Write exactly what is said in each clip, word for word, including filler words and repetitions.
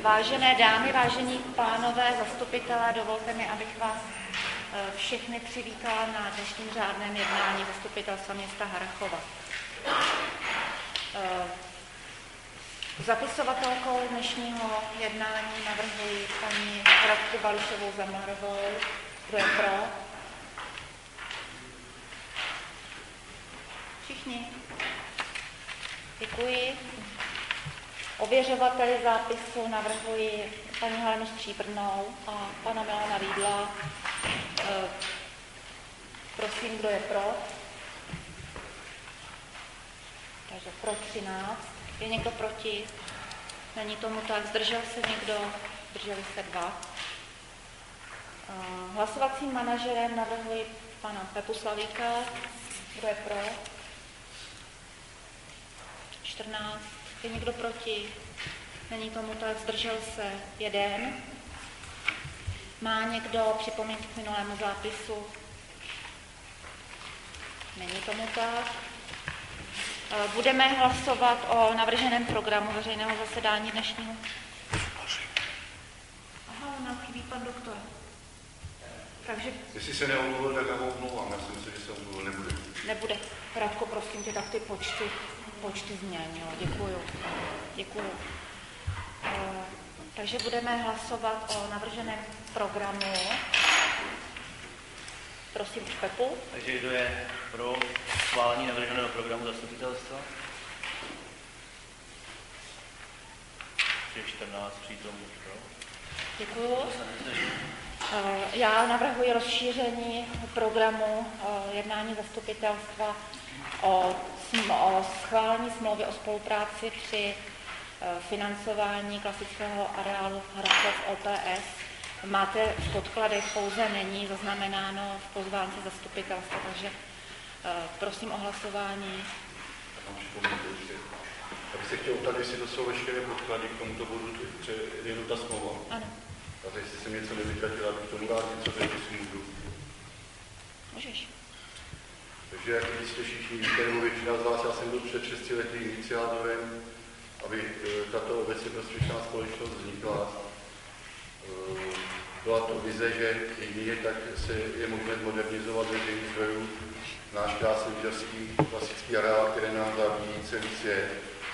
Vážené dámy, vážení pánové, zastupitelé, dovolte mi, abych vás všechny přivítala na dnešním řádném jednání zastupitelstva města Harrachova. Zapisovatelkou dnešního jednání navrhuji paní Radku Bališovou Zamarovou. Kdo je pro? Všichni? Děkuji. Ověřovateli zápisu navrhuji paní Helenu Stříbrnou a pana Milana Vídla. E, prosím, kdo je pro? Takže pro třináct. Je někdo proti? Není tomu tak. Zdržel se někdo? Zdrželi se dva. E, hlasovacím manažerem navrhuji pana Pepu Slavíka. Kdo je pro? čtrnáct. Je někdo proti? Není tomu tak. Zdržel se jeden. Má někdo připomínky k minulému zápisu? Není tomu tak. Budeme hlasovat o navrženém programu veřejného zasedání dnešního. Aha, nám chybí pan doktor. Takže... Jestli se neomluvil, tak já ho omlouvám. Já si myslím, že se omluvil nebude. Nebude. Radko, prosím tě, tak ty počty, počty změň. Děkuju. Děkuju. E, takže budeme hlasovat o navrženém programu. Prosím, Pepu. Takže kdo je pro schválení navrženého programu zastupitelstva? čtrnáct přítomných pro. Děkuju. Já navrhuji rozšíření programu jednání zastupitelstva o, o schválení smlouvy o spolupráci při financování klasického areálu Harrachov O P S. Máte v podkladech, pouze není zaznamenáno v pozvánce zastupitelstva, takže prosím o hlasování. Já bych se chtěl tady, jestli to jsou veškeré podklady k tomuto bodu, jenom ta smlouva. Ano. A teď jestli jsem něco nevykratila, abych tomu rád něco řekl, si můžu. Můžeš. Takže jak jste všichni víte, nebo většina z vás, já jsem byl před šesti lety iniciátorem, aby tato obecně prospěšná společnost vznikla. Byla to vize, že jedině tak se je možné modernizovat veřejný zdrojů náš krásný lyžařský klasický areál, který nám zabíjí celý svět.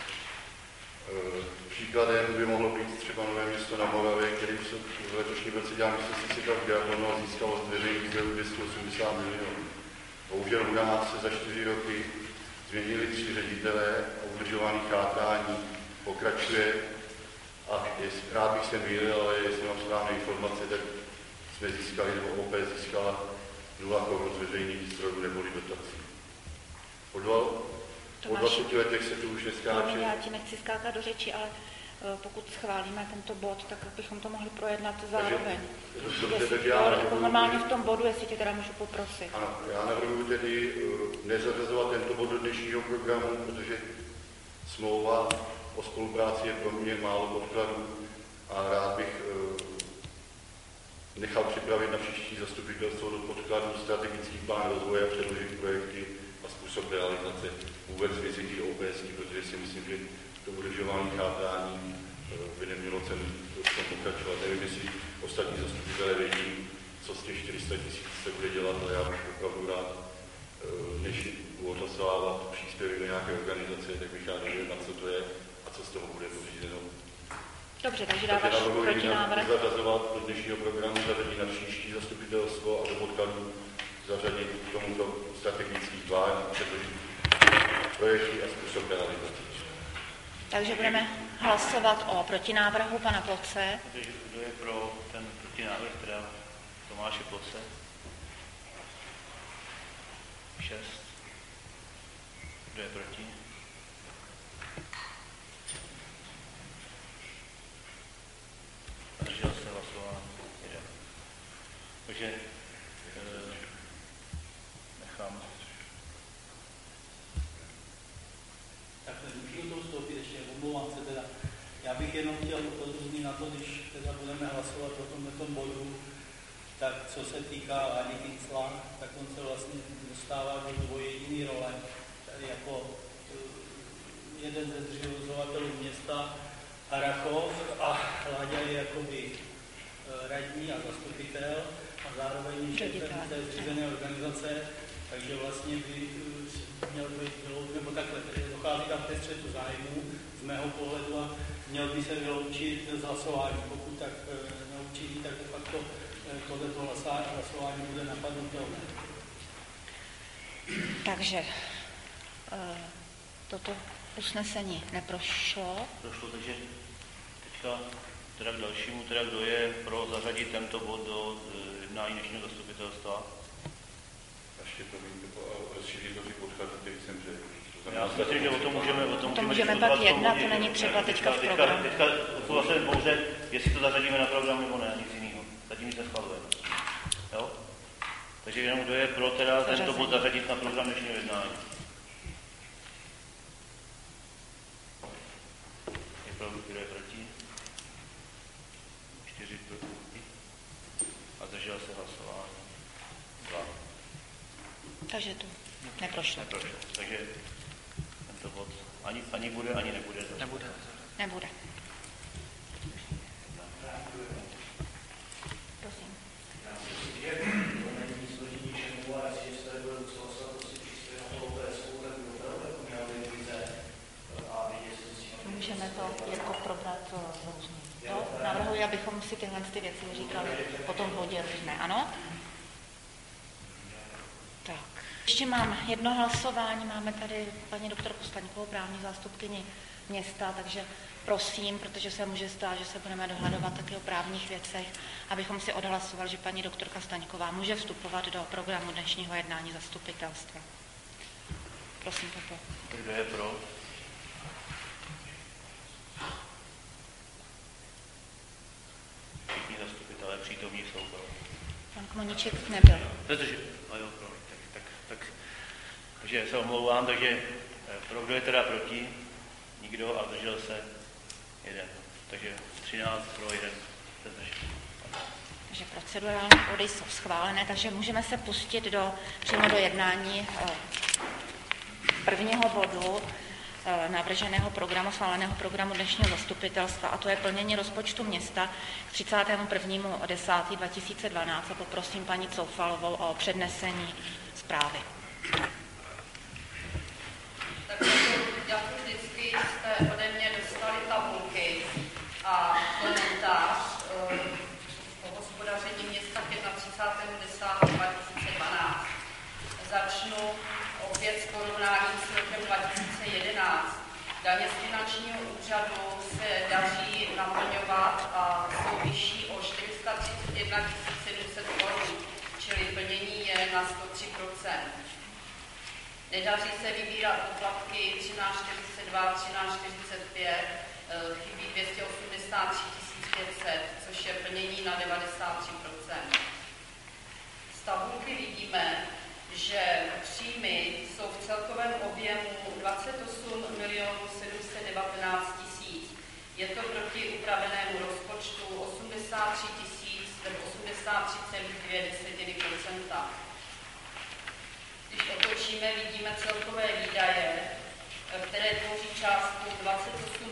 Příkladem by mohlo být třeba Nové Město na Moravě, který v letošním roce dělá mistrovství světa v biatlonu a získalo z veřejných zdrojů dvě stě osmdesát milionů. Bohužel u nás se za čtyři roky změnili tři ředitelé a udržování chátrání pokračuje. A jestli, rád bych se mýlil, ale jestli mám správné informace, tak jsme získali, nebo O P S získala nula korun z veřejných zdrojů neboli dotací. Po, dva, po dvaceti letech se tu už neskáče. Já ti nechci skákat do řeči, ale uh, pokud schválíme tento bod, tak bychom to mohli projednat zároveň. Dobře, tak já navrhuji, normálně v tom bodu, jestli tě teda můžu poprosit. Ano, já navrhuji tedy uh, nezařazovat tento bod do dnešního programu, protože smlouva o spolupráci je pro mě málo podkladů a rád bych uh, nechal připravit na příští zastupitelstvo do podkladů strategický plán rozvoje a předložit projekty a způsob realizace vůbec věcí O P S, protože si myslím, že to udržování chátrání uh, by nemělo cenu v tom pokračovat. Nevím, jestli ostatní zastupitelé vědí, co z těch čtyři sta tisíc se bude dělat, ale já bych opravdu rád, uh, než odhlasovávat příspěvek do nějaké organizace, tak bych rád věděl, na co to je a co z toho bude pořízeno. Dobře, takže dáváš protinávrh. Zařazovat do dnešního programu, zařadit na příští zastupitelstvo a do podkladů zařadit k tomuto strategický plán a předložit projekty a způsob realizace. Takže budeme hlasovat o protinávrhu pana Ploce. Takže kdo je pro ten protinávrh, teda Tomáše Ploce? šest. Kdo je proti? Zdržel se hlasování. Jeden. Takže e, nechám. Tak můžu to vstoupit ještě, omlouvám se teda. Já bych jenom chtěl upozornit na to, když teda budeme hlasovat o tomto bodu, tak co se týká Ládi Kincla, tak on se vlastně dostává do dvojjediný role, tady jako jeden ze zřizovatelů města Harrachov a Láďa jakoby radní a zastupitel a zároveň šéfem té zřízené organizace, takže vlastně by měl být vyloučit, nebo takhle, dochází tam ke střetu zájmu z mého pohledu a měl by se vyloučit z hlasování. Pokud tak neučiní, tak de facto tohleto hlasování bude napadnutelné. Takže toto usnesení neprošlo. Prošlo, takže teďka teda k dalšímu, teda kdo je pro zařadit tento bod do jednání dnešního zastupitelstva. Ještě to vím, rozšířit to ty podklady, který jsem řekl. Já si myslím, že o tom můžeme, o tom to můžeme, můžeme pak jednat, to není třeba teďka v programu. Teďka souhlasím pouze, jestli to zařadíme na program nebo ne, nic jiného. Zatím nic neschvalujeme. Jo? Takže jenom kdo je pro teda zařazení. Tento bod zařadit na program dnešního jednání. Je pro, kdo je proti? Čtyři proti. A zdržel se hlasování. Dva. Takže to neprošlo. Neprošlo. Takže tento bod ani, ani bude, ani nebude. Nebude. Nebude. Prosím. Já si myslím, že to není složitější mluva, jestli jste byl souhlasit, prostě čistě na to O P S U, tak by opravdu měla být vize a vidět se s tím. Můžeme to jako probrat různě. Jo? Navrhuji, abychom si tyhle ty věci říkali potom v hodě různé, ano? Tak. Ještě mám jedno hlasování, máme tady paní doktorku Staňkovou, právní zástupkyni města, takže prosím, protože se může stát, že se budeme dohadovat taky o právních věcech, abychom si odhlasovali, že paní doktorka Staňková může vstupovat do programu dnešního jednání zastupitelstva. Prosím, Pepo. Kdo je pro? Všichni zastupitelé přítomní jsou pro. Pan Kmoníček nebyl. Protože, a jo, pro, tak, tak, tak, takže se omlouvám, takže pro, kdo je teda proti? Nikdo a zdržel se jeden. Takže třináct pro jeden se zdržel. Takže procedurální body jsou schválené, takže můžeme se pustit do, přímo do jednání prvního bodu navrženého programu, schváleného programu dnešního zastupitelstva, a to je plnění rozpočtu města k třicátému prvnímu desátého dva tisíce dvanáct. A poprosím paní Coufalovou o přednesení zprávy. Tak jako vždycky jste ode mě dostali tabulky a komentář o hospodaření města k třicátému prvnímu desátého dva tisíce dvanáct. Začnu opět s porovnáním s rokem dva tisíce jedenáct. Daně z finančního úřadu se daří naplňovat a jsou vyšší o čtyři sta třicet jedna tisíc sedm set korun, čili plnění je na sto tři procent. Nedaří se vybírat poplatky třináct čtyřicet dva, třináct čtyřicet pět, chybí dvě stě osmdesát tři tisíc pět set, což je plnění na devadesát tři procent. Z tabulky vidíme, že příjmy jsou v celkovém objemu dvacet osm milionů sedm set devatenáct tisíc. Je to proti upravenému rozpočtu osmdesát tři tisíc nebo osmdesát tři celá dvě procenta. Když otočíme, vidíme celkové výdaje, které tvoří částku dvacet osm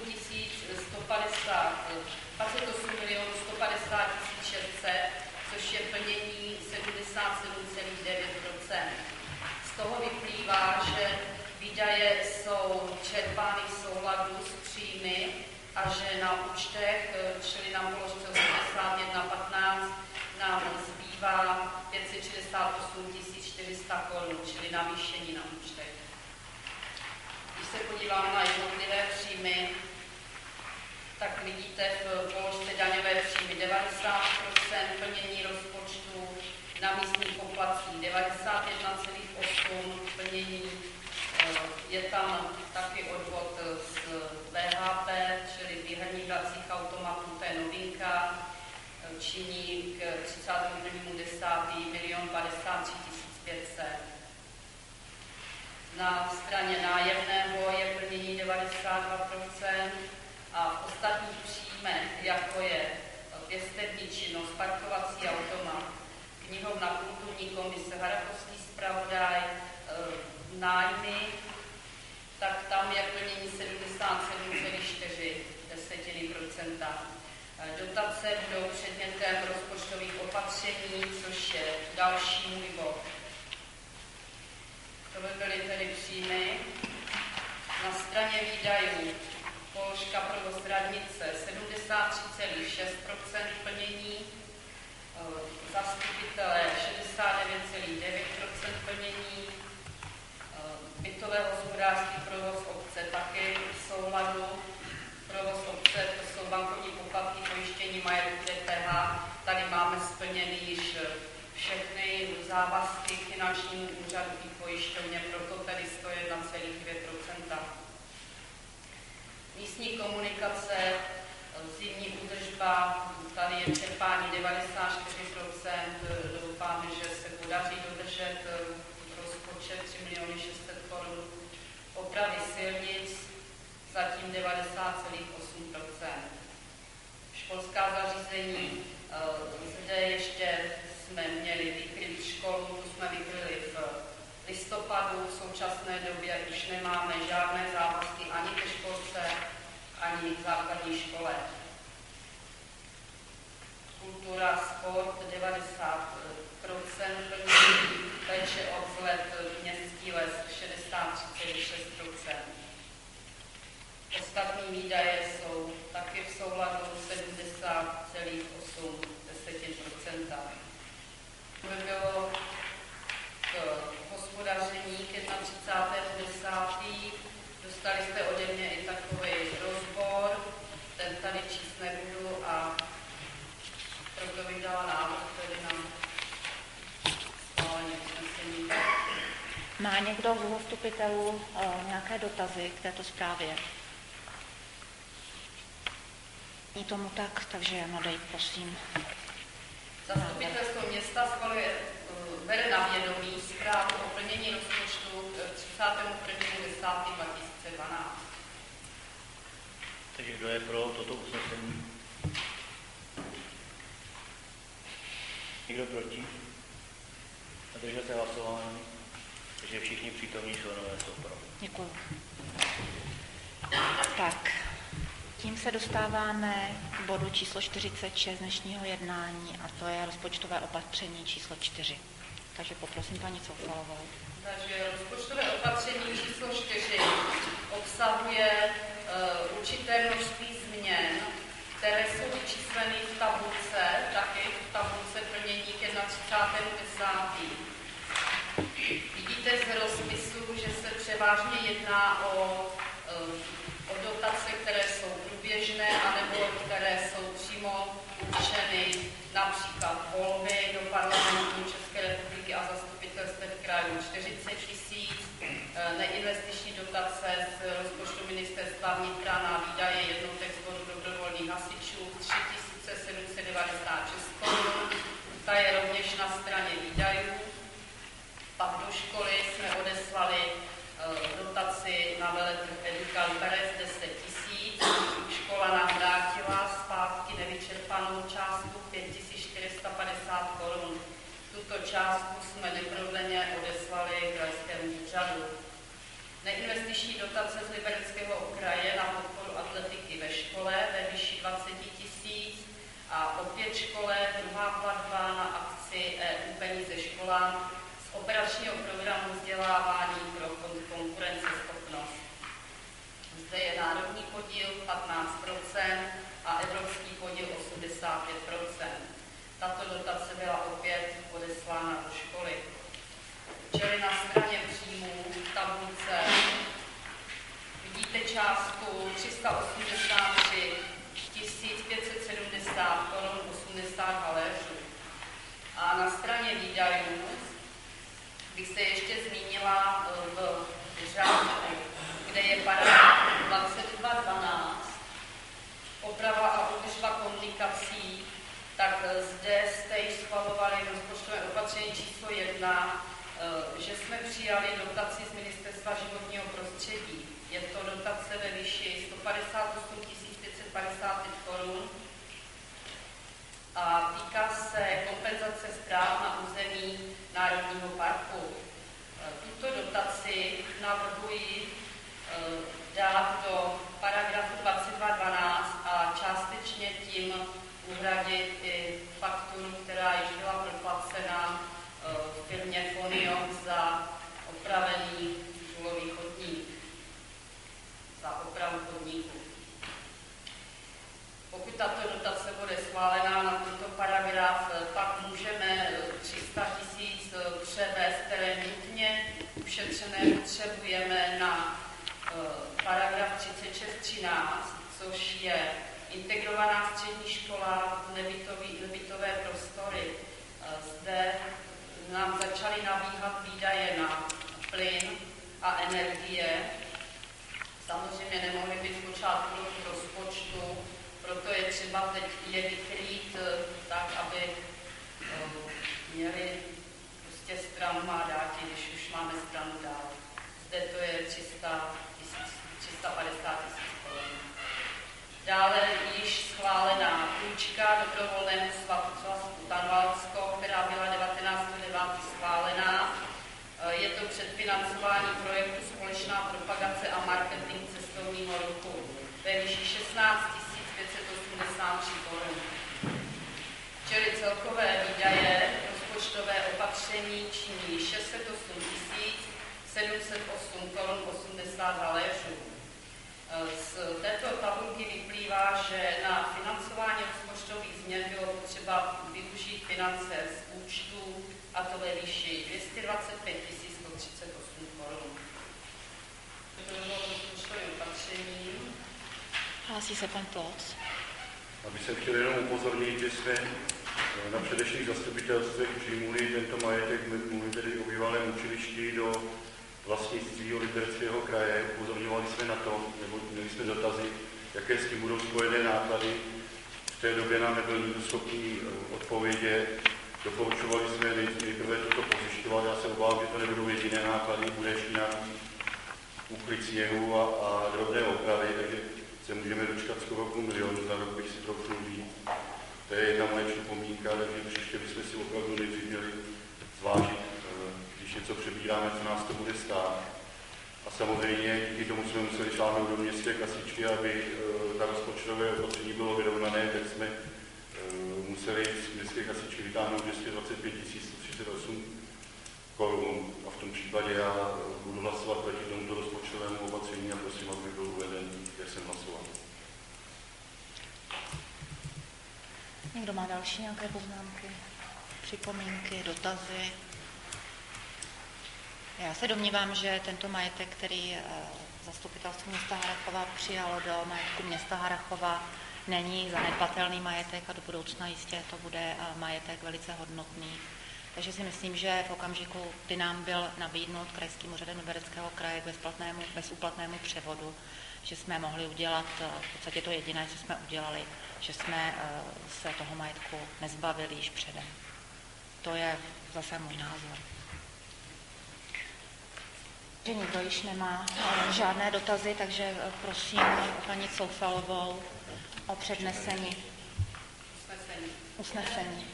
milionů sto padesát tisíc šest set, což je plnění sedmdesát sedm celá devět procent. Z toho vyplývá, že výdaje jsou čerpány v souladu s příjmy a že na účtech, čili na položce osmdesát jedna patnáct, nám zbývá pět set šedesát osm tisíc čtyři sta korun, čili navýšení na účtech. Když se podívám na jednotlivé příjmy, tak vidíte v položce daňové příjmy devadesát procent plnění rozpočtu, na místních poplatcích devadesát jedna celá osm procenta plnění, je tam taky odvod z V H P, čili výherních hracích automatů, to je novinka, činí k třicátému prvnímu desátému milion padesát tři tisíc pět set. Na straně nájemného je plnění devadesát dva procent a v ostatních příjmech, jako je pěstební činnost, parkovací automat, knihovna, kulturní komise, Harakovský zpravodaj, nájmy, tak tam je plnění sedmdesát sedm celá čtyři procenta. Do dotace budou předmětem rozpočtových opatření, což je další můj bod. To by byly tedy příjmy. Na straně výdajů položka provoz radnice sedmdesát tři celá šest procenta plnění, zastupitelé šedesát devět celá devět procenta plnění, bytové hospodářský provoz obce taky v souladu. Provoz obce, to jsou bankovní poplatky, pojištění majetku, D P H. Tady máme splněny již všechny závazky finančnímu úřadu i pojišťovně, proto tedy sto jedna celá dvě procenta. Místní komunikace, zimní údržba, tady je čerpání devadesát čtyři procent, doufáme, že se podaří dodržet rozpočet tři miliony šest set korun. Opravy silnic, zatím devadesát celá osm procenta. Školská zařízení, zde ještě jsme měli vykryt školu, tu jsme vykryli v listopadu, v současné době už nemáme žádné závazky ani ke školce, ani k základní škole. Kultura, sport, devadesát procent plnění, péče o vzhled, městský les, šedesát tři celá šest procenta. Ostatní výdaje jsou taky v souladu sedmdesát celá osm procenta. By bylo k hospodaření k třicátému desátého Dostali jste ode mě i takový rozbor, ten tady číst nebudu a proto bych dala návrh, který nám schválení usnesení. Má někdo z zastupitelů uh, nějaké dotazy k této zprávě? Není tomu tak, takže Madej, prosím. Zastupitelstvo města schvaluje, uh, bere na vědomí zprávu o plnění rozpočtu k třicátému prvnímu desátého dva tisíce dvanáct. Takže kdo je pro toto usnesení? Někdo proti? Zdržel se hlasování? Takže všichni přítomní členové jsou pro. Děkuji. Tak, tím se dostáváme k bodu číslo čtyřicet šest dnešního jednání a to je rozpočtové opatření číslo čtyři. Takže poprosím paní Coufalovou. Takže rozpočtové opatření číslo čtyři obsahuje uh, určité množství změn, které jsou vyčísleny v tabulce, taky v tabulce plnění k třicátému prvnímu desátého Vidíte z rozpisu, že se převážně jedná o, uh, o dotace, které jsou průběžné, anebo které jsou přímo určeny například volby do parlamentu České republiky a zastupitelstev krajů čtyřicet tisíc, neinvestiční dotace z rozpočtu ministerstva vnitra na výdaje jednotek sboru dobrovolných hasičů tři tisíce sedm set devadesát šest korun. Ta je rovněž na straně výdajů. Pak do školy jsme odeslali dotaci na veletrh Eduka Liberec deset tisíc. Škola nám vrátila zpátky nevyčerpanou částku pět tisíc čtyři sta padesát korun. Tuto částku jsme neprodleně odeslali krajskému úřadu. Neinvestiční dotace z Libereckého kraje na podporu atletiky ve škole ve výši dvacet tisíc a opět škole druhá platba na akci E U peníze školám z operačního programu vzdělávání pro konkurenceschopnost. Zde je národní podíl patnáct procent a evropský podíl osmdesát pět procent. Tato dotace byla opět odeslána do školy. Čili na straně příjmů v tabulce vidíte částku tři sta osmdesát tři tisíc pět set sedmdesát korun osmdesát haléřů. A na straně výdajů bych se ještě zmínila v řádku, kde je paragraf dvacet dva dvanáct, oprava a údržba komunikací, tak zde jste již schvalovali rozpočtové opatření číslo jedna, že jsme přijali dotaci z Ministerstva životního prostředí. Je to dotace ve výši sto padesát osm tisíc pět set padesát pět korun a týká se kompenzace ztrát na území Národního parku. Tuto dotaci navrhuji dát do paragrafu dvacet dva dvanáct a částečně tím třináct, což je integrovaná střední škola, nebytový, nebytové prostory. Zde nám začaly nabíhat výdaje na plyn a energie. Samozřejmě nemohly být v počátku v rozpočtu, proto je třeba teď je vykrýt tak, aby měli prostě stranu má dát, když už máme stranu dát. Zde to je tři sta padesát tisíc korun. Dále již schválená půjčka dobrovolnému svazku Tanvaldsko, která byla devatenáctého devátého schválená. Je to předfinancování projektu Společná propagace a marketing cestovního ruchu ve výši šestnáct tisíc pět set osmdesát tři korun. Čili celkové výdaje rozpočtové opatření činí šest set osm tisíc sedm set osm korun osmdesát haléřů. Z této tabulky vyplývá, že na financování rozpočtových změn bylo potřeba využít finance z účtu, a to ve výši dvě stě dvacet pět tisíc sto třicet osm korun. To bylo rozpočtové opatření. Hlásí se pan Ploc. Aby se chtěl jenom upozornit, že jsme na předešlých zastupitelstvech přijmuli tento majetek, mluvím tedy o bývalém učilišti, do vlastnictví Libereckého kraje. Upozorňovali jsme na to, nebo měli jsme dotazy, jaké s tím budou spojené náklady. V té době nám nebyl nikdo schopný odpovědět. Doporučovali jsme nejprve toto pozjišťovat. Já se obávám, že to nebudou jediné náklady, bude ještě nějaký úklid sněhu a, a drobné opravy, takže se můžeme dočkat skoro půl milionu, za rok bych si trochu říct. To je jedna moje připomínka, takže příště bychom si opravdu nejdřív měli zvážit, když něco přebíráme, co nás to bude stát. A samozřejmě díky tomu jsme museli šláhnout do městské kasičky, aby ta rozpočtové opatření bylo vyrovnané, tak jsme museli z městské kasičky vytáhnout dvě stě dvacet pět tisíc sto třicet osm korun. A v tom případě já budu hlasovat proti tomuto rozpočtovému opatření a prosím, aby byl uveden, jak jsem hlasoval. Někdo má další nějaké poznámky, připomínky, dotazy? Já se domnívám, že tento majetek, který zastupitelstvo města Harrachova přijalo do majetku města Harrachova, není zanedbatelný majetek a do budoucna jistě to bude majetek velice hodnotný. Takže si myslím, že v okamžiku, kdy nám byl nabídnut krajským úřadem Libereckého kraje k bezplatnému, bezúplatnému převodu, že jsme mohli udělat, v podstatě to jediné, co jsme udělali, že jsme se toho majetku nezbavili již předem. To je zase můj názor. Že nikdo již nemá žádné dotazy, takže prosím paní Coufalovou o přednesení Usnesení. usnesení.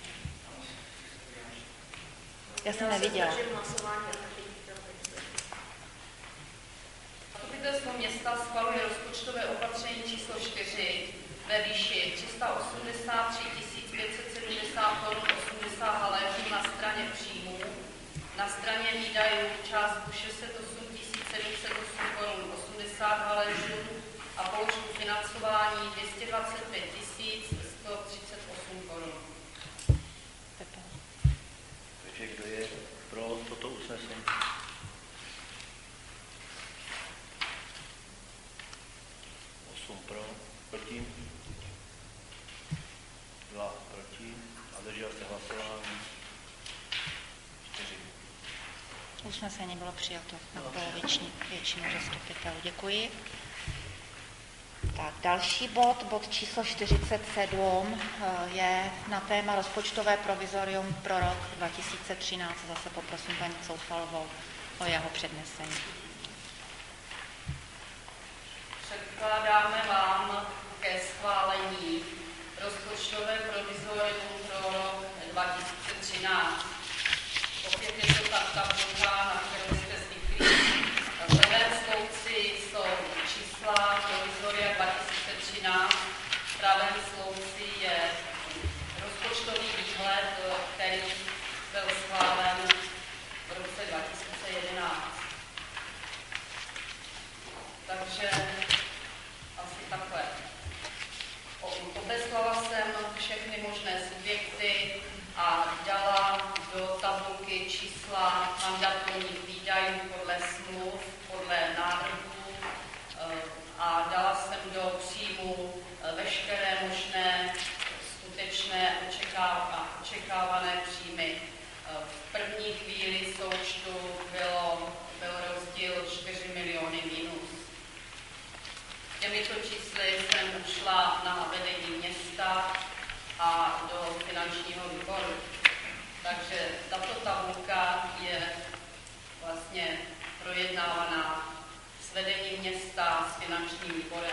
Já jsem neviděla. Zastupitelstvo města schvaluje rozpočtové opatření číslo čtyři ve výši tři sta osmdesát tři tisíc pět set sedmdesát korun osmdesát haléřů na straně příjmů, na straně výdajů částku šest set osm tisíc sedm set osm korun osmdesát haléřů a položku financování dvě stě dvacet pět tisíc sto třicet osm korun. Takže kdo je pro toto usnesení? osm pro, proti? dva proti. A držel se hlasování? čtyři. Usnesení bylo přijato na poloviční většinu zastupitelů. Děkuji. Tak, další bod, bod číslo čtyřicet sedm, je na téma rozpočtové provizorium pro rok dva tisíce třináct. Zase poprosím paní Coufalovou o jeho přednesení. Předkládáme vám ke schválení rozpočtové provizorium pro rok dva tisíce třináct. Opět je to ta tabulka, na kterou jste zvyklí. V levém slouci jsou čísla provizoria dva tisíce třináct. V pravém slouci je rozpočtový výhled, který byl schválen v roce dva tisíce jedenáct. Takže asi takhle. možné očekávané příjmy. V první chvíli součtu bylo, byl rozdíl čtyři miliony minus. Těmito čísly jsem šla na vedení města a do finančního výboru. Takže tato tabulka je vlastně projednávaná s vedením města, s finančním výborem.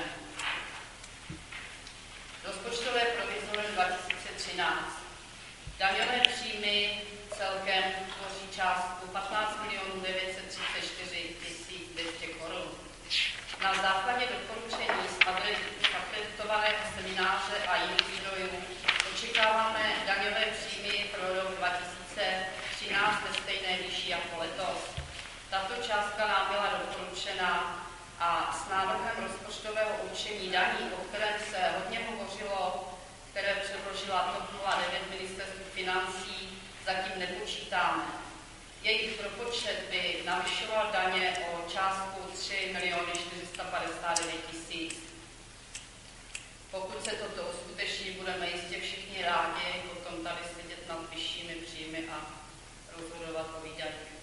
Rozpočtové provizorium dva tisíce třináct. Daňové příjmy celkem tvoří částku patnáct milionů devět set třicet čtyři tisíc dvě stě korun. Na základě doporučení z akreditovaného semináře a jiných zdrojů očekáváme daňové příjmy pro rok dva tisíce třináct ve stejné výši jako letos. Tato částka nám byla doporučena a s návrhem rozpočtového určení daní, o kterém se hodně hovořilo, které předložila TOP nula devět Ministerstvu financí, zatím nepočítáme. Jejich propočet by navyšoval daně o částku tři miliony čtyři sta padesát devět tisíc. Pokud se toto uskuteční, budeme jistě všichni rádi potom tady sedět nad vyššími příjmy a rozhodovat o výdajích.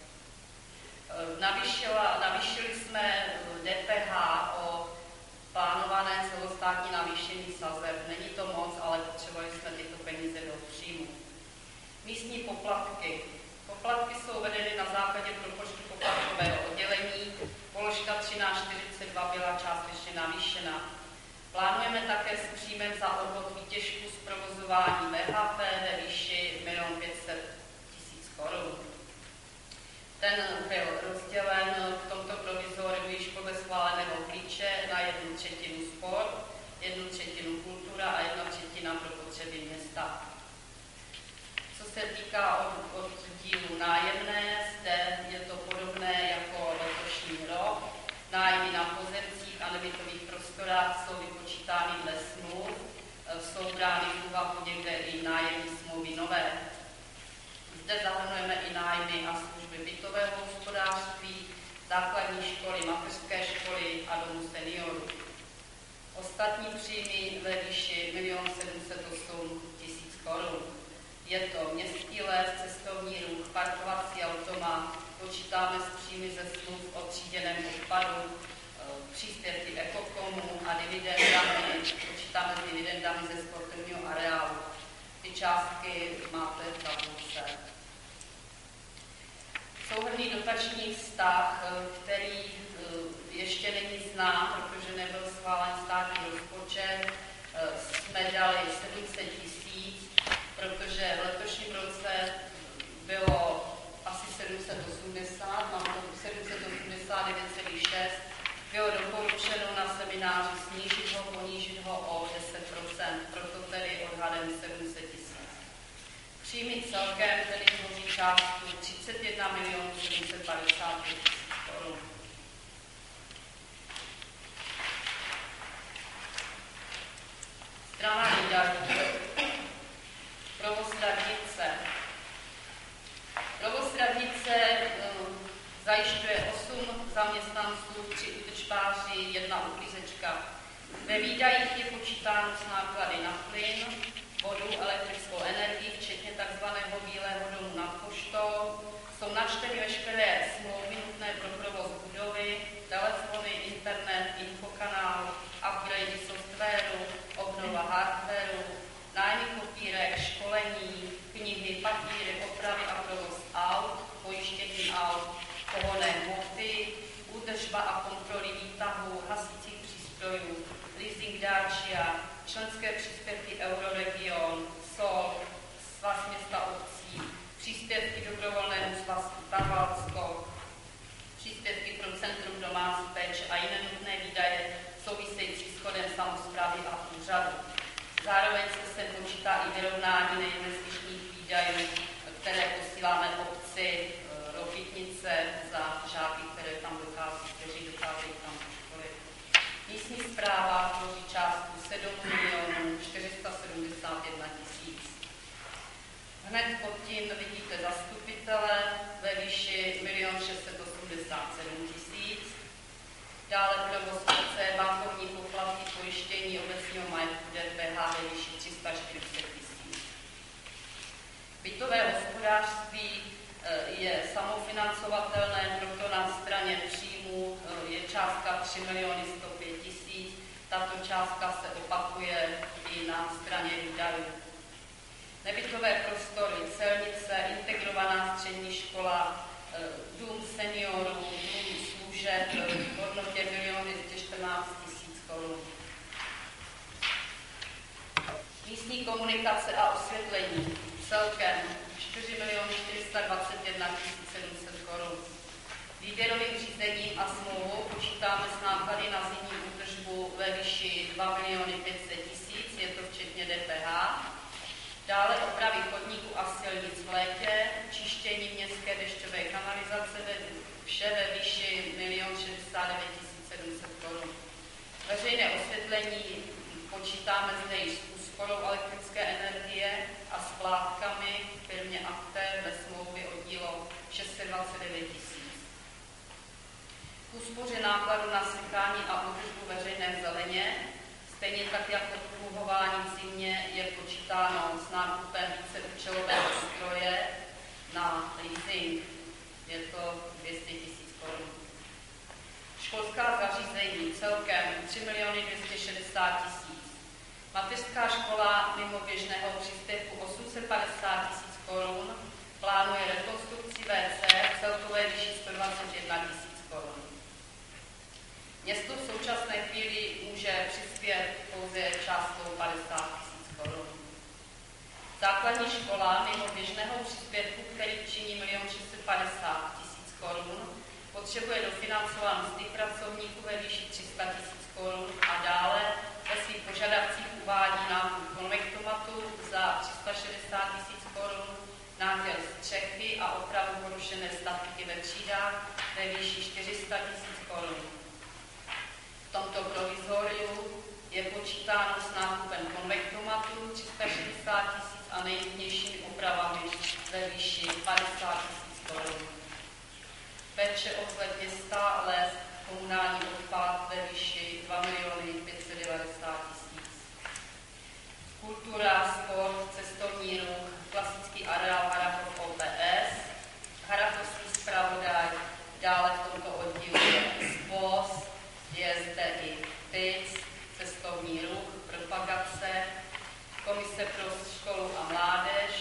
Navýšili jsme D P H o plánované celostátní navýšení sazeb. Není to moc, ale potřebovali jsme tyto peníze do příjmu. Místní poplatky. Poplatky jsou vedeny na základě propočtu poplatkového oddělení. Položka třináct čtyřicet dva byla částečně navýšena. Plánujeme také s příjmem za odvod výtěžku z provozování V H P ve výši milion pět set tisíc korun. Ten byl rozdělen v tomto provizoriu již podle schváleného klíče na jednu třetinu sport, jednu třetinu kultura a jedna třetina pro potřeby města. Co se týká od, od dílu nájemné, zde je to podobné jako letošní rok. Nájmy na pozemcích a nebytových prostorách jsou vypočítány dle smluv, jsou brány v úvahu někde i nájemní smlouvy nové. Zde zahrnujeme i nájmy a služby bytového hospodářství, základní školy, mateřské školy a domů seniorů. Ostatní příjmy ve výši milion sedm set osm tisíc korun. Je to městský les, cestovní ruch, parkovací automat, počítáme s příjmy ze smluv o tříděném odpadu, příspěvky Ekokomu a dividendami, počítáme s dividendami ze sportovního areálu. Ty částky máte v tabulce. Souhrnný dotační vztah, který ještě není znám, protože nebyl schválen státní rozpočet, jsme dali sedm set tisíc, protože v letošním roce bylo asi sedm set osmdesát, mám to sedm set osmdesát devět celá šest, bylo doporučeno na semináři snížit ho, ponížit ho o deset procent, proto tedy odhadem sedm set tisíc. Příjmy celkem tedy tvoří částku třicet jedna milionů sedm set padesát tisíc korun. Strana výdajů. Provoz radnice. Provoz radnice um, zajišťuje osm zaměstnanců, tři údržbáři, jedna uklízečka. Ve výdajích je počítáno s náklady na plyn, vodu, elektrickou energii, včetně tzv. Bílého domu nad poštou. Jsou načteny veškeré smlouvy nutné pro provoz budovy, telefony, internet, infokanál, upgrade softwaru, obnova hardwaru, nájmy kopírek, školení, knihy, papíry, opravy a provoz aut, pojištění aut, pohonné hmoty, údržba a kontroly výtahů, hasicích přístrojů, leasing Dacia, členské příspěvky Euroregion, S O L, Svaz města obcí, příspěvky dobrovolnému svazu Tarvalsko, příspěvky pro Centrum domácí péče a jiné nutné výdaje související s chodem samosprávy a úřadu. Zároveň se sem počítá i vyrovnání neinvestičních výdajů, které posíláme obci Rokytnice za žáky, které tam dochází, kteří docházejí tam do školy. Místní správa tvoří částku sedm milionů čtyři sta sedmdesát jedna tisíc. Hned pod tím vidíte zastupitele ve výši milion šest set osmdesát sedm tisíc. Dále provoz obce, bankovní poplatky, pojištění obecního majetku D P H ve výši tři sta čtyřicet tisíc. Bytové hospodářství je samofinancovatelné, proto na straně příjmů je částka tři miliony sto pět tisíc. Tato částka se opakuje i na straně výdajů. Nebytové prostory, celnice, integrovaná střední škola, dům seniorů, dům služeb v hodnotě milion dvě stě čtrnáct tisíc korun. Místní komunikace a osvětlení celkem čtyři miliony čtyři sta dvacet jedna tisíc sedm set korun. Výběrovým řízením a smlouvou počítáme s náklady na zimní údržbu ve výši dva miliony pět set tisíc, je to včetně D P H. Dále opravy chodníků a silnic v létě, čištění městské dešťové kanalizace, vše ve výši milion šedesát devět tisíc sedm set korun. Veřejné osvětlení počítáme zde již s úsporou elektrické energie a splátkami v firmě Aktér ve smlouvě o dílo šest set dvacet devět tisíc. K úspoře nákladu na sekání a údržbu veřejné zeleně, stejně tak jako pruhování v zimě, je počítáno s nákupem víceúčelového stroje na leasing. Je to dvě stě tisíc korun. Školská zařízení celkem tři miliony dvě stě šedesát tisíc. Mateřská škola mimo běžného příspěvku osm set padesát tisíc korun plánuje rekonstrukci V C v celkové výši sto dvacet jedna tisíc korun. Město v současné chvíli může přispět pouze částkou padesát tisíc korun. Základní škola mimo běžného příspěvku, který činí milion šest set padesát tisíc korun, potřebuje dofinancovat mzdy pracovníků ve výši tři sta tisíc korun a dále ve svých požadavcích uvádí nákup konvektomatu za tři sta šedesát tisíc korun, nátěr střechy a opravu porušené stavky ve třídách ve výši čtyři sta tisíc korun. V tomto provizoriu je počítáno s nákupem konvektomatu tři sta šedesát tisíc a nejnutnějšími opravami ve výši padesát tisíc korun. Péče o chleb města, les, komunální odpad ve výši dva miliony pět set devadesát tisíc. Kultura, sport, cestovní ruch, klasický areál Harrachov O P S, Harrachovský zpravodaj, dále v tomto oddílu je S P O S, je zde i P I C, cestovní ruch, propagace, Komise pro školu a mládež,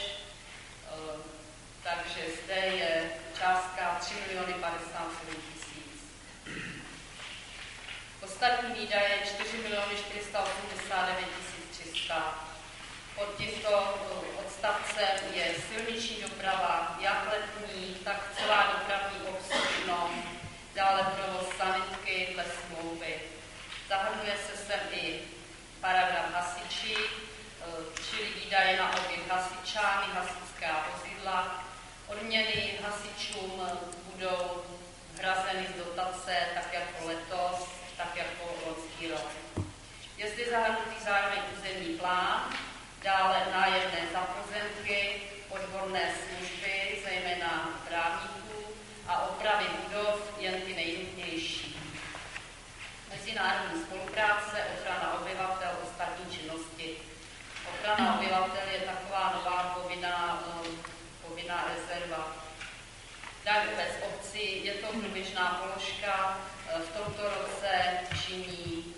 takže zde je částka tři miliony padesát sedm tisíc. Ostatní výdaje čtyři miliony čtyři sta osmdesát devět tisíc tři sta. Pod tímto odstavcem je silniční doprava, jak letní, tak celá dopravní obslužnost, dále provoz sanitky dle smlouvy. Zahrnuje se sem i paragraf hasiči, čili výdaje na oběh hasičány, hasičská vozidla. Odměny hasičům budou hrazeny z dotace tak jako letos, tak jako loňský rok. Je zde zahrnutý zároveň územní plán, dále nájemné za pozemky, odborné služby, zejména právníků a opravy budov, jen ty nejnutnější. Mezinárodní spolupráce, ochrana obyvatel, ostatní činnosti. Ochrana obyvatel je taková nová povinná, povinná rezerva. Daň obec obci, je to průběžná položka, v tomto roce činí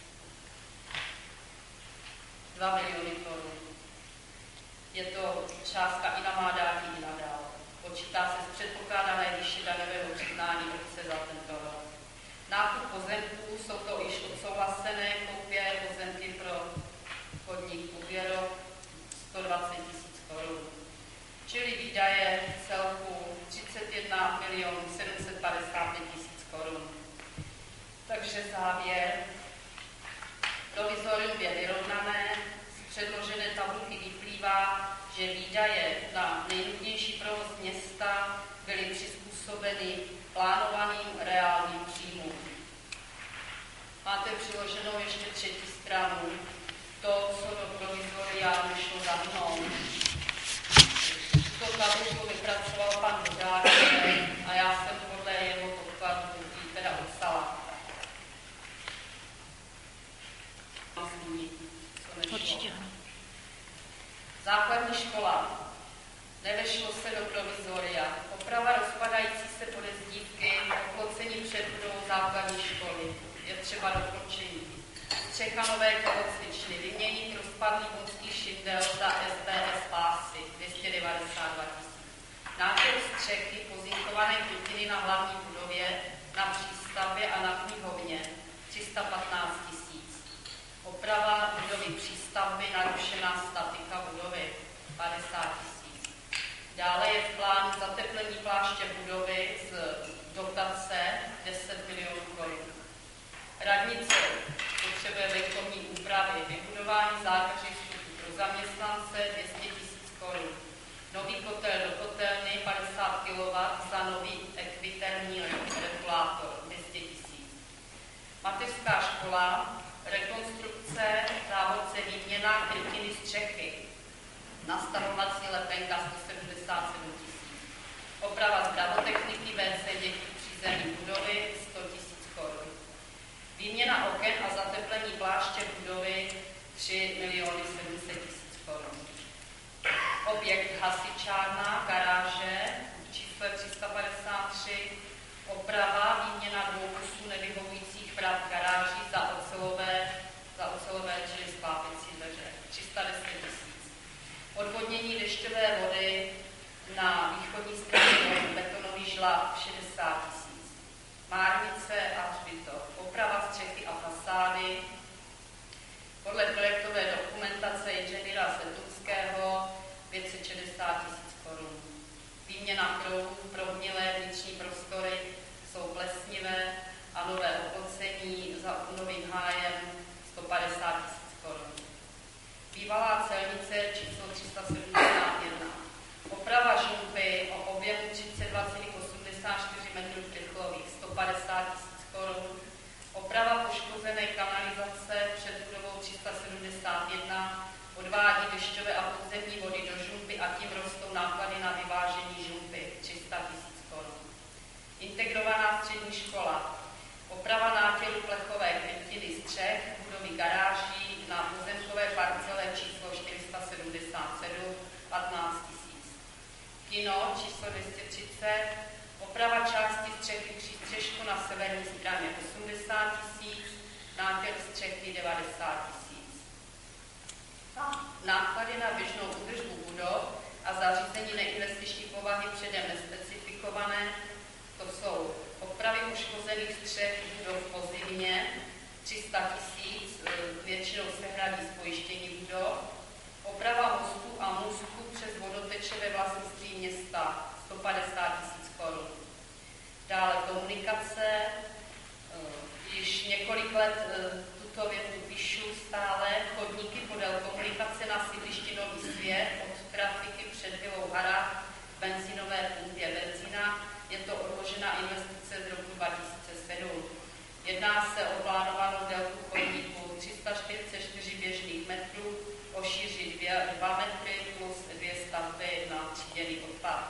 dva miliony korun. Je to částka i na mádávky, i nadále. Počítá se z předpokládané výši daňového přiznání obce za tento rok. Nákup pozemků, jsou to již odsouhlasené koupě pozemky pro chodník Uvěro sto dvacet tisíc korun. Čili výdaje v celku třicet jedna milionů sedm set padesát pět tisíc korun. Takže závěr. Provizorium je vyrovnané. Z předložené tabulky vyplývá, že výdaje na nejnutnější provoz města byly přizpůsobeny plánovaným reálným příjmům. Máte přiloženou ještě třetí stranu. To, co do provizoria nešlo zahrnout. Tuto tabulku vypracoval pan Dodák a já jsem podle jeho podkladu ji teda odstala. Určitě. Základní škola. Nevešlo se do provizoria. Oprava rozpadající se podezdívky, oplocení před budovou základní školy. Je třeba dokončení. Střecha nové tělocvičny, vyměnit rozpadlý vůnský šindel za S B S pásy, dvě stě devadesát dva tisíc. Nátěr střechy pozinkované krytiny na hlavní budově, na přístavě a na knihovně, tři sta patnáct tisíc. Oprava budovy přístavby, narušená statika budovy, padesát tisíc. Dále je v plánu zateplení pláště budovy z dotace deset milionů korun. Radnice potřebuje venkovní úpravy, vybudování základní vstupu pro zaměstnance dvě stě tisíc korun. Nový kotel do kotelny padesát kilowattů za nový ekvitermní regulátor dvě stě tisíc. Mateřská škola, rekonstrukce, závodce výměna krytiny střechy, nastarovací lepenka sto sedmdesát sedm tisíc. Oprava zdravotechniky W C dětí přízemní budovy sto tisíc korun. Výměna oken a zateplení pláště budovy tři miliony sedm set tisíc korun. Objekt hasičárna, garáže, číslo tři sta padesát tři, oprava, výměna dvou kusů nevyhovujících vrat garáží za ocelové, za ocelové čili sklápěcí dveře, tři sta deset tisíc. Odvodnění dešťové vody na východní straně betonový žlab šedesát tisíc. Márnice a hřbitov, oprava střechy a fasády. Podle projektové dokumentace inženýra Setunského pět set šedesát tisíc korun. Výměna krovů, prohnilé vnitřní prostory jsou plesnivé a nové oplocení za novým hájem sto padesát tisíc korun. Bývalá celnice číslo tři sta sedmdesát jedna. Oprava žumpy o objemu třicet dva celá osmdesát čtyři metrů krychlových sto padesát tisíc korun. Oprava poškozené kanalizace před budovou tři sta sedmdesát jedna odvádí dešťové a podzemní vody do žumpy a tím rostou náklady na vyvážení žumpy tři sta tisíc korun. Integrovaná střední škola. Oprava nátěru plechové krytiny střech, budovy garáží na pozemkové parcele číslo čtyři sta sedmdesát sedm, patnáct tisíc. Kino číslo dvě stě třicet. Oprava části střechy přístřešku na severní straně osmdesát tisíc, nátěr střechy devadesát tisíc. Náklady na běžnou údržbu budov a zařízení neinvestiční povahy předem nespecifikované, to jsou opravy poškozených střech budov po zimě tři sta tisíc, většinou se hradí z pojištění budov, oprava mostů a můstků přes vodoteče ve vlastnictví města sto padesát tisíc korun. Dále komunikace, již několik let tuto větu píšu stále, chodníky podél komunikace na sídlišti Nový Svět od trafiky před Vilou Hara k benzínové pumpě benzína. Je to odložená investice z roku dva tisíce sedm. Jedná se o plánovanou délku chodníku tři sta čtyřicet čtyři běžných metrů, o šíři dva metry plus dvě stavby na tříděný odpad.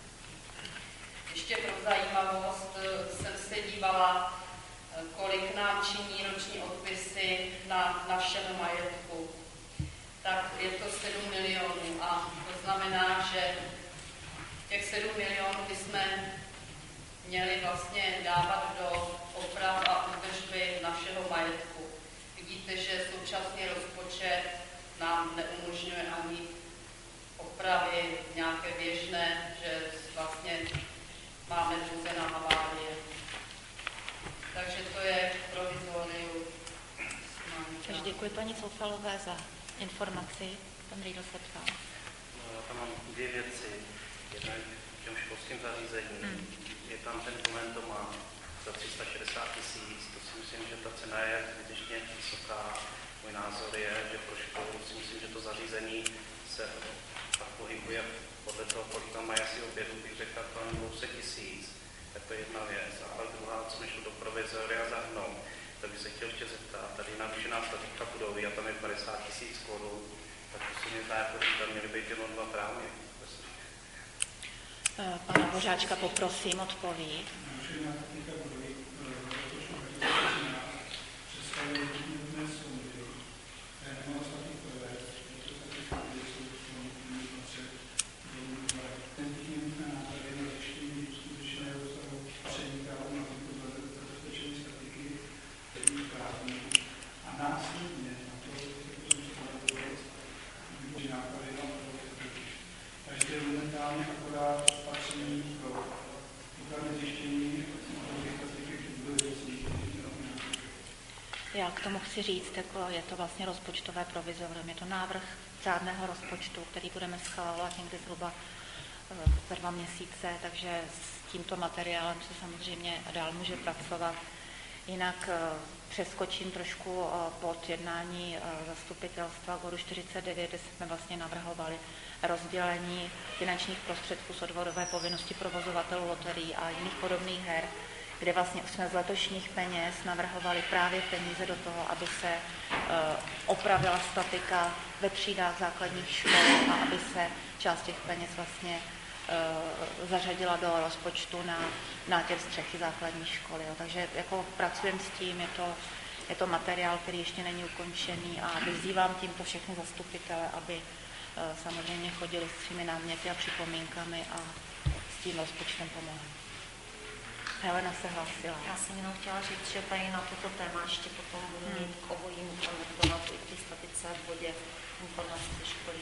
Ještě pro zajímavost jsem se dívala, kolik nám činí roční odpisy na našem majetku. Tak je to sedm milionů a to znamená, že těch sedm milionů bychom měli vlastně dávat do oprav a údržby našeho majetku. Vidíte, že současný rozpočet nám neumožňuje ani opravy nějaké běžné, že vlastně máme pouze na havárie. Takže to je provizorium. Takže děkuji paní Soufalové za informaci. Pan Rýdl se ptá. No, já tam mám dvě věci. Jedna je k těm školským zařízením. Hmm. Je tam ten komentomat za tři sta šedesát tisíc. To si myslím, že ta cena je zbytečně vysoká. Můj názor je, že pro školu si myslím, že to zařízení se tak pohybuje podle toho, kolik tam mají asi obědu, bych řekl, kolem dvě stě tisíc. Tak to je jedna věc. Ale druhá, co mi šlo do provizoria zahrnout, tak bych se chtěl ještě zeptat, tady narušená statika budovy a tam je padesát tisíc korun, tak to si mi zdá, jako že tam měly být jenom dva právě. Pana Bořáčka poprosím, odpoví. Narušená statika budovy představuje nutné soudy, které nemohou statikové, protože statika budovy jsou v tom koncept do já k tomu chci říct, jako je to vlastně rozpočtové provizorium, je to návrh řádného rozpočtu, který budeme schvalovat někdy zhruba za dva měsíce, takže s tímto materiálem se samozřejmě dál může pracovat. Jinak přeskočím trošku pod jednání zastupitelstva k bodu čtyřicet devět, kde jsme vlastně navrhovali rozdělení finančních prostředků z odvodové povinnosti provozovatelů loterií a jiných podobných her, kde vlastně jsme z letošních peněz navrhovali právě peníze do toho, aby se opravila statika ve třídách základních škol a aby se část těch peněz vlastně zařadila do rozpočtu na nátěr střechy základní školy. Jo. Takže jako pracujeme s tím, je to, je to materiál, který ještě není ukončený a vyzývám tímto všechny zastupitele, aby samozřejmě chodili s svými náměty a připomínkami a s tím rozpočtem pomohli. Helena se hlásila. Já jsem jenom chtěla říct, že tady na toto téma ještě potom budu mít hmm. k obojímu konvertovat i ty statice v bodě informace ze školy.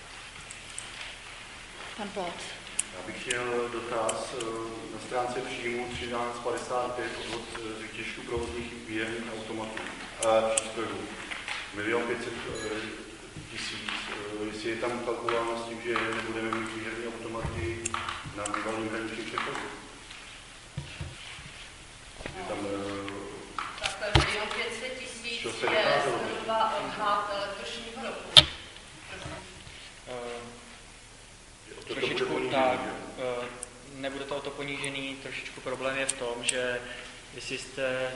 Pan Plot. Já bych chtěl dotaz na stránce příjmu třináct padesát pět od výtěžku provozních výherních automatů a přístrojů. milion pět set tisíc. Jestli je tam kalkulováno s tím, že nebudeme mít výherní automaty na bývalým hraničním přechodu. Je tam... Takhle milion pět set tisíc je zhruba odhad letošního roku. Trošičku tak, nebude to o to ponížený, trošičku problém je v tom, že jestli jste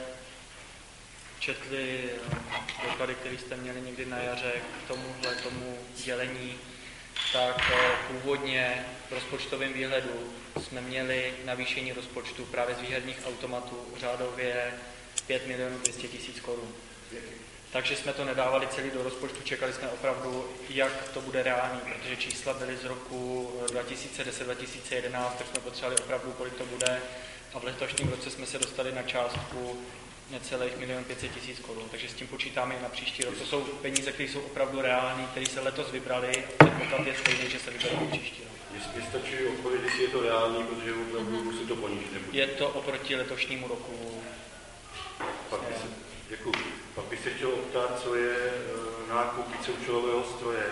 četli doklady, které jste měli někdy na jaře k tomuhle tomu dělení, tak původně v rozpočtovém výhledu jsme měli navýšení rozpočtu právě z výherních automatů řádově pět milionů dvě stě tisíc korun. Takže jsme to nedávali celý do rozpočtu, čekali jsme opravdu, jak to bude reálný, protože čísla byly z roku dva tisíce deset dva tisíce jedenáct, tak jsme potřebovali opravdu, kolik to bude. A v letošním roce jsme se dostali na částku necelých milion pět set tisíc korun. Takže s tím počítáme i na příští rok. To jsou peníze, které jsou opravdu reální, které se letos vybrali a předpoklad je stejný, že se vyberou příští rok. Jestli stačí odpovědět, jestli je to reálný, protože opravdu mm-hmm. se to ponížit nebude. Je to oproti letošnímu roku. Děkuji. Pak bych se chtěl optat, co je nákup víceúčelového stroje,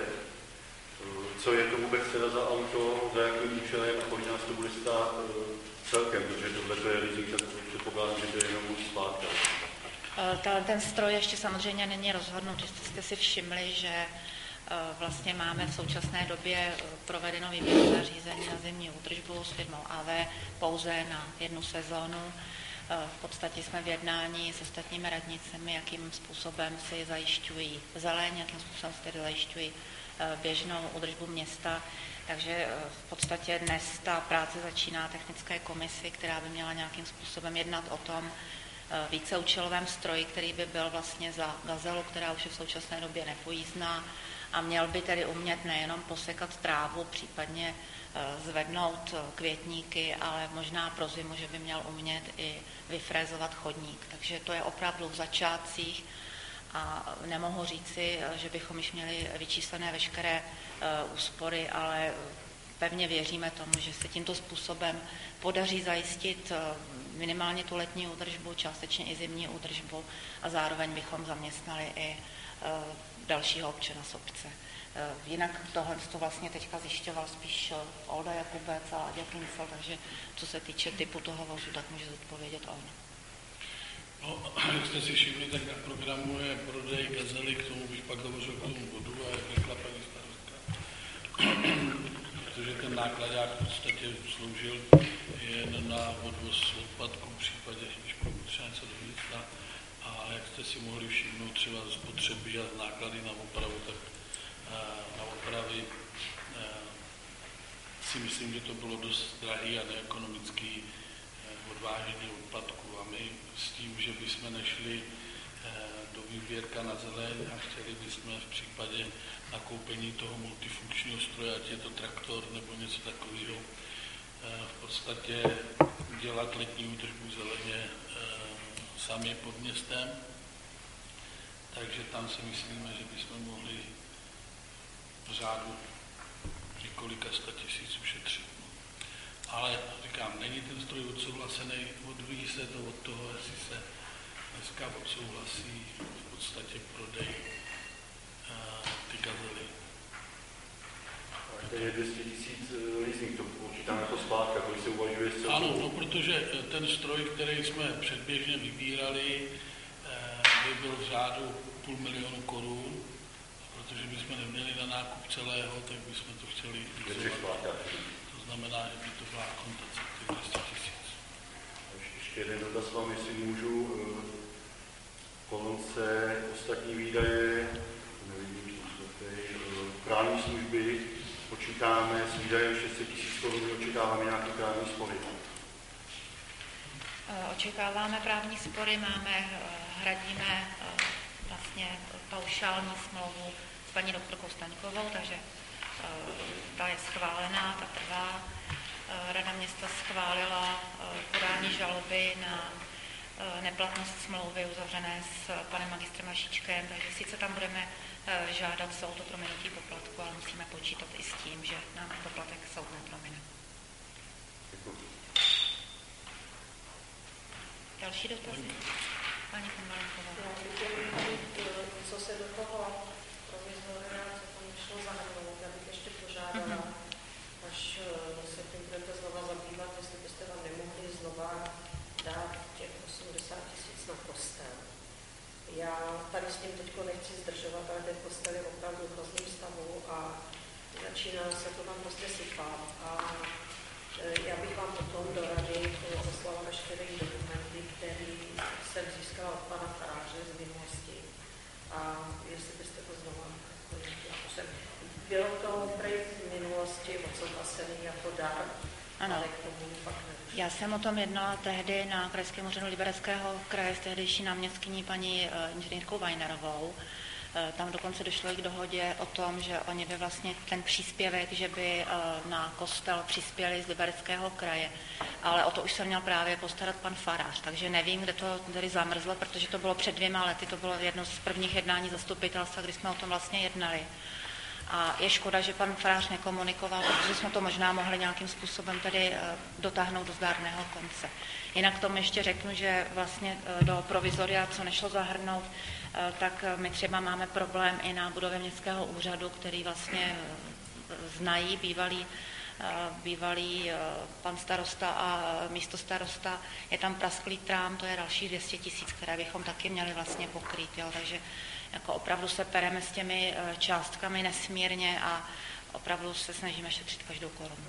co je to vůbec teda za auto, za jakým účelem a kolik nás to bude stát celkem, protože tohle je rizik, tak předpokládám, že to je jenom už zpátka. Ten stroj ještě samozřejmě není rozhodnut, jestli jste si všimli, že vlastně máme v současné době provedeno výběrové zařízení na zimní údržbu s firmou á vé pouze na jednu sezónu. V podstatě jsme v jednání s ostatními radnicemi, jakým způsobem si zajišťují zeleň, jakým způsobem si tedy zajišťují běžnou údržbu města. Takže v podstatě dnes ta práce začíná technické komisi, která by měla nějakým způsobem jednat o tom víceúčelovém stroji, který by byl vlastně za gazelu, která už je v současné době nepojízdná a měl by tedy umět nejenom posekat trávu, případně zvednout květníky, ale možná pro zimu, že by měl umět i vyfrézovat chodník. Takže to je opravdu v začátcích a nemohu říci, že bychom již měli vyčíslené veškeré úspory, ale pevně věříme tomu, že se tímto způsobem podaří zajistit minimálně tu letní údržbu, částečně i zimní údržbu a zároveň bychom zaměstnali i dalšího občana z obce. Jinak tohle to vlastně teďka zjišťoval spíš Olda Jakubec a Aďa Kincel, takže co se týče typu toho vozu, tak může zodpovědět on. No, jak jste si všimli, tak na programu je prodej gazely, k tomu bych pak hovořil k tomu bodu, a jak řekla paní starostka. Protože ten nákladák v podstatě sloužil jen na odvoz odpadků v případě, když bylo potřeba něco dovnitř. A jak jste si mohli všimnout třeba z potřeby a z náklady na opravu, tak na opravy si myslím, že to bylo dost drahý a neekonomický odvážení odpadků. A my s tím, že bychom nešli do výběrka na zeleň a chtěli bychom v případě nakoupení toho multifunkčního stroje, ať je to traktor nebo něco takového, v podstatě dělat letní údržbu zeleně sami pod městem. Takže tam si myslíme, že bychom mohli v řádu několika sta tisíc ušetřit. Ale říkám, není ten stroj odsouhlasený, odvíjí se to od toho, jestli se dneska odsouhlasí v podstatě prodej ty Gazely. To je dvě stě tisíc leasing, to počítáme jako splátka, to se uvažuje zcela. Ano, no, protože ten stroj, který jsme předběžně vybírali, by byl v řádu půl milionu korun, protože bychom neměli na nákup celého, tak bychom to chtěli leasovat. To znamená, že by to byla akontace těch dvě stě tisíc. Ještě jeden dotaz vám, jestli můžu. Kolonce ostatní výdaje, nevím, co jsou tady, právní služby, počítáme s výdajem šest set tisíc korun, očekáváme nějaký právní spory. Očekáváme právní spory, máme, hradíme vlastně paušální smlouvu s paní doktorkou Staňkovou, takže ta je schválená, ta trvá. Rada města schválila podání žaloby na neplatnost smlouvy uzavřené s panem magistrem Vašíčkem, takže sice tam budeme žádat soud o prominutí poplatku, ale musíme počítat i s tím, že nám poplatek soud nepromine. Další dotazy? Paní Konvalinková. Co se do toho provizoria, co tam šlo zahrnout, já bych ještě požádala, mm-hmm. až se tím budete znova zabývat, jestli byste vám nemohli znova dát těch osmdesát tisíc na kostel. Já tady s tím teďko nechci zdržovat, ale ten kostel je opravdu v hrozném stavu a začíná se to tam prostě sypat. A já bych vám potom do rady poslala veškeré dokumenty, které jsem získala od pana faráře z minulosti. A jestli byste to znovu jsem. Bylo to prej v minulosti odsouhlasený jako dar, ano. Ale k tomu fakt nevím. Já jsem o tom jednala tehdy na krajském úřadu Libereckého kraje s tehdejší náměstkyní paní inženýrkou Weinerovou. Tam dokonce došlo i k dohodě o tom, že oni by vlastně ten příspěvek, že by na kostel přispěli z Libereckého kraje, ale o to už se měl právě postarat pan farář, takže nevím, kde to tady zamrzlo, protože to bylo před dvěma lety, to bylo jedno z prvních jednání zastupitelstva, kdy jsme o tom vlastně jednali. A je škoda, že pan farář nekomunikoval, protože jsme to možná mohli nějakým způsobem tady dotáhnout do zdárného konce. Jinak tomu ještě řeknu, že vlastně do provizoria, co nešlo zahrnout, tak my třeba máme problém i na budově městského úřadu, který vlastně znají bývalý, bývalý pan starosta a místo starosta. Je tam prasklý trám, to je další dvě stě tisíc, které bychom taky měli vlastně pokrýt. Jo. Takže jako opravdu se pereme s těmi částkami nesmírně a opravdu se snažíme šetřit každou korunu.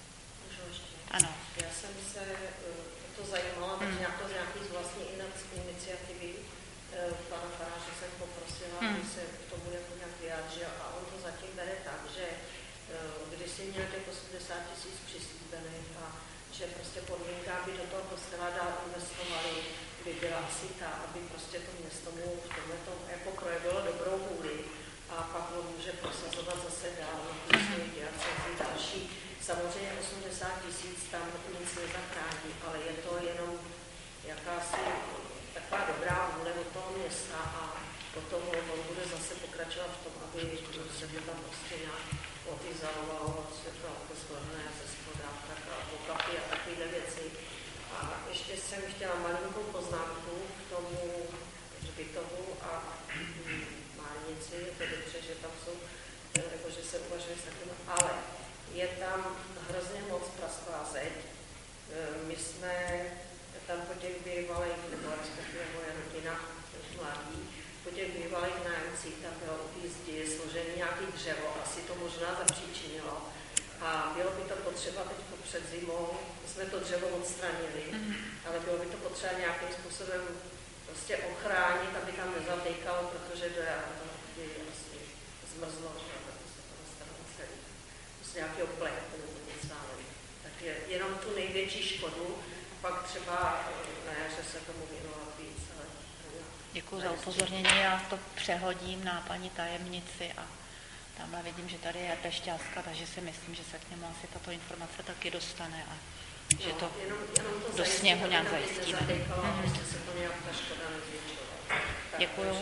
Ano. Já jsem se to zajímala, takže hmm. to z nějaký z vlastní iniciativy pana faráře jsem poprosila, hmm. aby se k tomu jako nějak vyjádřil a on to zatím bere tak, že když si měl těch osmdesát tisíc přislíbených a že prostě podmínka, aby do toho kostela dál investovali, by byla asi ta, aby prostě to město mu v tomhle tom jako projevilo dobrou vůli a pak ho může prosazovat zase dál na ty svoji dělace a další. Samozřejmě osmdesát tisíc tam nic nezachrání, ale je to jenom jakási taková dobrá vůle od toho města a potom on bude zase pokračovat v tom, aby se to tam prostě nějak odizaloval světlo jako skladné ze spoda, tak a okapy a takovéhle věci. A ještě jsem chtěla malinkou poznámku k tomu hřbitovu a márnici, je to dobře, že tam jsou, nebo že se uvažuje s takovým, ale je tam hrozně moc prasklá zeď. My jsme tam po těch bývalých, nebo respektive moje rodina, mladí, po těch bývalých nájemcích tam bylo u té zdi složené nějaké dřevo, asi to možná zapříčinilo. A bylo by to potřeba teď před zimou, jsme to dřevo odstranili, mm-hmm. ale bylo by to potřeba nějakým způsobem prostě ochránit, aby tam nezatýkalo, protože do jara by asi zmrzlo, že to se to nastalo celý. Prostě nějakého plechu nebo něco, tak je jenom tu největší škodu, pak třeba na jaře se tomu věnovat víc. Ale děkuji za upozornění, já to přehodím na paní tajemnici a tamhle vidím, že tady je Pešťáska, takže si myslím, že se k němu asi tato informace taky dostane a že to, no, jenom, jenom to do sněhu nějak zajistíme. Mm-hmm. Se to nějak ta škoda děkuju.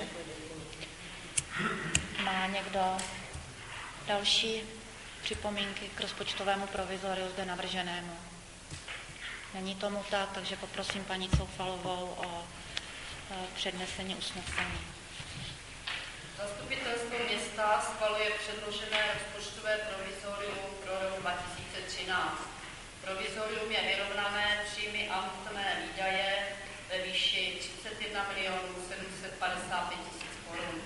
Má někdo další připomínky k rozpočtovému provizoriu zde navrženému? Není tomu tak, takže poprosím paní Coufalovou o přednesení usnesení. Zastupitelstvo města schvaluje předložené rozpočtové provizorium pro rok dva tisíce třináct. Provizorium je vyrovnané příjmy a hmotné výdaje ve výši třicet jedna milionů sedm set padesát pět tisíc korun.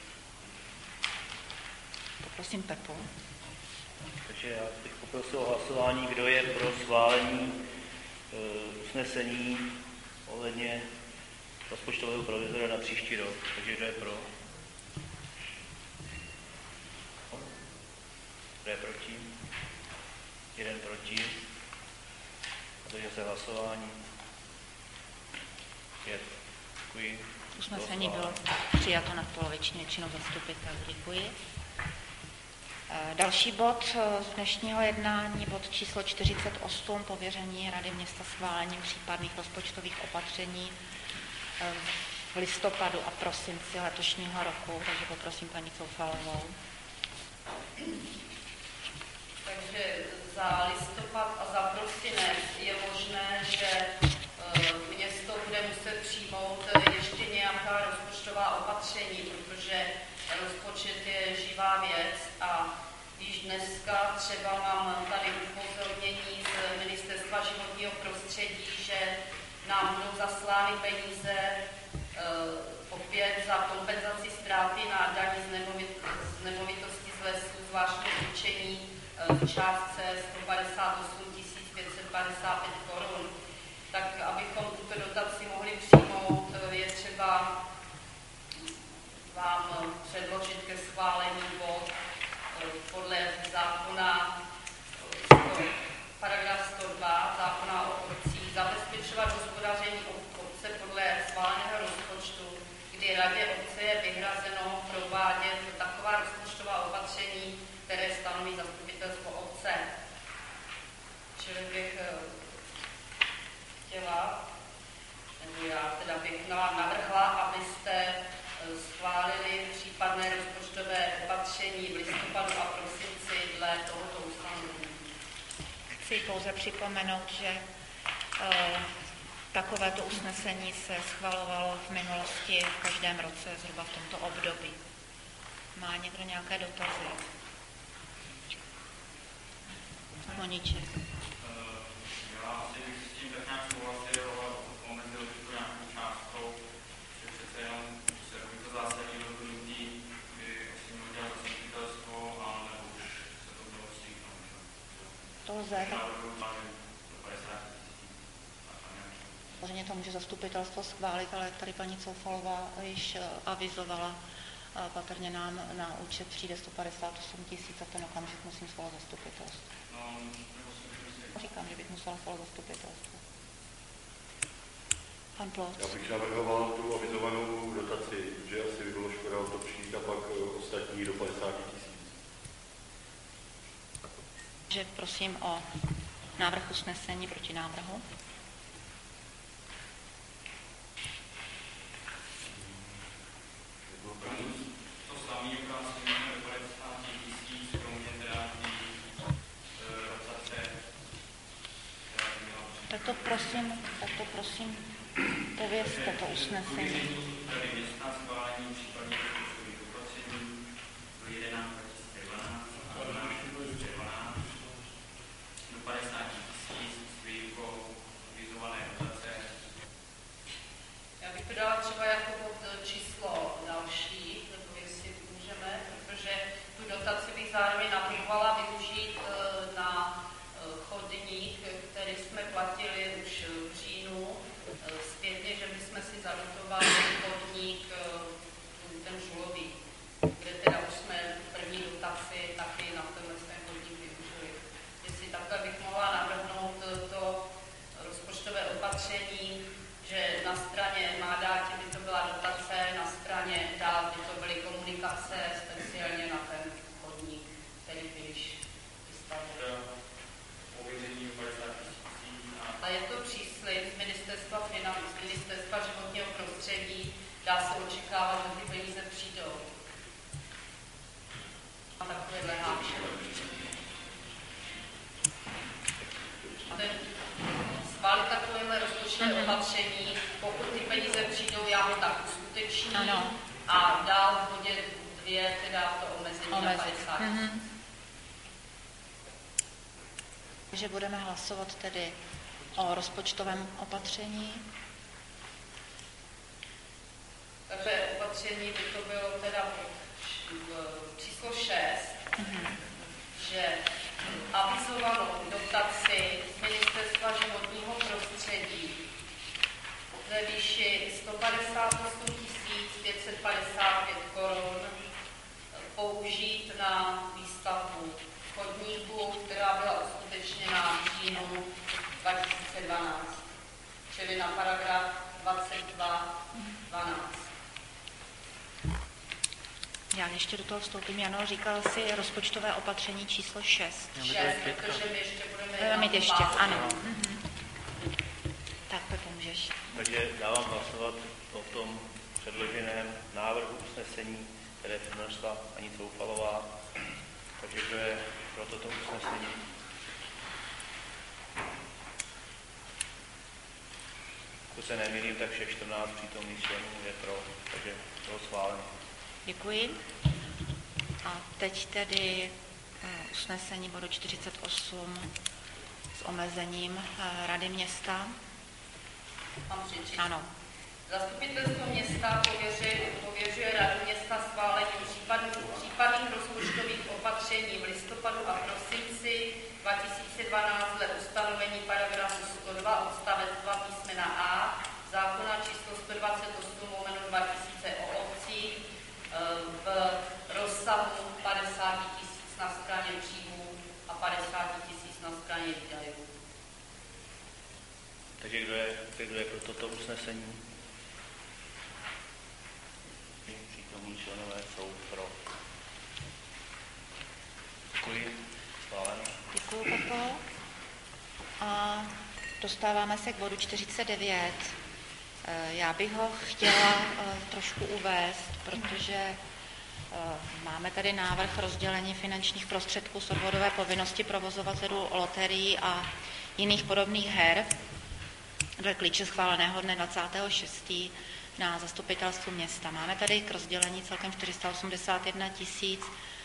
Poprosím Pepu. Takže já bych poprosil o hlasování, kdo je pro schválení e, usnesení ohledně rozpočtového provizoria na příští rok. Takže kdo je pro? Kdo je proti? Jeden proti. Takže se hlasování. Pět. Děkuji. Usnesení bylo přijato nadpoloviční většinou zastupitelů. Děkuji. Další bod z dnešního jednání, bod číslo čtyřicet osm, pověření Rady města schválením případných rozpočtových opatření v listopadu a prosinci letošního roku. Takže poprosím paní Coufalovou. Takže za listopad a za prosinec je možné, že město bude muset přijmout ještě nějaká rozpočtová opatření, protože rozpočet je živá věc a již dneska třeba mám tady upozornění z Ministerstva životního prostředí, že nám budou zaslány peníze opět za kompenzaci ztráty na daní z, nemovit, z nemovitosti z lesů, zvláštní určení v částce sto padesát osm tisíc pět set padesát pět korun. Tak abychom tuto dotaci mohli přijmout, je třeba vám předložit ke schválení bod podle zákona paragraf sto dva zákona o obcích zabezpečovat hospodaření obce podle schváleného rozpočtu, kdy radě obce je vyhrazeno provádět taková rozpočtová opatření, které stanoví zastupitelstvo obce. Čili bych chtěla, nebo já teda bych vám navrhla, abyste schválili případné rozpočtové opatření v listopadu a prosinci dle tohoto ustanovení. Chci pouze připomenout, že e, takovéto usnesení se schvalovalo v minulosti v každém roce, zhruba v tomto období. Má někdo nějaké dotazy? Moníček. Já asi bych s tím tak nějak souhlasil, ale omezil bych to nějakou částkou, že přece jenom se robí to zásadní rozhodnutí, kdy asi mělo dělat zastupitelstvo, a nebo už se to bylo stříknout. To lze. Samozřejmě to může zastupitelstvo schválit, ale tady paní Coufalová již avizovala, patrně nám na účet přijde sto padesát osm tisíc a ten okamžik musím svolat zastupitelstvo. No, Říkám, že bych musela svolat zastupitelstvo. Pan Ploc. Já bych navrhoval tu avizovanou dotaci, že asi by bylo škoda o to přijít a pak ostatní do padesát tisíc. Takže prosím o návrh usnesení proti návrhu. to samý ukázky máme padesát tisíc, kromě teda dotace, která by měla přijít. Tak to prosím, tak to prosím povězte to usnesení. Tady města schválení případně rozpočtových opatření do jedenáct dva tisíce dvanáct a dvanáct dva tisíce dvanáct do padesát tisíc s výjimkou avizované dotace. Já bych to dala třeba jako bod číslo další, nebo jestli můžeme, protože tu dotaci bych zároveň navrhovala využít na chodník, který jsme platili už v říjnu zpětně, že bychom si zadotovali chodník ten žulový, kde teda už jsme první dotaci taky na tenhle ten chodník využili. Jestli takhle bych mohla navrhnout to rozpočtové opatření, že na straně Mádáti by to byla dotace, na straně dál by to byly komunikace, speciálně na ten chodník, který by již vystavil. A je to příslib z Ministerstva financí, z Ministerstva životního prostředí, dá se očekávat, že ty peníze přijdou. A takovéhle návštěvy. Schválit takovéhle rozpočtové opatření, pokud ty peníze přijdou, já právě tak uskuteční. Ano. A dál v bodě dvě teda to omezení Omezit. na padesát tisíc. Mm-hmm. Takže budeme hlasovat tedy o rozpočtovém opatření. Takže opatření by to bylo teda číslo šest, mm-hmm. že avizovanou dotaci z Ministerstva životního prostředí ve výši sto padesát osm tisíc pět set padesát pět korun použít na výstavbu chodníku, která byla uskutečněna v říjnu dva tisíce dvanáct, čili na paragraf dvacet dva dvanáct. Já ještě do toho vstoupím. Jano, říkal si rozpočtové opatření číslo šest. šest, protože my ještě budeme... Budeme mít ještě, ano. Mm-hmm. Tak, Pepo, můžeš. Takže dávám hlasovat o tom předloženém návrhu usnesení, které přednesla Ani Coufalová. Takže kdo je pro toto usnesení? Pokud se nemýlím, tak všech čtrnáct přítomných členů je pro, takže bylo schváleno. Děkuji. A teď tedy usnesení bodu čtyřicet osm s omezením Rady města. Mám přečíst. Ano. Zastupitelstvo města pověřuje, pověřuje Radu města schválením případných, případných rozpočtových opatření v listopadu a prosinci dva tisíce dvanáct dle ustanovení paragrafu sto dva odstavec dva písmena A zákona číslo sto dvacet osm lomeno dva tisíce o obcích v rozsahu padesát tisíc na straně příjmů a padesát tisíc na straně výdajů. Takže kdo je, kdo je pro toto usnesení? Přítomní členové jsou pro. Děkuji. Schváleno. Děkuji, Pepo. A dostáváme se k bodu čtyřicet devět. Já bych ho chtěla trošku uvést, protože máme tady návrh rozdělení finančních prostředků z odvodové povinnosti provozovatelů loterií a jiných podobných her dle klíče schváleného dne dvacátého šestého na zastupitelstvu města. Máme tady k rozdělení celkem čtyři sta osmdesát jedna tisíc.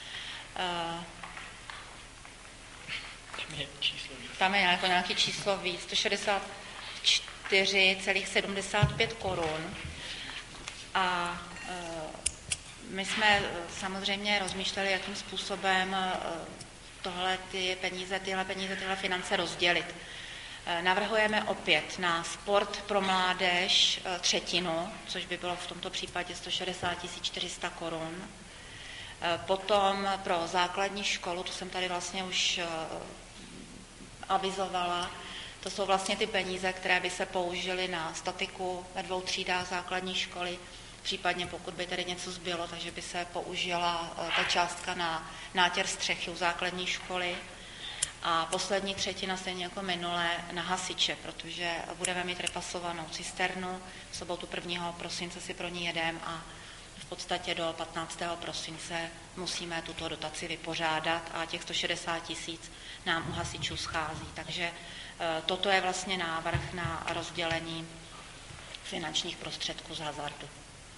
Tam je číslo víc. Tam je jako nějaké číslo víc, sto šedesát čtyři celá sedmdesát pět korun. A my jsme samozřejmě rozmýšleli, jakým způsobem tohle ty peníze, tyhle peníze, tyhle finance rozdělit. Navrhujeme opět na sport pro mládež třetinu, což by bylo v tomto případě sto šedesát tisíc čtyři sta korun. Potom pro základní školu, to jsem tady vlastně už avizovala, to jsou vlastně ty peníze, které by se použily na statiku ve dvou třídách základní školy, případně pokud by tady něco zbylo, takže by se použila ta částka na nátěr střechy u základní školy. A poslední třetina, stejně jako minule, na hasiče, protože budeme mít repasovanou cisternu. V sobotu prvního prosince si pro ní jedeme a v podstatě do patnáctého prosince musíme tuto dotaci vypořádat a těch sto šedesát tisíc nám u hasičů schází. Takže toto je vlastně návrh na rozdělení finančních prostředků z hazardu.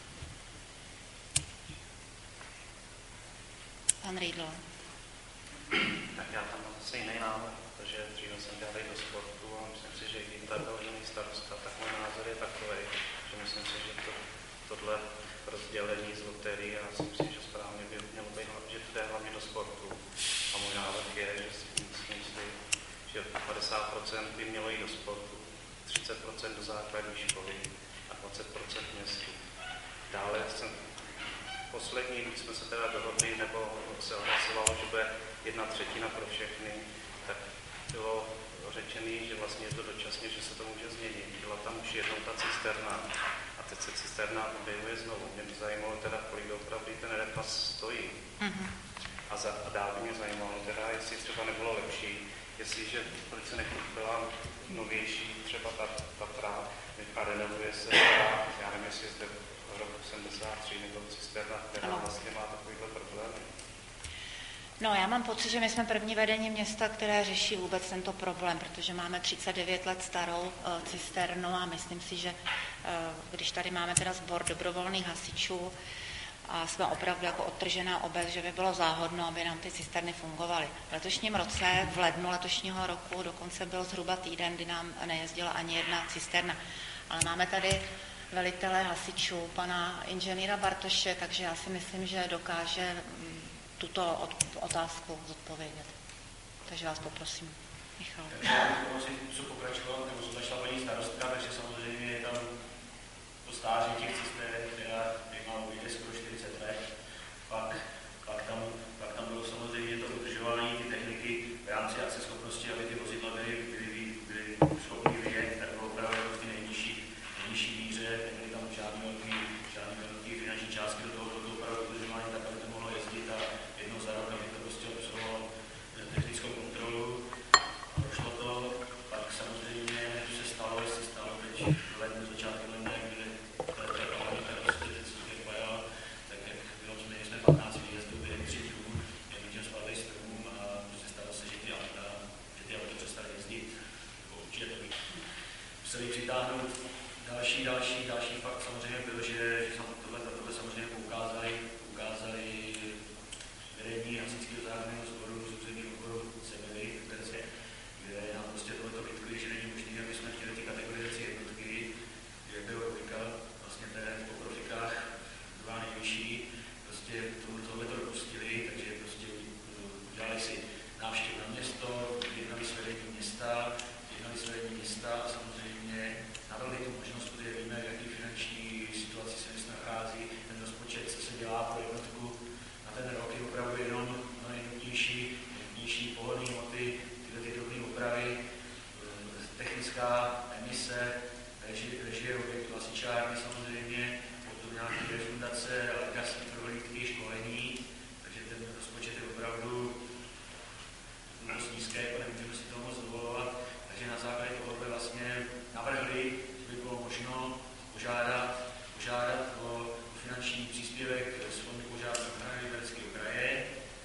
Pan Riedl. Tak já tam mám zase jiný návrh, protože dříve jsem dělal do sportu a myslím si, že i tady byl jiný starosta, tak můj názor je takový, že myslím si, že to, tohle rozdělení z loterii, já si myslím, že správně by mělo být, že to jde hlavně do sportu. A můj návrh je, že si myslím si, že padesát procent by mělo jít do sportu, třicet procent do základní školy a dvacet procent městu. Dále jsem poslední, když jsme se teda dohodli, nebo se hlasovalo, že bude jedna třetina pro všechny, tak bylo řečené, že vlastně je to dočasně, že se to může změnit. Byla tam už jednou ta cisterna a teď se cisterna objevuje znovu. Mě by zajímalo teda, kolik opravdu ten repas stojí. Mm-hmm. A, za, a dál by mě zajímalo teda, jestli třeba nebylo lepší, jestliže proč se nekoupila novější, třeba ta Tatra a renovuje se, já nevím, jestli je zde v roku sedmdesát tři nebo cisterna, která vlastně má takovýhle problémy. No, já mám pocit, že my jsme první vedení města, které řeší vůbec tento problém, protože máme třicet devět let starou uh, cisternu a myslím si, že uh, když tady máme teda sbor dobrovolných hasičů a jsme opravdu jako odtržená obec, že by bylo záhodno, aby nám ty cisterny fungovaly. V letošním roce, v lednu letošního roku, dokonce byl zhruba týden, kdy nám nejezdila ani jedna cisterna. Ale máme tady velitele hasičů, pana inženýra Bartoše, takže já si myslím, že dokáže tuto otázku zodpovědět. Takže vás poprosím, Michal. Já bych asi co pokračovat, nebo co začala paní starostka, takže samozřejmě je tam to stáří těch cisterek, která má ujde skoro čtyřicet let. Pak, pak, tam, pak tam bylo samozřejmě to udržování ty techniky v rámci akceschopnosti, aby ty vozidla byly, byly, byly schopny vyjet, tak bylo opravdu v té nejnižší, nejnižší míře, nebyly tam žádný velký, žádný velký finanční částky do toho, do toho opravdu udržování, tak aby to mohlo jezdit a jednou za rok, aby to prostě obsluhovalo technickou kontrolu. A došlo to, pak samozřejmě, co se stalo, jestli stalo teď v lednu, začátku ledna, kdy ta hlavní prostě teď vypadala, tak jak bylo, že jsme patnáct výjezdů během tři dnů, jen těm spadli stromům a prostě stalo se, že ty auta, že ty auta přestaly jezdit, nebo určitě to být. Museli přitáhnout další, další, další fakt samozřejmě byl, že, že tohle, tohle samozřejmě poukázali, ukázali vedení hasičského záchranného sboru z územního odboru Semily, kde nám prostě tohleto vytkli, že není možné, aby jsme chtěli ty kategorizaci jednotky, jak bylo dvojka, vlastně ten po profikách druhá nejvyšší, prostě tohleto dopustili, takže prostě udělali si návštěvu na město, jednali s vedením města, jednali s vedením města a samozřejmě navrhli tu možnost, protože víme, v jaký finanční situaci se město nachází, ten rozpočet, co se dělá pro jednotku na ten rok je opravdu jenom nejnutnější, nejnutnější pohodlné hmoty, tyhle ty drobné opravy, technická emise, režie, režie objektu hasičárny samozřejmě, potom nějaké refundace, lékařské prohlídky, školení, takže ten rozpočet je opravdu dost nízké, jako nemůžeme si toho moc dovolovat, takže na základě tohohle vlastně navrhli, že by bylo možno požádat, požádat o finanční příspěvek z Fondu požární ochrany Libereckého kraje.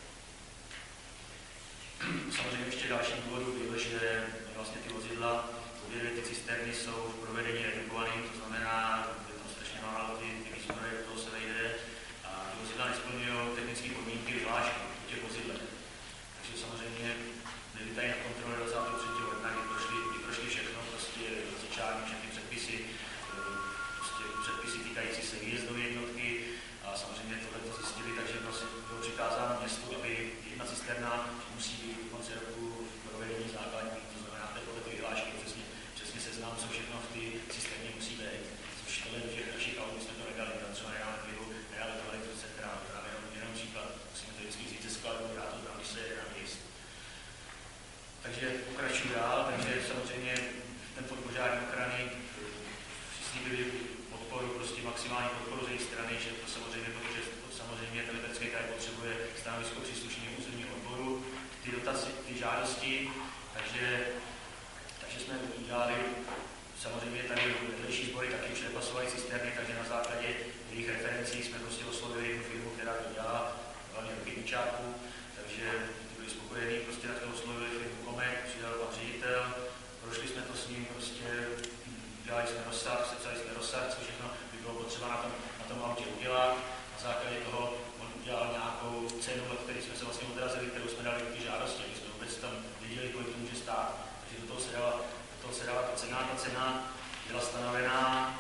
Samozřejmě ještě další důvodů byl, že vlastně ty vozidla, obě ty cisterny jsou v provedení redukovaným, to znamená, že tam strašně málo ty, ty výzbroje do toho se vejde a ty vozidla nesplňují technické podmínky vyhlášky u těch vozidlech. Takže samozřejmě byli tady na kontrole dvacátého třetího ledna, kdy prošli, kdy prošli všechno, prostě začátní všechny předpisy, prostě předpisy týkající se výjezdové jednotky a samozřejmě tohle to zjistili, takže bylo přikázáno městu, aby jedna cisterna musí být do konce roku v provedení základní, to znamená podle té vyhlášky přesně, přesně seznam, co všechno v té cisterně musí být, což tohle do těch našich aut jsme to nedali, třeba nedali klivu, nedali to elektrocentrál, právě jenom, jenom příklad, musíme to vždycky vzít ze skladu, dát to tam, když se jede na výjezd. Takže pokračuju dál, takže samozřejmě ten fond požární ochrany přislíbili podporu, prostě maximální podporu z její strany, že to samozřejmě, protože to samozřejmě ten Liberecký kraj potřebuje stanovisko příslušného územního odboru, ty dotace, ty žádosti, takže, takže jsme udělali samozřejmě tady vedlejší sbory taky už nepasovaly cisterny, takže na základě jejich referencí jsme prostě oslovili jednu firmu, která to dělá, hlavně roky Ničáku, takže byli spokojení, prostě na to oslovili firmu Komek, přidal pan ředitel, prošli jsme to s ním, prostě dělali jsme rozsah, sepsali jsme rozsah, co všechno by bylo potřeba na tom, na tom autě udělat. Na základě toho on udělal nějakou cenu, od které jsme se vlastně odrazili, kterou jsme dali do té žádosti, aby jsme vůbec tam věděli, kolik to může stát. Takže do toho se dala, do toho se dala ta cena, ta cena byla stanovená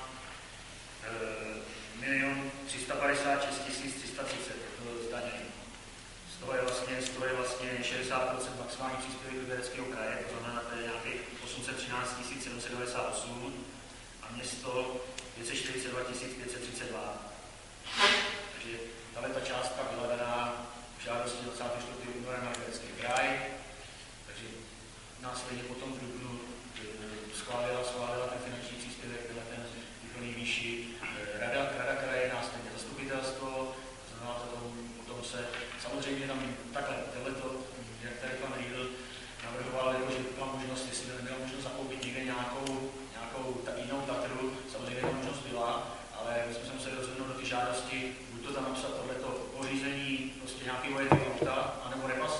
milion tři sta padesát šest tisíc tři sta třicet zdanění. Z toho je vlastně, z toho je vlastně šedesát procent maximální příspěvek Libereckého kraje, to znamená, to je nějakých osm set třináct tisíc sedm set devadesát osm a město pět set čtyřicet dva tisíc pět set třicet dva. Takže tato částka byla daná v žádosti dvacátého čtvrtého února na Liberecký kraj, takže následně potom v dubnu schválila, schválila ten finanční příspěvek, byl ten úplný výši rada, rada kraje, následně zastupitelstvo, to znamená, potom, potom se samozřejmě tam takhle, tohleto, jak tady pan Riedl navrhoval, jako, že byla možnost, jestli by neměla možnost zakoupit někde nějakou, nějakou tak jinou Tatru, samozřejmě ta možnost byla, ale my jsme se museli rozhodnout do ty žádosti, buď to tam napsat tohleto pořízení prostě nějakého jednoho auta, anebo repasovat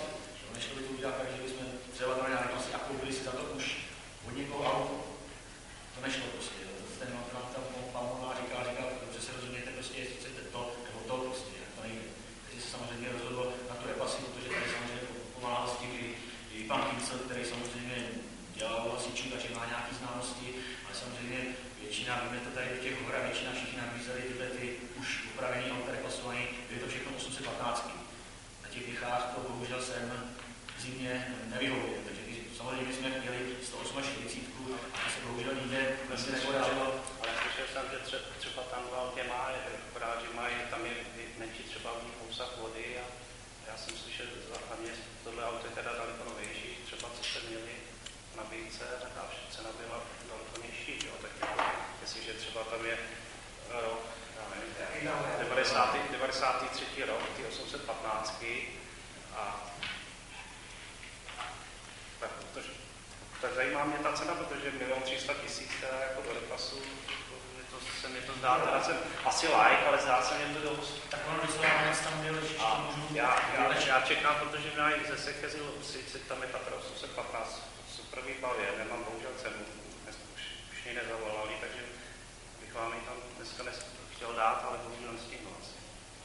který samozřejmě dělal hasičů, takže má nějaké znalosti, ale samozřejmě většina, víme to tady v těch horách, většina všichni nabízeli tyhle ty už upravený auta, reklasovaný, byly to všechno osm set patnáct. Na těch Vychách to bohužel jsem zimně nevyhovuje, takže samozřejmě jsme chtěli sto čtyřicet osm a se bohužel nikde vlastně nepodařilo. Ale slyšel jsem, že tře, třeba tam v autě má, akorát, že mají, tam je menší třeba úsah vody a já jsem slyšel, že hlavně tohle auto je teda daleko novější, třeba co jste měli na nabídce, tak ta cena byla daleko nižší, jo, tak jako, jestliže třeba tam je rok, já nevím, devadesátý třetí rok, ty osm set patnáct a tak, protože, tak zajímá mě ta cena, protože milion tři sta tisíc teda jako do repasu, to se mi to zdá, teda jsem asi like, ale zdá se mě to dost. Tak ono vyslování tam byl, a já, já, já čekám, protože mají ze Sekezy Lucy, tam je Tatra osm set patnáct, super výbavě, nemám bohužel cenu, dnes už, už mě nezavolali, takže bych vám ji tam dneska chtěl dát, ale bohužel nestihnu asi.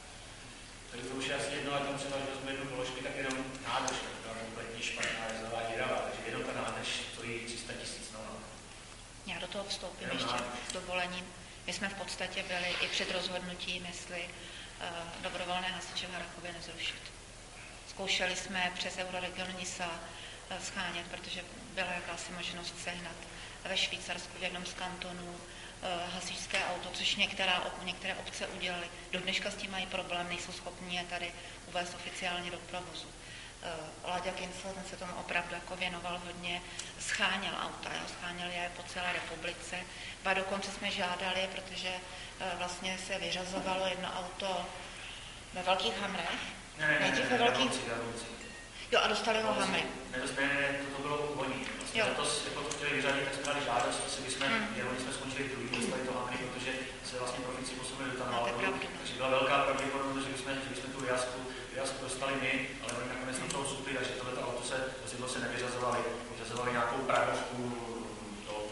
Takže to už je asi jedno, ale tam třeba, že jsme jednu položky, tak jenom nádrž, která je kompletně špatná, je zavá díravá, takže jenom ta nádrž stojí tři sta tisíc. No. Já do toho vstoupím jenom ještě s dovolením. My jsme v podstatě byli i před rozhodnutím, jestli uh, dobrovolné hasiče v Harrachově nezrušit. Zkoušeli jsme přes Euroregion NISA uh, schánět, protože byla jakási možnost sehnat ve Švýcarsku v jednom z kantonů uh, hasičské auto, což některá, některé obce udělali. Do dneška s tím mají problém, nejsou schopni je tady uvést oficiálně do provozu. Uh, Láďa Kincel, ten se tomu opravdu jako věnoval hodně, scháněl auta, jo, scháněl je po celé republice. A dokonce jsme žádali, protože uh, vlastně se vyřazovalo jedno auto ve velkých Hamrech. Ne, ne, ne, ne, ve velkých... Jo, a dostali ho Hamry. Ne, ne, ne, to bylo původní. Vlastně to, jako to chtěli vyřadit, tak jsme dali žádost, asi bychom, hmm. jenom jsme skončili druhý, dostali to Hamry, protože se vlastně profici posunuli do tam návodu. Takže byla velká pravděpodobnost, že bychom, že bychom tu vyjazku, vyjazku dostali my, ale oni nakonec na toho vstupili, takže tohleto auto se, vozidlo se nevyřazovali, vyřazovali nějakou pragovku, to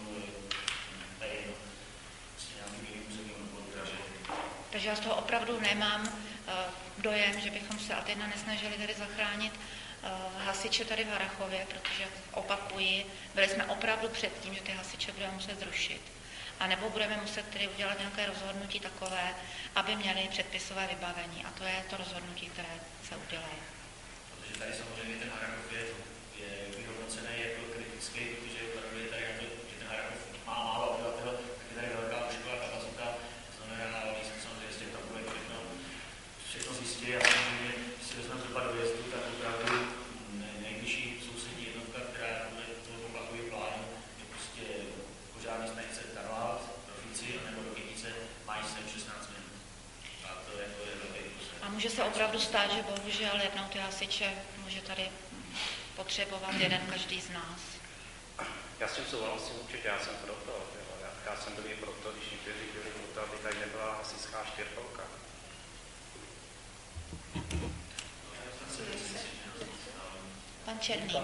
nevím, prostě nějakým jiným územím nebo takže. Takže já z toho opravdu nemám uh, dojem, že bychom se Athena nesnažili tady zachránit uh, hasiče tady v Harrachově, protože opakuji, byli jsme opravdu před tím, že ty hasiče budeme muset zrušit. A nebo budeme muset tedy udělat nějaké rozhodnutí takové, aby měli předpisové vybavení. A to je to rozhodnutí, které se udělalo. Protože tady samozřejmě ten Harrachov je, je vyhodnocený jako kritický, protože opravdu je tady, jako, že ten Harrachov má málo obyvatel, tak je tady velká lůžková kapacita. To znamená, že samozřejmě z těch tabulek všechno, všechno zjistí a samozřejmě, když si vezmeme třeba dojezdu, tak opravdu nejbližší sousední jednotka, která podle toho poplakového plánu je prostě požární stanice Karlát, Profici nebo do Kytice mají sem šestnáct minut. A to jako je velký kus. A může se opravdu stát, že bohužel jednou ty hasiče může tady potřebovat jeden každý z nás. Já s tím souhlasím určitě, já jsem proto. Já, já jsem byl i proto, když někteří byli proto, aby tady nebyla hasičská čtyřkolka. Pan Černý.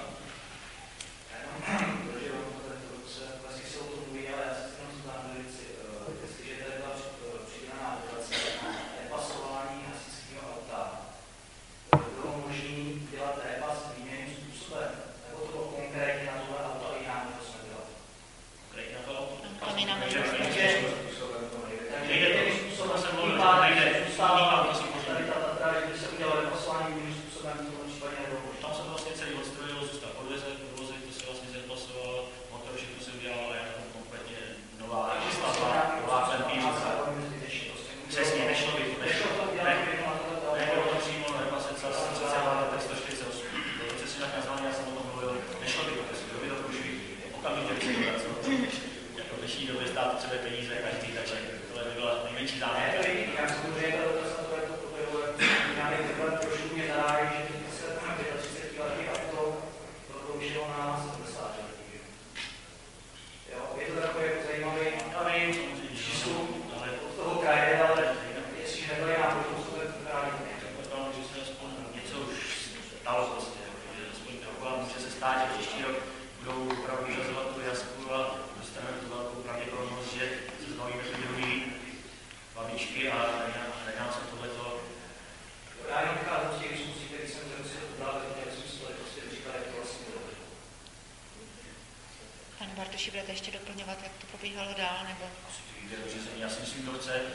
Pane Bartoši, budete ještě doplňovat, jak to probíhalo dál, nebo? Já si myslím, to chce.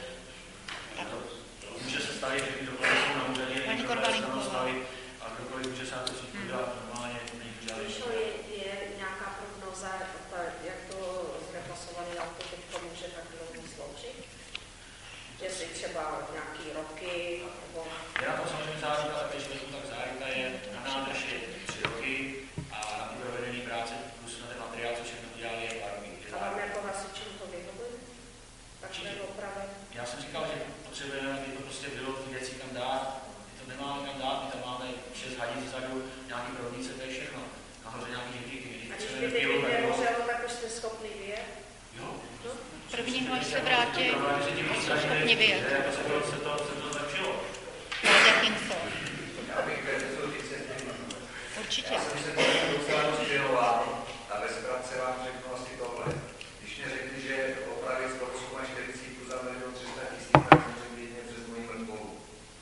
Může se stavit, že kdokoliv jsou na úřadě, kdokoliv se stavit a kdokoliv může se na to přijít podívat normálně, není to žádný. Je, je nějaká prognoza, jak to zrepasované auto teďko může tak dlouho sloužit? Jestli třeba nějaký roky, nebo... Je na to samozřejmě záruka, tak když to tak záruka je na nádrž je tři roky a na ty provedené práce plus na ten materiál, co všechno udělali, je dva roky. A vám jako hasičům to vyhovuje? Takové opravy? Já jsem říkal, že potřebujeme, aby to prostě bylo ty věci kam dát. My to nemáme kam dát, my tam máme šest hadin vzadu, nějaký provodnice, to je všechno. Nahoře nějaký žitky. A když by teď nehořelo, tak už jste schopný vyjet? Jo. No? První, až se vrátí, jsou schopni vyjet. Se to zlepšilo. Ale jakým jsou? Já bych chtěl říct, určitě. Já jsem se tomu docela rozčiloval a ve zkratce vám řeknu asi tohle. Když mě řekli, že opravit sto čtyřicet osm za milion tři sta tisíc, tak jsem řekl jedině přes moji mrtvolu.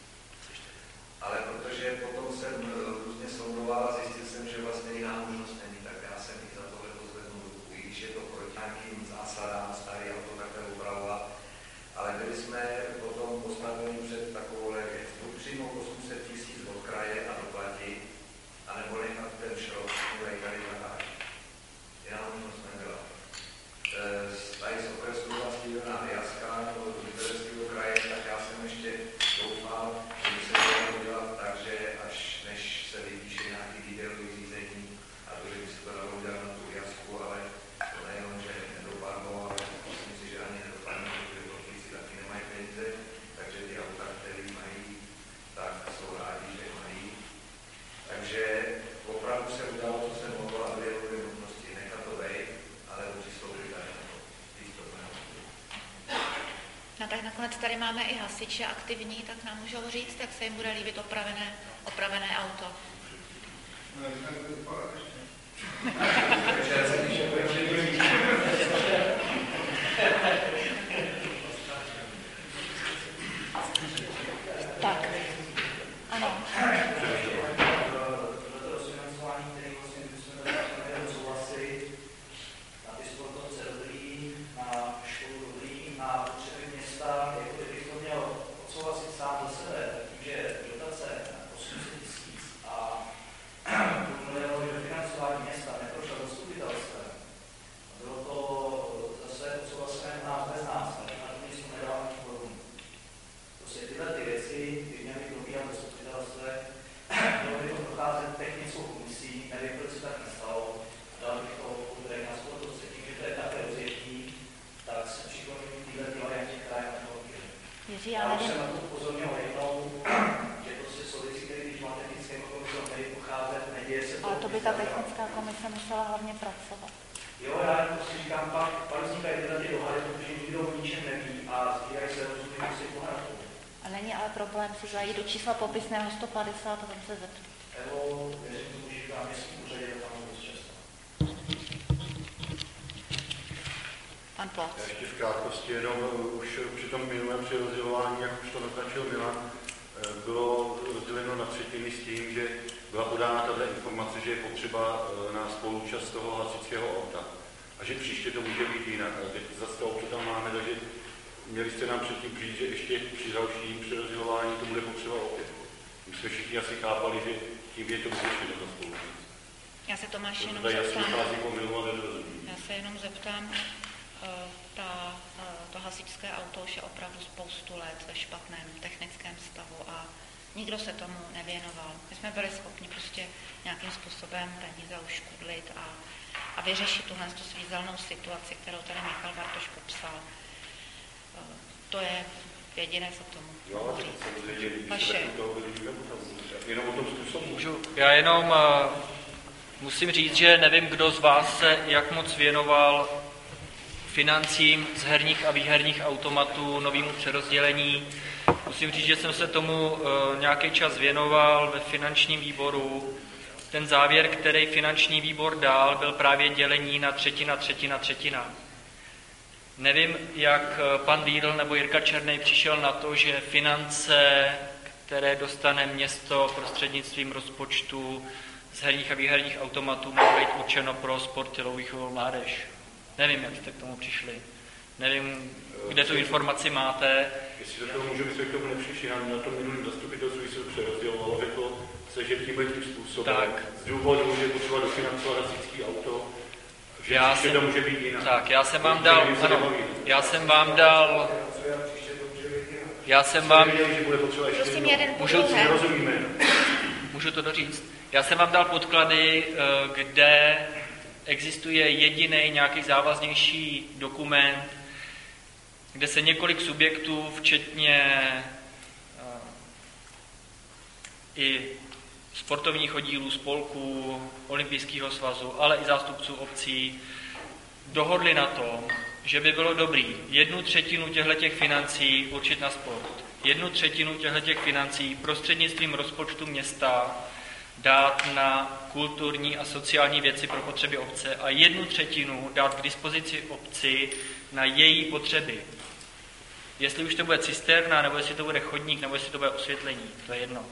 Ale protože potom jsem různě sondoval a zjistil jsem, že vlastně jiná možnost není, tak já jsem i za tohle pozvednul ruku, i když je to proti nějakým zásadám starý auto takhle upravovat. Ale byli jsme potom postaveni před takovouhle věc. Buď přijmout osm set tisíc od kraje a doplatit, anebo nechat ten šrot tady zahájit. Jiná možnost nebyla. Tady z okresu vlastně Jona Vyjazka, nebo z Libereckého kraje, tak já jsem ještě doufal, že by se to dalo udělat tak, že až než se vypíše nějaký výběrový řízení, a to, že by se to dalo udělat na tu Vyjazku, ale to nejenom, že nedopadlo, ale myslím si, že ani nedopadne, protože profíci taky nemají peníze, takže ty auta, které mají, tak jsou rádi, že mají. Takže opravdu se udělalo, co se mohlo, a byly dvě možnosti, nechat to vejít, ale přistoupit tady na to. No tak nakonec tady máme i hasiče aktivní, tak nám můžou říct, jak se jim bude líbit opravené, opravené auto. Tak, ano. Já nevím. jsem na to upozornil jednou, že prostě jsou věci, které když má technické komise měly pocházet, neděje se to. Ale to by ta technická komise musela hlavně pracovat. Jo, já prostě říkám, pak, pak vznikají tyhle ty dohady, protože nikdo o ničem neví a sbírají se rozumí musí pohratu. A není ale problém si zajít do čísla popisného sto padesát a tam se zeptat. Evo, věřím tomu, že na městském úřadě to tam dost často. Pan Plac. Já ještě v krátkosti jenom už při tom minulém přerozdělování, jak už to naznačil Milan, bylo rozděleno na třetiny s tím, že byla podána tato informace, že je potřeba na spoluúčast toho hasičského auta a že příště to může být jinak. A teď zase to auto tam máme, takže měli jste nám předtím přijít, že ještě při dalším přerozdělování to bude potřeba opět. My jsme všichni asi chápali, že tím je to vyřešeno za spoluúčast. Já se Tomáš jenom zeptám. Já se jenom zeptám. Ta, to hasičské auto už je opravdu spoustu let ve špatném technickém stavu a nikdo se tomu nevěnoval. My jsme byli schopni prostě nějakým způsobem peníze uškudlit a, a vyřešit tuhle svízelnou situaci, kterou tady Michal Bartoš popsal. To je jediné, co tomu mohu říct. Vaše. Můžu, já jenom uh, musím říct, že nevím, kdo z vás se jak moc věnoval financím z herních a výherních automatů, novému přerozdělení. Musím říct, že jsem se tomu uh, nějaký čas věnoval ve finančním výboru. Ten závěr, který finanční výbor dal, byl právě dělení na třetina, třetina, třetina. Nevím, jak pan Dídl nebo Jirka Černej přišel na to, že finance, které dostane město prostřednictvím rozpočtu z herních a výherních automatů má být určeno pro sport, tělovýchovu, mládež. Nevím, jak jste k tomu přišli. Nevím, kde tu informaci máte. Jestli do toho můžu, my jsme k tomu nepřišli, na tom minulém zastupitelstvu se to přerozdělovalo, řeklo se, že tímhle tím způsobem, tak. Z důvodu, že potřeba dofinancovat hasičský auto, že já jsem, to může být jinak. Tak, já jsem vám dal, ano, já jsem vám dal, já jsem vám, Prosím, jeden můžu, můžu to doříct. Já jsem vám dal podklady, kde existuje jediný nějaký závaznější dokument, kde se několik subjektů, včetně uh, i sportovních oddílů, spolků, olympijského svazu, ale i zástupců obcí, dohodli na tom, že by bylo dobrý jednu třetinu těchto financí určit na sport, jednu třetinu těchto financí prostřednictvím rozpočtu města dát na kulturní a sociální věci pro potřeby obce a jednu třetinu dát k dispozici obci na její potřeby. Jestli už to bude cisterna, nebo jestli to bude chodník, nebo jestli to bude osvětlení, to je jedno.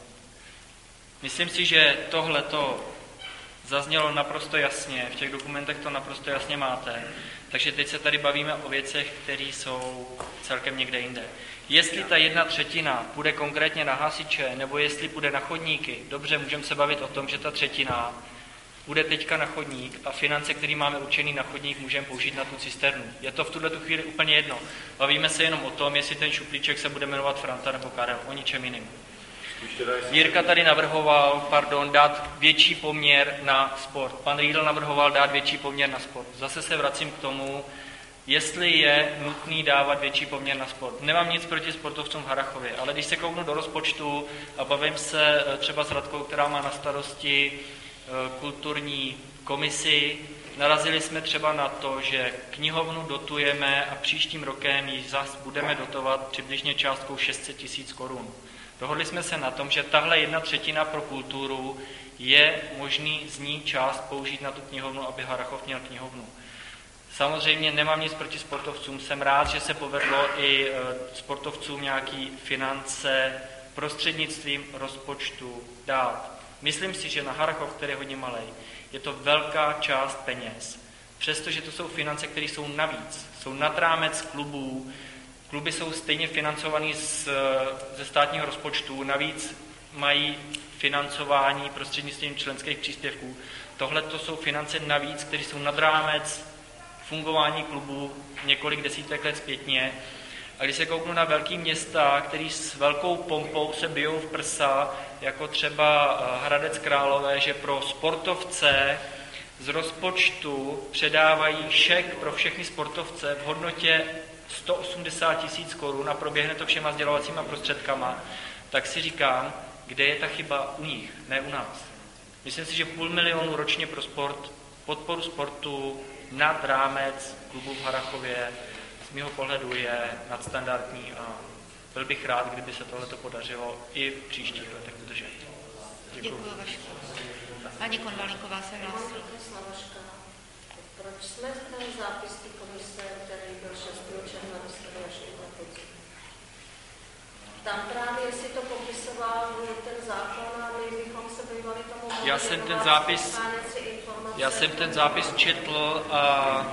Myslím si, že tohleto zaznělo naprosto jasně, v těch dokumentech to naprosto jasně máte, takže teď se tady bavíme o věcech, které jsou celkem někde jinde. Jestli ta jedna třetina půjde konkrétně na hasiče, nebo jestli půjde na chodníky, dobře, můžeme se bavit o tom, že ta třetina půjde teďka na chodník a finance, které máme určený na chodník, můžeme použít na tu cisternu. Je to v tuhle tu chvíli úplně jedno. Bavíme se jenom o tom, jestli ten šuplíček se bude jmenovat Franta nebo Karel, o ničem jiným. Jirka tady navrhoval, pardon, dát větší poměr na sport. Pan Riedl navrhoval dát větší poměr na sport. Zase se vracím k tomu, jestli je nutný dávat větší poměr na sport. Nemám nic proti sportovcům v Harrachově, ale když se kouknu do rozpočtu a bavím se třeba s Radkou, která má na starosti kulturní komisi, narazili jsme třeba na to, že knihovnu dotujeme a příštím rokem ji zas budeme dotovat přibližně částkou šest set tisíc korun. Dohodli jsme se na tom, že tahle jedna třetina pro kulturu je možný z ní část použít na tu knihovnu, aby Harrachov měl knihovnu. Samozřejmě nemám nic proti sportovcům, jsem rád, že se povedlo i sportovcům nějaký finance prostřednictvím rozpočtu dát. Myslím si, že na Harrachov, který je hodně malej, je to velká část peněz. Přestože to jsou finance, které jsou navíc, jsou nad rámec klubů, kluby jsou stejně financovaný z, ze státního rozpočtu, navíc mají financování prostřednictvím členských příspěvků. Tohle to jsou finance navíc, které jsou nad rámec fungování klubů několik desítek let zpětně. A když se kouknu na velký města, který s velkou pompou se bijou v prsa, jako třeba Hradec Králové, že pro sportovce z rozpočtu předávají šek pro všechny sportovce v hodnotě sto osmdesát tisíc korun a proběhne to všema sdělovacíma prostředkama, tak si říkám, kde je ta chyba u nich, ne u nás. Myslím si, že půl milionu ročně pro sport, podporu sportu nad rámec klubu v Harrachově z mého pohledu je nadstandardní a byl bych rád, kdyby se tohleto podařilo i v příštích letech udržet. Děkuji. Děkuji, Vašku. Paní Konvalíková se hlásí. Proč jsme ten zápis té komise, který byl šestého června, dostali až na podzim? Tam právě si to popisoval ten zákon a my bychom se bývali tomu mohli já jsem ten zápis, já jsem ten zápis četl a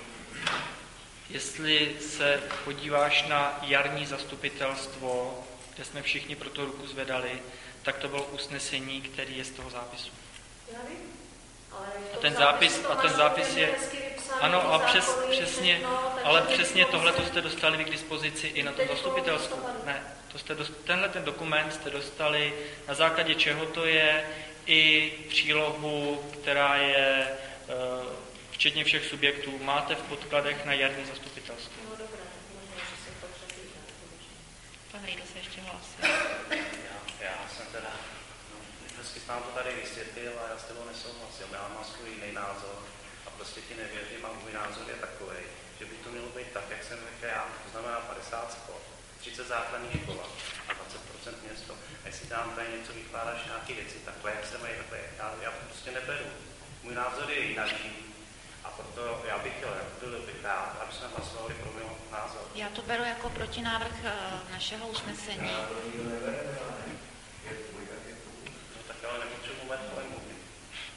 jestli se podíváš na jarní zastupitelstvo, kde jsme všichni pro to ruku zvedali, tak to bylo usnesení, který je z toho zápisu. Já vím, ale a ten zápis, a ten zápis je, ano, a přes, přesně, ale přesně tohle to jste dostali vy k dispozici i na tom zastupitelstvu. Ne, to jste dost, tenhle ten dokument jste dostali, na základě čeho to je, i přílohu, která je včetně všech subjektů, máte v podkladech na jarní zastupitelstvu. No dobré, možná, že se to přebíhá. Pan Riedl se ještě hlásí. Já, já jsem teda, no, hezky jsem to tady vysvětlil a já s tebou nesouhlasím. Já mám svůj jiný názor a prostě ti nevěřím a můj názor je takový, že by to mělo být tak, jak jsem řekl já, to znamená padesát sport, třicet základní škola a dvacet procent město. A jestli tam tady něco vykládáš nějaké věci, takhle, jak se mají, takhle, já, já prostě neberu. Můj názor je jiný. A proto já bych chtěl, byl bych rád, aby jsme hlasovali pro můj názor. Já to beru jako protinávrh našeho usnesení. No tak ale nepotřebuji mít pojmu.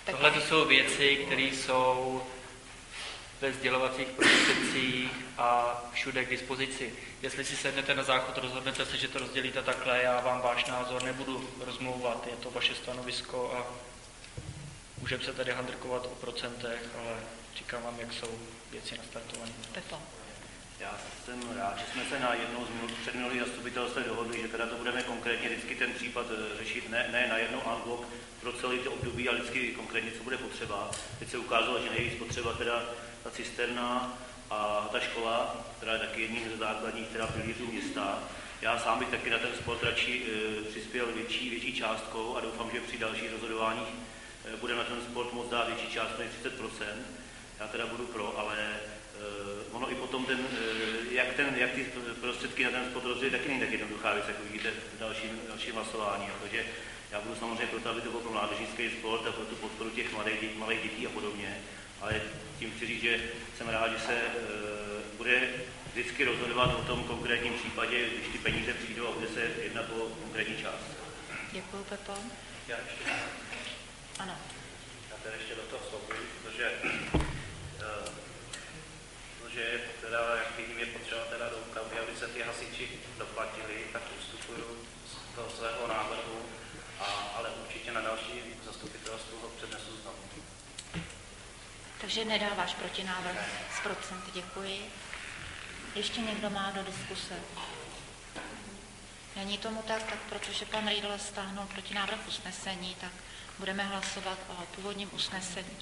Tohle to jsou věci, které jsou ve sdělovacích prostředcích a všude k dispozici. Jestli si sednete na záchod, rozhodnete se, že to rozdělíte takhle, já vám váš názor nebudu rozmlouvat, je to vaše stanovisko a můžeme se tady handrkovat o procentech, ale říkám vám, jak jsou věci nastartované. Pepo. Já jsem rád, že jsme se na jednou z minut před minulých zastupitelstv dohodli, že teda to budeme konkrétně vždycky ten případ řešit ne, ne na jednou en bloc pro celý ty období, ale vždycky konkrétně, co bude potřeba. Teď se ukázalo, že nejvíc potřeba teda ta cisterna a ta škola, která je taky jedním ze základních teda pilířů města. Já sám bych taky na ten sport radši e, přispěl větší, větší částkou a doufám, že při dalších rozhodováních e, bude na ten sport moct dát větší částku než třicet procent. Já teda budu pro, ale Uh, ono i potom, ten, uh, jak, ten, jak ty prostředky na ten sport rozdělit, taky není tak jednoduchá věc, jak uvidíte v dalším, dalším hlasování. Takže já budu samozřejmě proto, aby to byl pro mládežnický sport a pro tu podporu těch mladých, dětí, malých dětí a podobně. Ale tím chci říct, že jsem rád, že se uh, bude vždycky rozhodovat o tom konkrétním případě, když ty peníze přijdou a bude se jednat o konkrétní část. Děkuji, Pepo. Já ještě... Ano. Já tady ještě do toho vstupuji, protože uh, že teda, jak vidím, je potřeba teda do úpravy, aby se ty hasiči doplatili, tak ustupuju z toho svého návrhu, a, ale určitě na další zastupitelstvu ho přednesu znovu. Takže nedáváš protinávrh z procent, děkuji. Ještě někdo má do diskuse? Není tomu tak, tak protože pan Riedl stáhnul protinávrh usnesení, tak budeme hlasovat o původním usnesení.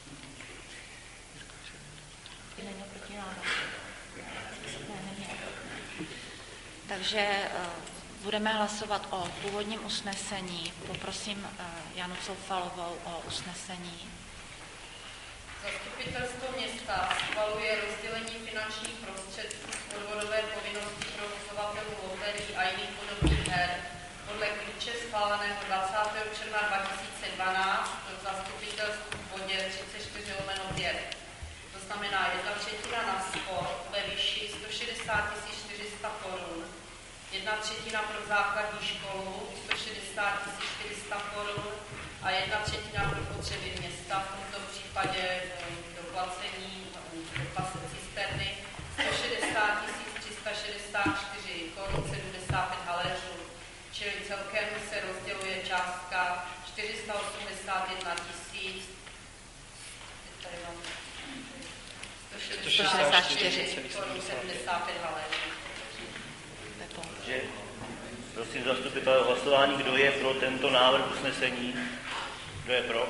Není protinávrh. Ne, není. Takže uh, budeme hlasovat o původním usnesení. Poprosím uh, Janu Coufalovou o usnesení. Zastupitelstvo města schvaluje rozdělení finančních prostředků z odvodové povinnosti provozovatelů loterií a jiných podobných her podle klíče schváleného dvacátého června dva tisíce dvanáct v zastupitelstvu v bodě třicet čtyři lomeno pět. To znamená jedna třetina na sport ve výši sto šedesát tisíc čtyři sta korun, jedna třetina pro základní školu sto šedesát tisíc čtyři sta korun a jedna třetina pro potřeby města, v tomto případě doplacení doplacení cisterny sto šedesát tisíc tři sta šedesát čtyři korun sedmdesát pět haléřů, čili celkem se rozděluje částka čtyři sta osmdesát jedna tisíc sto šedesát čtyři korun sedmdesát pět haléřů. Takže prosím zastupitele hlasování, kdo je pro tento návrh usnesení? Kdo je pro?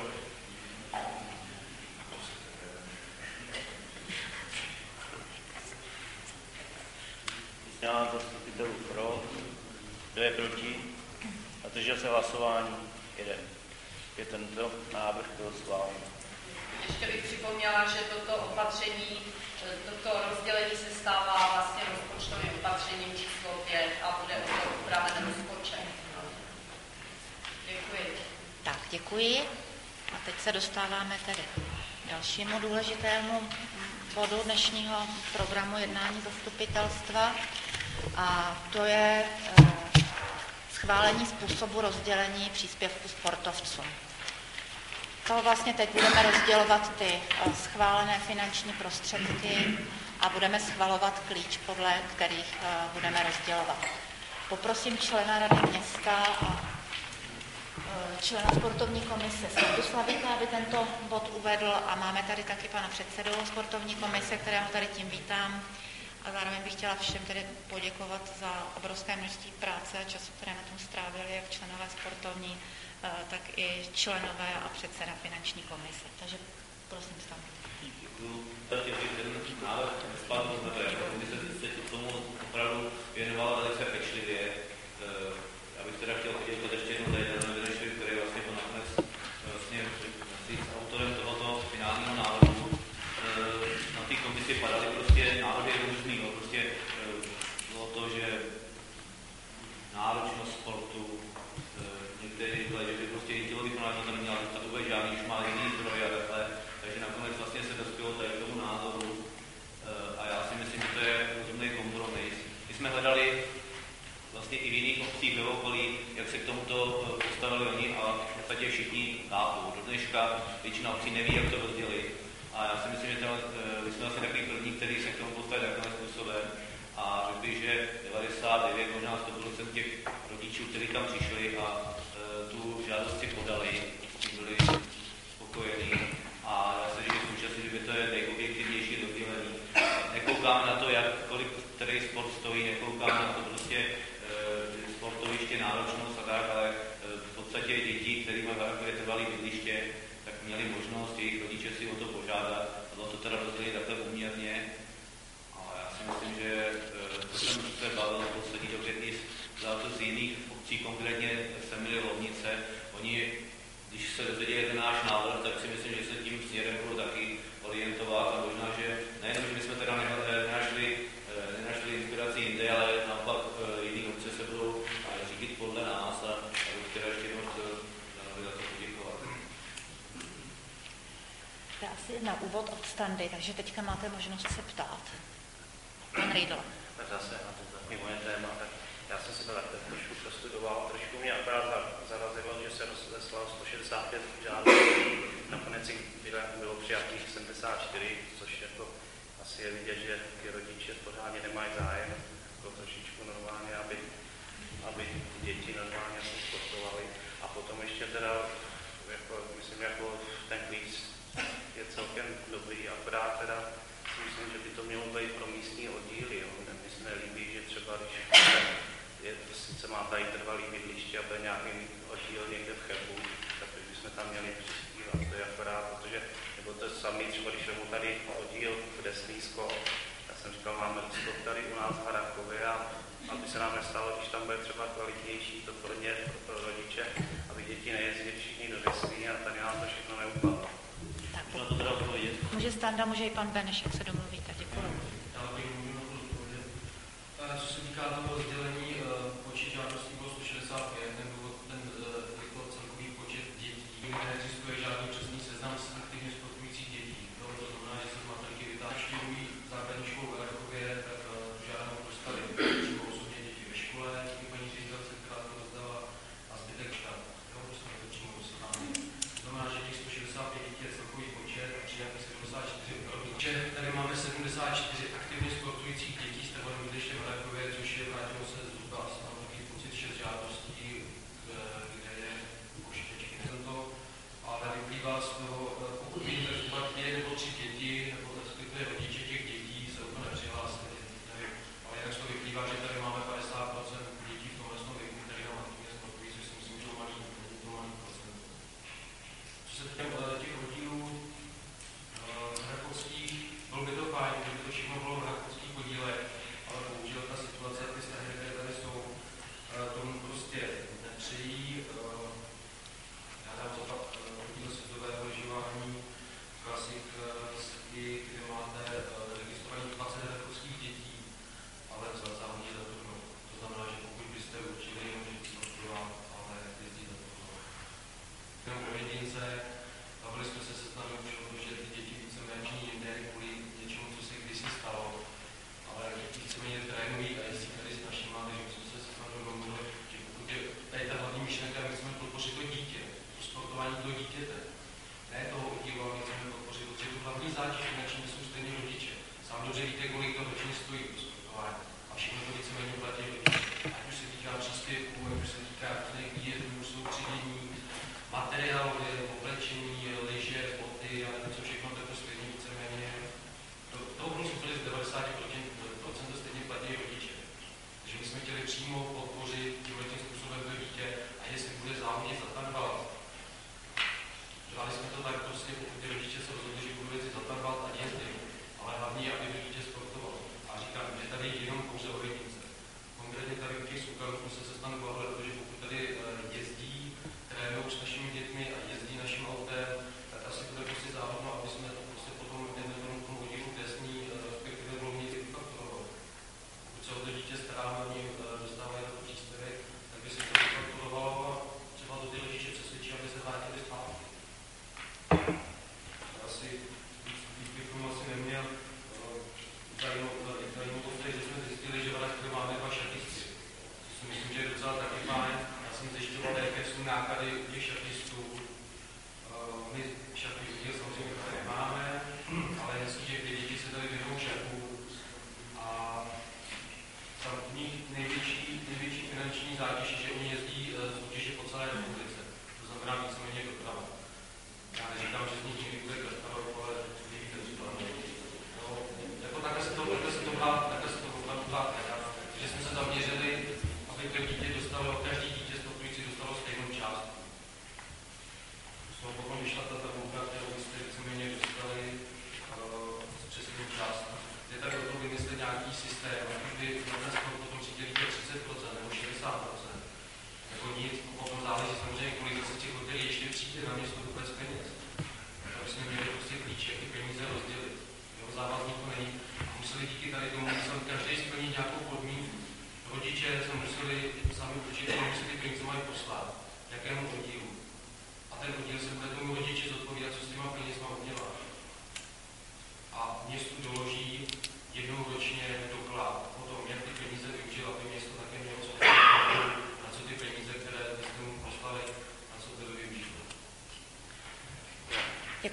Já zastupitelů pro. Kdo je proti? A držel se hlasování jeden. Je tento návrh byl schválen. Ještě bych připomněla, že toto opatření, toto rozdělení se stává vlastně rozpočtovým opatřením číslo pět a bude upraven rozpočet. Děkuji. Tak, děkuji. A teď se dostáváme tedy k dalšímu důležitému bodu dnešního programu jednání zastupitelstva. A to je e, schválení způsobu rozdělení příspěvku sportovcům. To vlastně teď budeme rozdělovat ty schválené finanční prostředky a budeme schvalovat klíč, podle kterých budeme rozdělovat. Poprosím člena Rady města a člena sportovní komise Světoslavíka, aby tento bod uvedl, a máme tady taky pana předsedu sportovní komise, kterého tady tím vítám. A zároveň bych chtěla všem tedy poděkovat za obrovské množství práce a času, které na tom strávili, jak členové sportovní, tak i členové a předseda finanční komise. Takže prosím tam. Ten návrh bezplatnou komise se tomu opravdu věnovala velice pečlivě. Já bych teda chtěl poděkovat ještě jednou za jeden Věřešovi, který vlastně byl nakonec vlastně s autorem tohoto finálního návrhu. Na té komisi padaly prostě návrhy různý. Prostě bylo to, že náročnost sportu, někteří říkali, že by prostě i tělový pronádní to neměla dostat vůbec žádný, už má jiný zdroj a takhle. Takže nakonec vlastně se dospělo tady k tomu názoru a já si myslím, že to je rozumný kompromis. My jsme hledali že devadesát devět, možná sto procent těch rodičů, kteří tam přišli a e, tu žádost si podali, byli spokojení. A já se říkám současně, že by to je nejobjektivnější rozdělení. Nekoukám na to, jak, kolik který sport stojí, nekoukám na to prostě e, sportoviště, náročnost a tak, ale e, v podstatě děti, které mají takové trvalé bydliště, tak měli možnost jejich rodiče si o to požádat. A bylo to teda rozdělení takhle uměrně. A já si myslím, že e, to jsem se bavil v poslední době i z jiných obcí, konkrétně Semily Lovnice. Oni, když se dozvěděli ten náš návrh, tak si myslím, že se tím směrem budou taky orientovat a možná, že nejenom, že bychom teda nenašli, nenašli inspiraci jinde, ale naopak jiný obce se budou řídit podle nás a bych teda ještě jednou chtěl za to poděkovat. To je asi na úvod od Standy, takže teďka máte možnost se ptát. Pan Riedl. Tak zase na to takový moje téma, tak já jsem si to takhle trošku prostudoval, trošku mě akorát zarazilo, že se rozeslalo sto šedesát pět žádostí, nakonec jich bylo, bylo přijatých sedmdesát čtyři, což jako asi je vidět, že ty rodiče pořádně nemají zájem jako trošičku normálně, aby, aby děti normálně se sportovaly. A potom ještě teda, jako, myslím, jako ten kvíz je celkem dobrý, akorát teda si myslím, že by to mělo být pro místní oddíly. Jo. Mně se nelíbí, že třeba když je, sice má tady trvalý bydliště a bude nějaký oddíl někde v Chebu, tak bychom tam měli přispívat. To je akorát, protože, nebo to je samý, třeba když vemu tady oddíl v Deslísko, já jsem říkal, máme roztok tady u nás v Harakově a aby se nám nestalo, když tam bude třeba kvalitnější, to pro ně, pro rodiče, aby děti nejezdili všichni do Deslí a tady nám to všechno neupadlo. Může Standa, může i pan Beneš, jak se domluvíte. Děkuji. Co se týká toho rozdělení, počet žádostí bylo sto šedesát pět, ten důvod, ten jako celkový počet dětí. Neexistuje žádný přesný seznam s aktivně sportujících dětí. To znamená, že se z matriky vytáčtějí základní školu v Harakově, tak žádnou dostali přímo osobně děti ve škole, díky paní ředitelce, která to rozdala, a zbytek štát. Jo, prostě to přímo dostali. To znamená, že těch sto šedesát pět dětí je celkový počet a přijaté sedmdesát čtyři rodiče. Tady máme sedmdesát čtyři aktivně sportujících dětí s trvalým bydlištěm v Harakově, což je, vrátilo se zhruba asi mám takový pocit šest žádostí, kde je poštečky tento, ale vyplývá z toho, pokud vidíte zhruba dvě nebo tři děti, nebo respektive rodiče těch dětí se o to nepřihlásili, nevím, ale jinak z toho vyplývá, že tady máme padesát procent dětí v tomhle věku, které nám aktivně sportují, což si myslím, že to malý, to malý procent. Co se týká těch oddílů hrakovských, bylo by to fajn, kdyby to všechno bylo v hrakovských podílech, ale bohužel ta situace, ty vztahy, které tady jsou, tomu prostě nepřejí. Já dám za fakt oddíl světového lyžování, klasik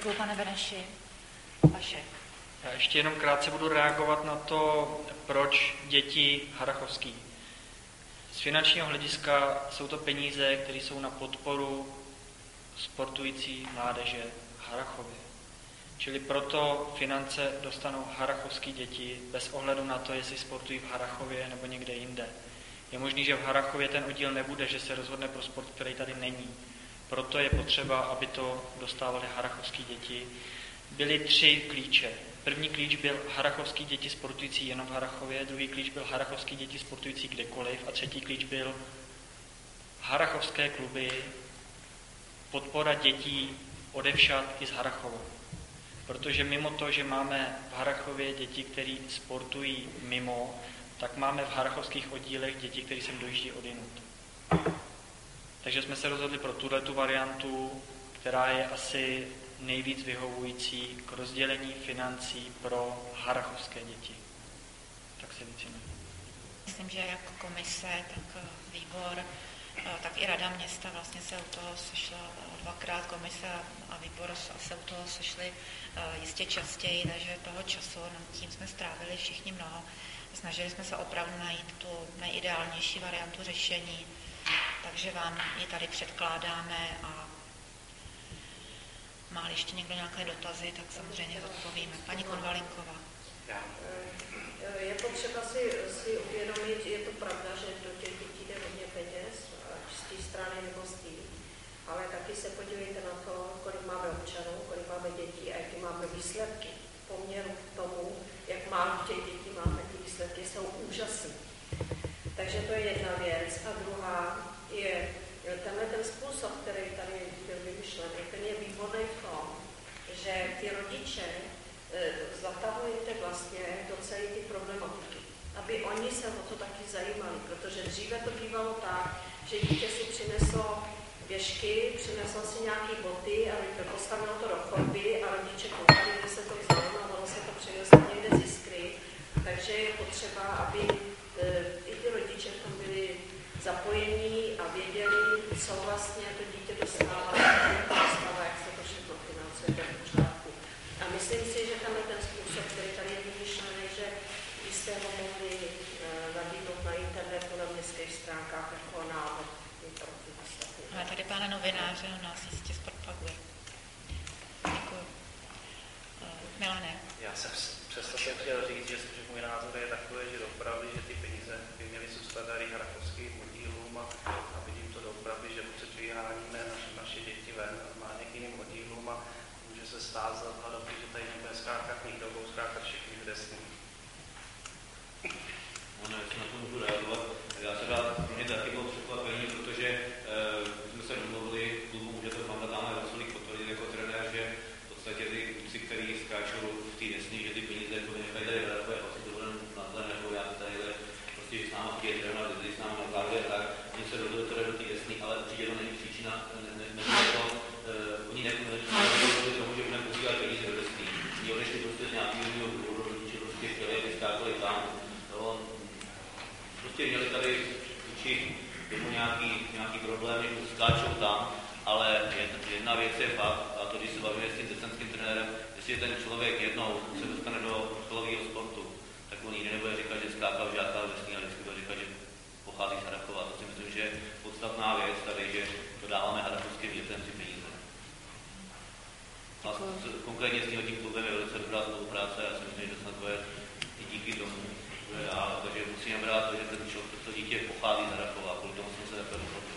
Děkuji, pane Beneši. Vaše. Já ještě jenom krátce budu reagovat na to, proč děti Harrachovský. Z finančního hlediska jsou to peníze, které jsou na podporu sportující mládeže v Harrachově. Čili proto finance dostanou harrachovské děti bez ohledu na to, jestli sportují v Harrachově nebo někde jinde. Je možný, že v Harrachově ten oddíl nebude, že se rozhodne pro sport, který tady není. Proto je potřeba, aby to dostávaly harrachovské děti. Byly tři klíče. První klíč byl harrachovský děti sportující jenom v Harrachově, druhý klíč byl harrachovský děti sportující kdekoliv a třetí klíč byl harrachovské kluby, podpora dětí odevšad i z Harrachova. Protože mimo to, že máme v Harrachově děti, které sportují mimo, tak máme v harrachovských oddílech děti, které sem dojíždí odinut. Takže jsme se rozhodli pro tuhletu variantu, která je asi nejvíc vyhovující k rozdělení financí pro harrachovské děti. Tak se víc. Myslím, že jak komise, tak výbor, tak i Rada města vlastně se u toho sešla dvakrát, komise a výbor se u toho sešli jistě častěji, takže toho času nad tím jsme strávili všichni mnoho. Snažili jsme se opravdu najít tu nejideálnější variantu řešení, takže vám ji tady předkládáme a má ještě někdo nějaké dotazy, tak samozřejmě odpovíme. Paní Konvalinková. Je potřeba si, si uvědomit, je to pravda, že do těch dětí jde hodně peněz, ať z té strany nebo z té, ale taky se podívejte na to, kolik máme občanů, kolik máme dětí a jaké máme výsledky. V poměru k tomu, jak málo těch dětí máme, ty výsledky jsou úžasné. Takže to je jedna věc. A druhá je tenhle ten způsob, který tady byl vymyšlený, ten je výborný v tom, že ty rodiče zatahujete vlastně do celé ty problematiky, aby oni se o to taky zajímali, protože dříve to bývalo tak, že dítě si přineslo běžky, přineslo si nějaké boty a postavilo to do chodby a rodiče koukali, kde se to vzalo a ono se to přineslo někde z Jiskry. Takže je potřeba, aby i ty rodiče v tom byli zapojení a věděli, co vlastně to dítě dostává, dostává, jak se to všechno financuje, to je v pořádku. A myslím si, že tam je ten způsob, který tady je vymyšlený, že byste ho mohli nabídnout na internetu, na městských stránkách jako návod. Ale tady pána novináře, on nás jistě zpropaguje. Děkuji. Milane. Já jsem přesto jsem chtěl říct, že, že můj názor je takový, že opravdu, že ty peníze by měly zůstat tady harrachovským oddílům a, a vidím to opravdu, že pokud vyháníme naše, naše děti ven normálně k jiným oddílům a může se stát za dva roky, že tady nebude skákat nikdo, budou skákat všichni v desní. Ono, jestli na to můžu reagovat, já se rád, mě taky bylo překvapení, protože e, jsme se domluvili v klubu, může to pan Datáme Vasulík potvrdit jako trenér, že v podstatě ty kluci, který skáčou v té desní, že ty peníze jako nechají tady hradové, a si dovolím na tle, nebo já tady prostě, že s náma chtějí trénovat, když s náma na základě, tak oni se rozhodli to do té desní, ale určitě to není příčina, ne, ne, ne, to, uh, oni nebyli tomu, že budeme posílat peníze do desní. Oni odešli prostě z nějakého důvodu, rodiče prostě chtěli, aby skákali tam. To, prostě měli tady vůči tomu nějaký, nějaký problémy, že skáčou tam, ale jedna věc je fakt, a to když se bavíme s tím decenským trenérem, jestli ten člověk jednou se dostane do vrcholového sportu, tak on nikdy nebude říkat, že skákal v žádná vesní, ale vždycky bude říkat, že pochází z Harrachova. To si myslím, že je podstatná věc tady, že to dáváme harrachovským dětem si peníze. A konkrétně s tím klubem je velice dobrá spolupráce a já si myslím, že snad bude i díky tomu, že dál, takže musíme brát to, že ten člověk, to dítě pochází z Harrachova, kvůli tomu jsme se takhle dohodli.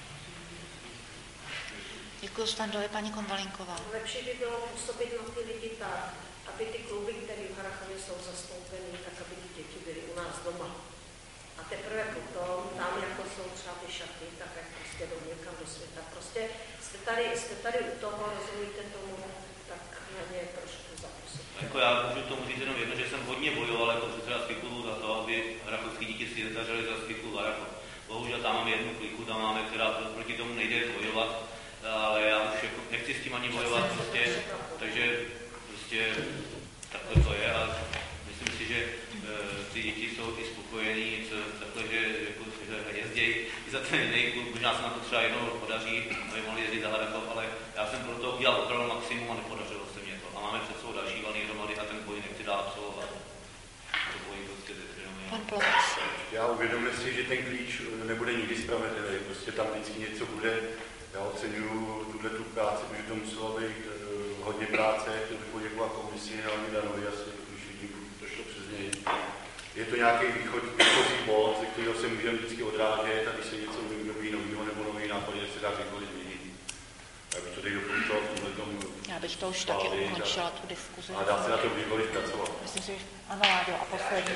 Děkuji, Standovi, paní Konvalinková. Lepší by bylo působit na ty lidi tak, aby ty kluby, které v Harrachově jsou zastoupeny, tak aby ty děti byly u nás doma. A teprve potom, tam jako jsou třeba ty šaty, tak jak prostě jdou někam do světa. Prostě jste tady, jste tady u toho, rozumíte tomu, tak na ně trošku zapůsobit. Jako já můžu tomu říct jenom jedno, že jsem hodně bojoval jako předseda Spikulu za to, aby harrachovský děti si zařali za Spikulu Harrachov. Bohužel tam máme jednu kliku, tam máme, která proti tomu nejde bojovat, ale já už jako nechci s tím ani bojovat prostě, takže prostě takhle to je a myslím si, že e, ty děti jsou i spokojení, takhle, že, jako, že jezdějí i za ten jiný klub, možná se nám to třeba jednou podaří, aby mohli jezdit za Harakov, ale já jsem pro to udělal opravdu maximum a nepodařilo se mě to. A máme před sebou další valný hromady a ten boj nechci dál absolvovat. To boj prostě Já uvědomuji si, že ten klíč nebude nikdy spravedlivý, prostě tam vždycky něco bude. Já oceňuju tuhle tu práci, protože to muselo být uh, hodně práce, chtěl bych poděkovat komisi, hlavně Danovi, asi už vidím, to šlo přes něj. Je to nějaký východ, výchozí bod, ze kterého se můžeme vždycky odrážet a když se něco objeví nového nebo nový nápad, se dá kdykoliv změnit. Já bych to teď doporučoval v tomhle tomu. Já bych to už taky ukončila, tu diskuzi. A dá se na to kdykoliv pracovat. Myslím si, že ano, Láďo, a poslední.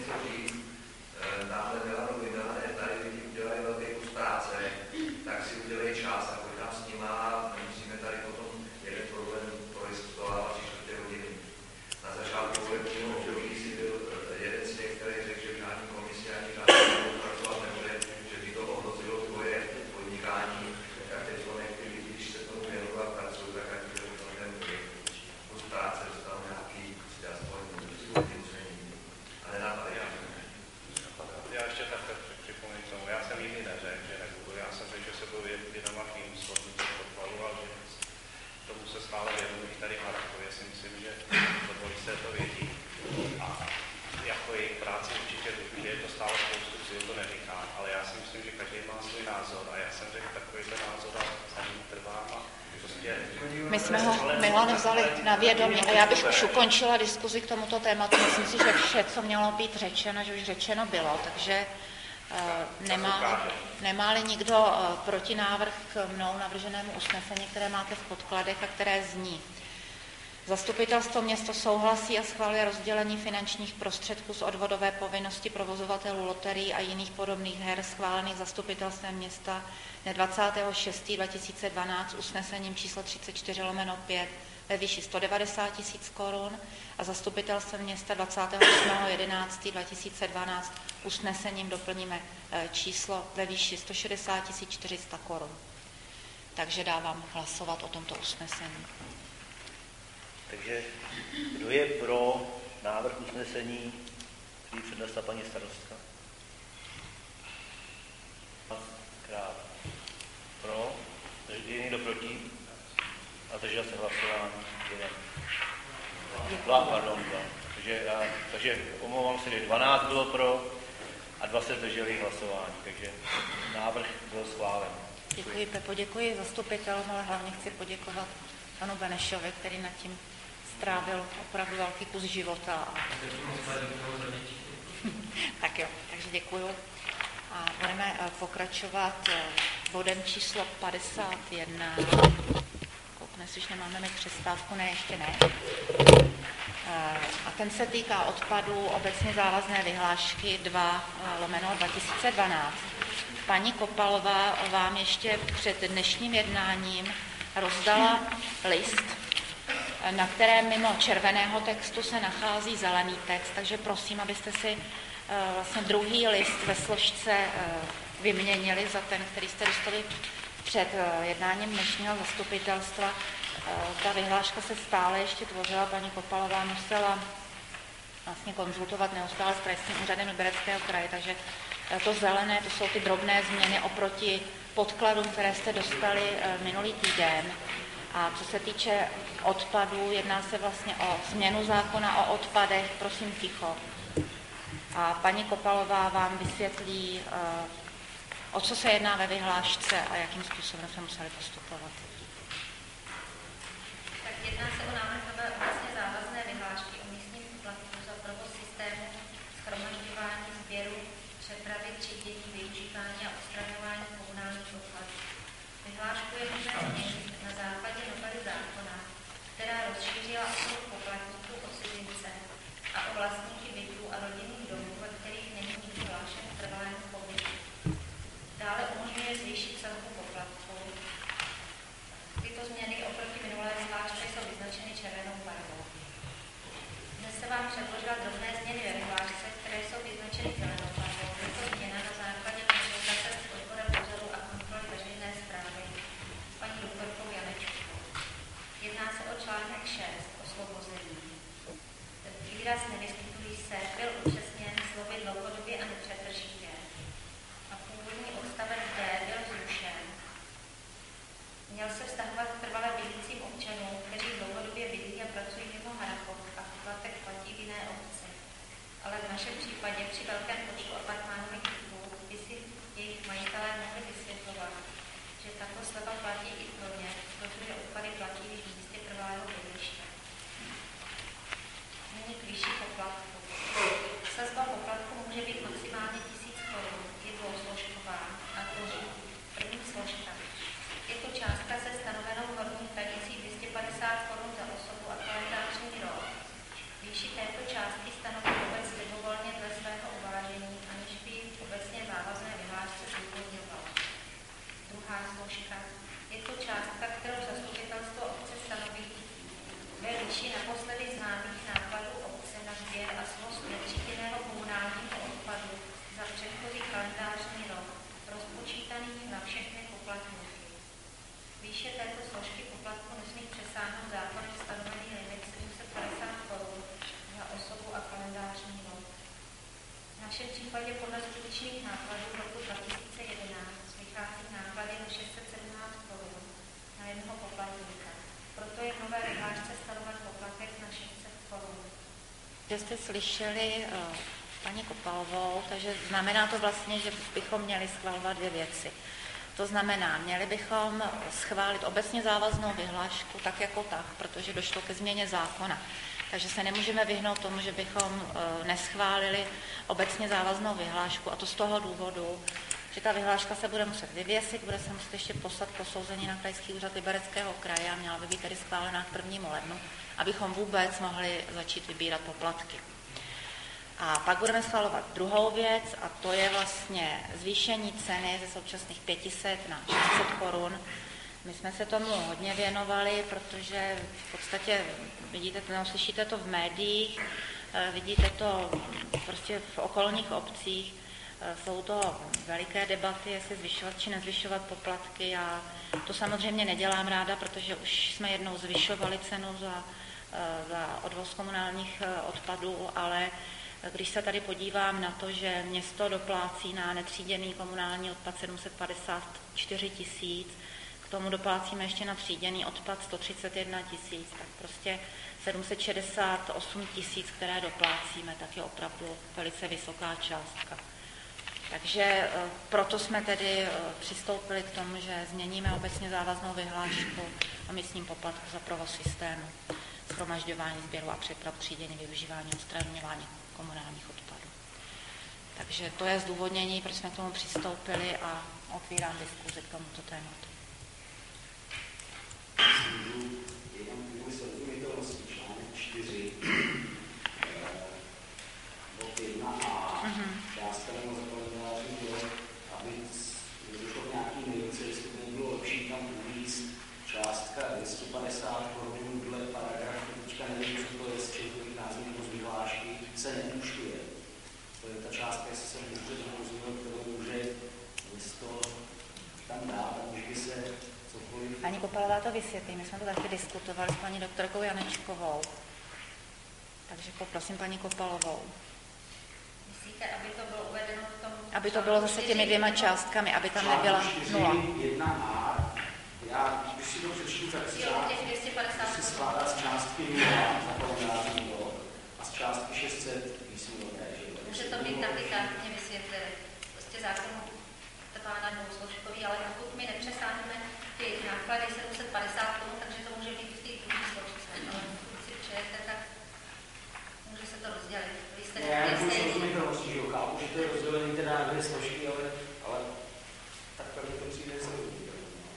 Náhle Milanu Vinané, tady lidi udělají velký kus práce, tak si udělej čas a pojď tam s nima, musíme tady potom jeden problém prodiskutovat tři čtvrtě hodiny. Na začátku volebního období si byl jeden z těch, který řekl, že žádný komisi ani žádný pracovat nebude, že by to ohrozilo tvoje podnikání, tak teď to nechtěli, když se tomu věnovat pracují, tak ať to ten kus práce dostal nějaký aspoň zkušení. A nenapadá. Já ještě takhle připomínám tomu, já jsem nikdy neřekl, že nebudu, já jsem řekl, že se budu věnovat tím slovníkům podpalu a že tomu se stále věnuji tady v Harakově, si myslím, že odvolíce to vědí a jako jejich práci určitě je to stále spoustu sil, to neříkám, ale já si myslím, že každý má svůj názor a já jsem řekl takovýhle názor a za ním trvám a prostě... My jsme ho, Milane, vzali na vědomí a já bych už ukončila diskuzi k tomuto tématu. Myslím si, že vše, co mělo být řečeno, že už řečeno bylo, takže uh, nemá, nemá-li nikdo uh, protinávrh k mnou navrženému usnesení, které máte v podkladech a které zní. Zastupitelstvo město souhlasí a schvaluje rozdělení finančních prostředků z odvodové povinnosti provozovatelů loterií a jiných podobných her schválených zastupitelstvem města dne dvacátého šestého dva tisíce dvanáct usnesením číslo třicet čtyři lomeno pět ve výši sto devadesát tisíc korun a zastupitelstvem města dvacátého osmého jedenáctého dva tisíce dvanáct usnesením doplníme číslo ve výši sto šedesát tisíc čtyři sta korun. Takže dávám hlasovat o tomto usnesení. Takže kdo je pro návrh usnesení, který přednesla paní starostka? Krát pro, je někdo proti? A držel se hlasování. Jeden. Dva, pardon, dva. Takže, já, takže omlouvám se, že dvanáct bylo pro a dva se zdrželi hlasování. Takže návrh byl schválen. Děkuji, Pepo, děkuji zastupitelům, ale hlavně chci poděkovat panu Benešovi, který nad tím strávil opravdu velký kus života. Tak jo, takže děkuju. A budeme pokračovat bodem číslo padesát jedna. Dnes už nemáme mít přestávku, ne, ještě ne. A ten se týká odpadů obecně závazné vyhlášky dva lomeno dva tisíce dvanáct. Paní Kopalová vám ještě před dnešním jednáním rozdala list, na kterém mimo červeného textu se nachází zelený text, takže prosím, abyste si vlastně druhý list ve složce vyměnili za ten, který jste dostali před jednáním dnešního zastupitelstva. Ta vyhláška se stále ještě tvořila, paní Kopalová musela vlastně konzultovat neustále s krajským úřadem Libereckého kraje, takže to zelené, to jsou ty drobné změny oproti podkladům, které jste dostali minulý týden. A co se týče odpadů, jedná se vlastně o změnu zákona o odpadech, prosím ticho. A paní Kopalová vám vysvětlí, o co se jedná ve vyhlášce a jakým způsobem jsme museli postupovat. Tak jedná se o návrh nové obecně závazné vyhlášky o místním poplatku za provoz systému shromažďování, sběru, přepravy, třídění, využívání a odstraňování komunálních odpadů. Vyhlášku je možné změnit na základě novely zákona, která rozšířila okruh poplatníků o cizince a o vlastníky bytů a rodinných domů, ve kterých není nikdo hlášen k trvalému pobytu. Dále umožňuje zvýšit sazbu poplatku. Tyto změny oproti minulé vyhlášce jsou vyznačeny červenou barvou. Dnes se vám předložila drobné změny ve vyhlášce, které jsou vyznačeny zelenou barvou. Je to změna na základě konzultace s odborem dozoru a kontroly veřejné správy s paní doktorkou Janečkou. Jedná se o článek šest, osvobození. Výraz nevyskytují se byl upřesněn slovy dlouhodobě a nepřetržitě. A původní odstavec Že jste slyšeli uh, paní Kopalovou, takže znamená to vlastně, že bychom měli schvalovat dvě věci. To znamená, měli bychom schválit obecně závaznou vyhlášku tak jako tak, protože došlo ke změně zákona. Takže se nemůžeme vyhnout tomu, že bychom uh, neschválili obecně závaznou vyhlášku, a to z toho důvodu, že ta vyhláška se bude muset vyvěsit, bude se muset ještě poslat posouzení na krajský úřad Libereckého kraje a měla by být tedy schválená k prvnímu lednu, abychom vůbec mohli začít vybírat poplatky. A pak budeme schvalovat druhou věc, a to je vlastně zvýšení ceny ze současných pět set na šest set korun. My jsme se tomu hodně věnovali, protože v podstatě vidíte, no, slyšíte to v médiích, vidíte to prostě v okolních obcích. Jsou to veliké debaty, jestli zvyšovat či nezvyšovat poplatky. Já to samozřejmě nedělám ráda, protože už jsme jednou zvyšovali cenu za, za odvoz komunálních odpadů, ale když se tady podívám na to, že město doplácí na netříděný komunální odpad sedm set padesát čtyři tisíc, k tomu doplácíme ještě na tříděný odpad sto třicet jedna tisíc, tak prostě sedm set šedesát osm tisíc, které doplácíme, tak je opravdu velice vysoká částka. Takže proto jsme tedy přistoupili k tomu, že změníme obecně závaznou vyhlášku o místním poplatku za provoz systému, shromažďování, sběru a přeprav, třídění, využívání, odstraňování komunálních odpadů. Takže to je zdůvodnění, proč jsme k tomu přistoupili, a otvírám diskuzi k tomuto tématu. Jenom kvůli srozumitelnosti článek čtyři, bod jedna a, částka nebo zakladateli bylo, aby došlo k nějaký nejvíce, jestli by nebylo lepší tam uvíct částka dvě stě padesát korun dle paragrafu, teďka nevím, co to je, z čeho názvů nebo z vyhlášky, se neúčtuje. To je ta částka, jestli jsem dobře zrozuměl, kterou může město tam dát, a může by se cokoliv... Paní Kopalová to vysvětlí, my jsme to taky diskutovali s paní doktorkou Janečkovou. Takže poprosím paní Kopalovou. Myslíte, aby to bylo uvedeno v tom... Aby to bylo zase těmi dvěma částkami, aby tam nebyla nula. jedna a, já, když si to přečtu, tak si, část, si skládá z částky nula za kalendářní rok a z částky šest set výsměrné. Může to být taky tak, mě vysvětlili. Prostě zákon trvá na dvousložkový, ale pokud my nepřesáhneme ty náklady sedm set padesát korun, takže to může být v té druhé složce. Ale pokud si přejete, tak může se to rozdělit. Vy jste já nemůžu rozumitelnosti, že chápu, že to je rozdělený teda na dvě složky, ale, ale tak tady to přijde zrozumitelné.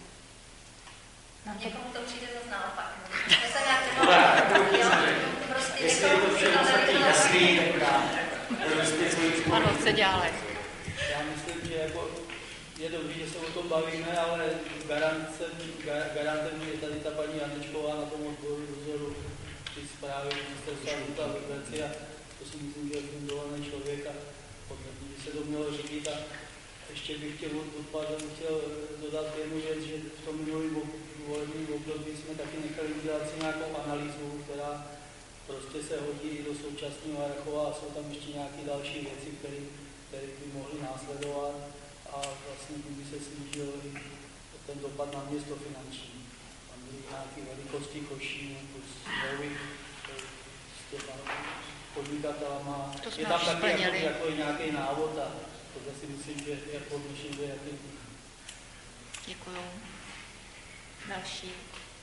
Někomu to přijde zase naopak. Já jsem já třeba... Jestli je to všem ostatní jasný, tak dáme. Ano, chce dělat. Já myslím, že jako je dobré, že se o tom bavíme, ale garantem, garantem je tady ta paní Janečková na tom odboru dozoru při zprávě ministerstva vnitra věci, a to si myslím, že je fundovaný člověk a podle mě by se to mělo řídit. A ještě bych chtěl odpadem chtěl dodat jednu věc, že v tom minulém volebním období jsme taky nechali udělat si nějakou analýzu, která prostě se hodí i do současného Harrachova, a jsou tam ještě nějaké další věci, které, které by mohly následovat, a vlastně by se snížil ten dopad na město finanční. Tam byly nějaké velikosti koší, plus smlouvy s těma podnikatelama. Je tam taky jako, jako nějaký návod, a to si myslím, že je podničný, že jaký. Děkuju. Další.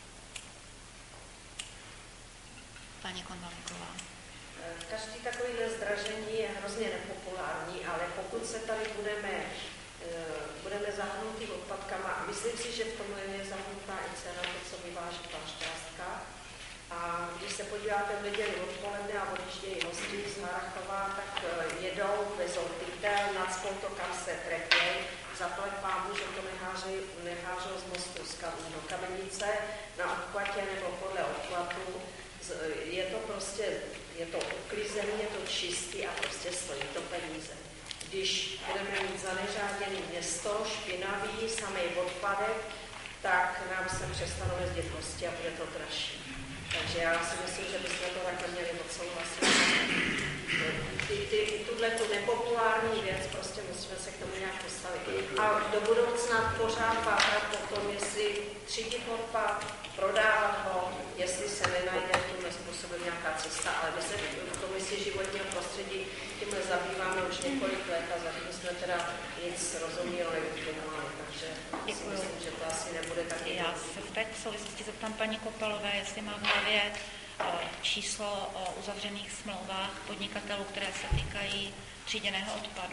Paní Konvalinková. Každý takovýhle zdražení je hrozně nepopulární, ale pokud se tady budeme, budeme zahrnutý odpadkama, a myslím si, že v tom je zahrnutá i cena, to, co vyváží ta šťástka. A když se podíváte v neděli odpoledne a odjíždějí hosti z Harrachova, tak jedou bez odbytel, nadspou to, kam se trefěj, zaplať pámu, že to nehážou z mostu do Kamenice na obchvatě nebo podle obchvatu. Je to prostě, je to uklizený, je to čistý a prostě stojí to peníze. Když budeme mít zaneřáděný město, špinavý, samý odpadek, tak nám se přestanou jezdit hosti a bude to dražší. Takže já si myslím, že bychom to takhle měli odsouhlasit. Ty, ty, tuhle tu nepopulární věc, prostě musíme se k tomu nějak postavit. A do budoucna pořád pátrat po tom, jestli třídit odpad, prodávat ho, jestli se nenajde tímhle způsobem nějaká cesta, ale my se v komisi životního prostředí tímhle zabýváme už několik let a zatím jsme teda nic rozumného nevykonali, takže si myslím, že to asi nebude taky. Já se v té souvislosti zeptám paní Kopalové, jestli má v hlavě číslo o uzavřených smlouvách podnikatelů, které se týkají tříděného odpadu.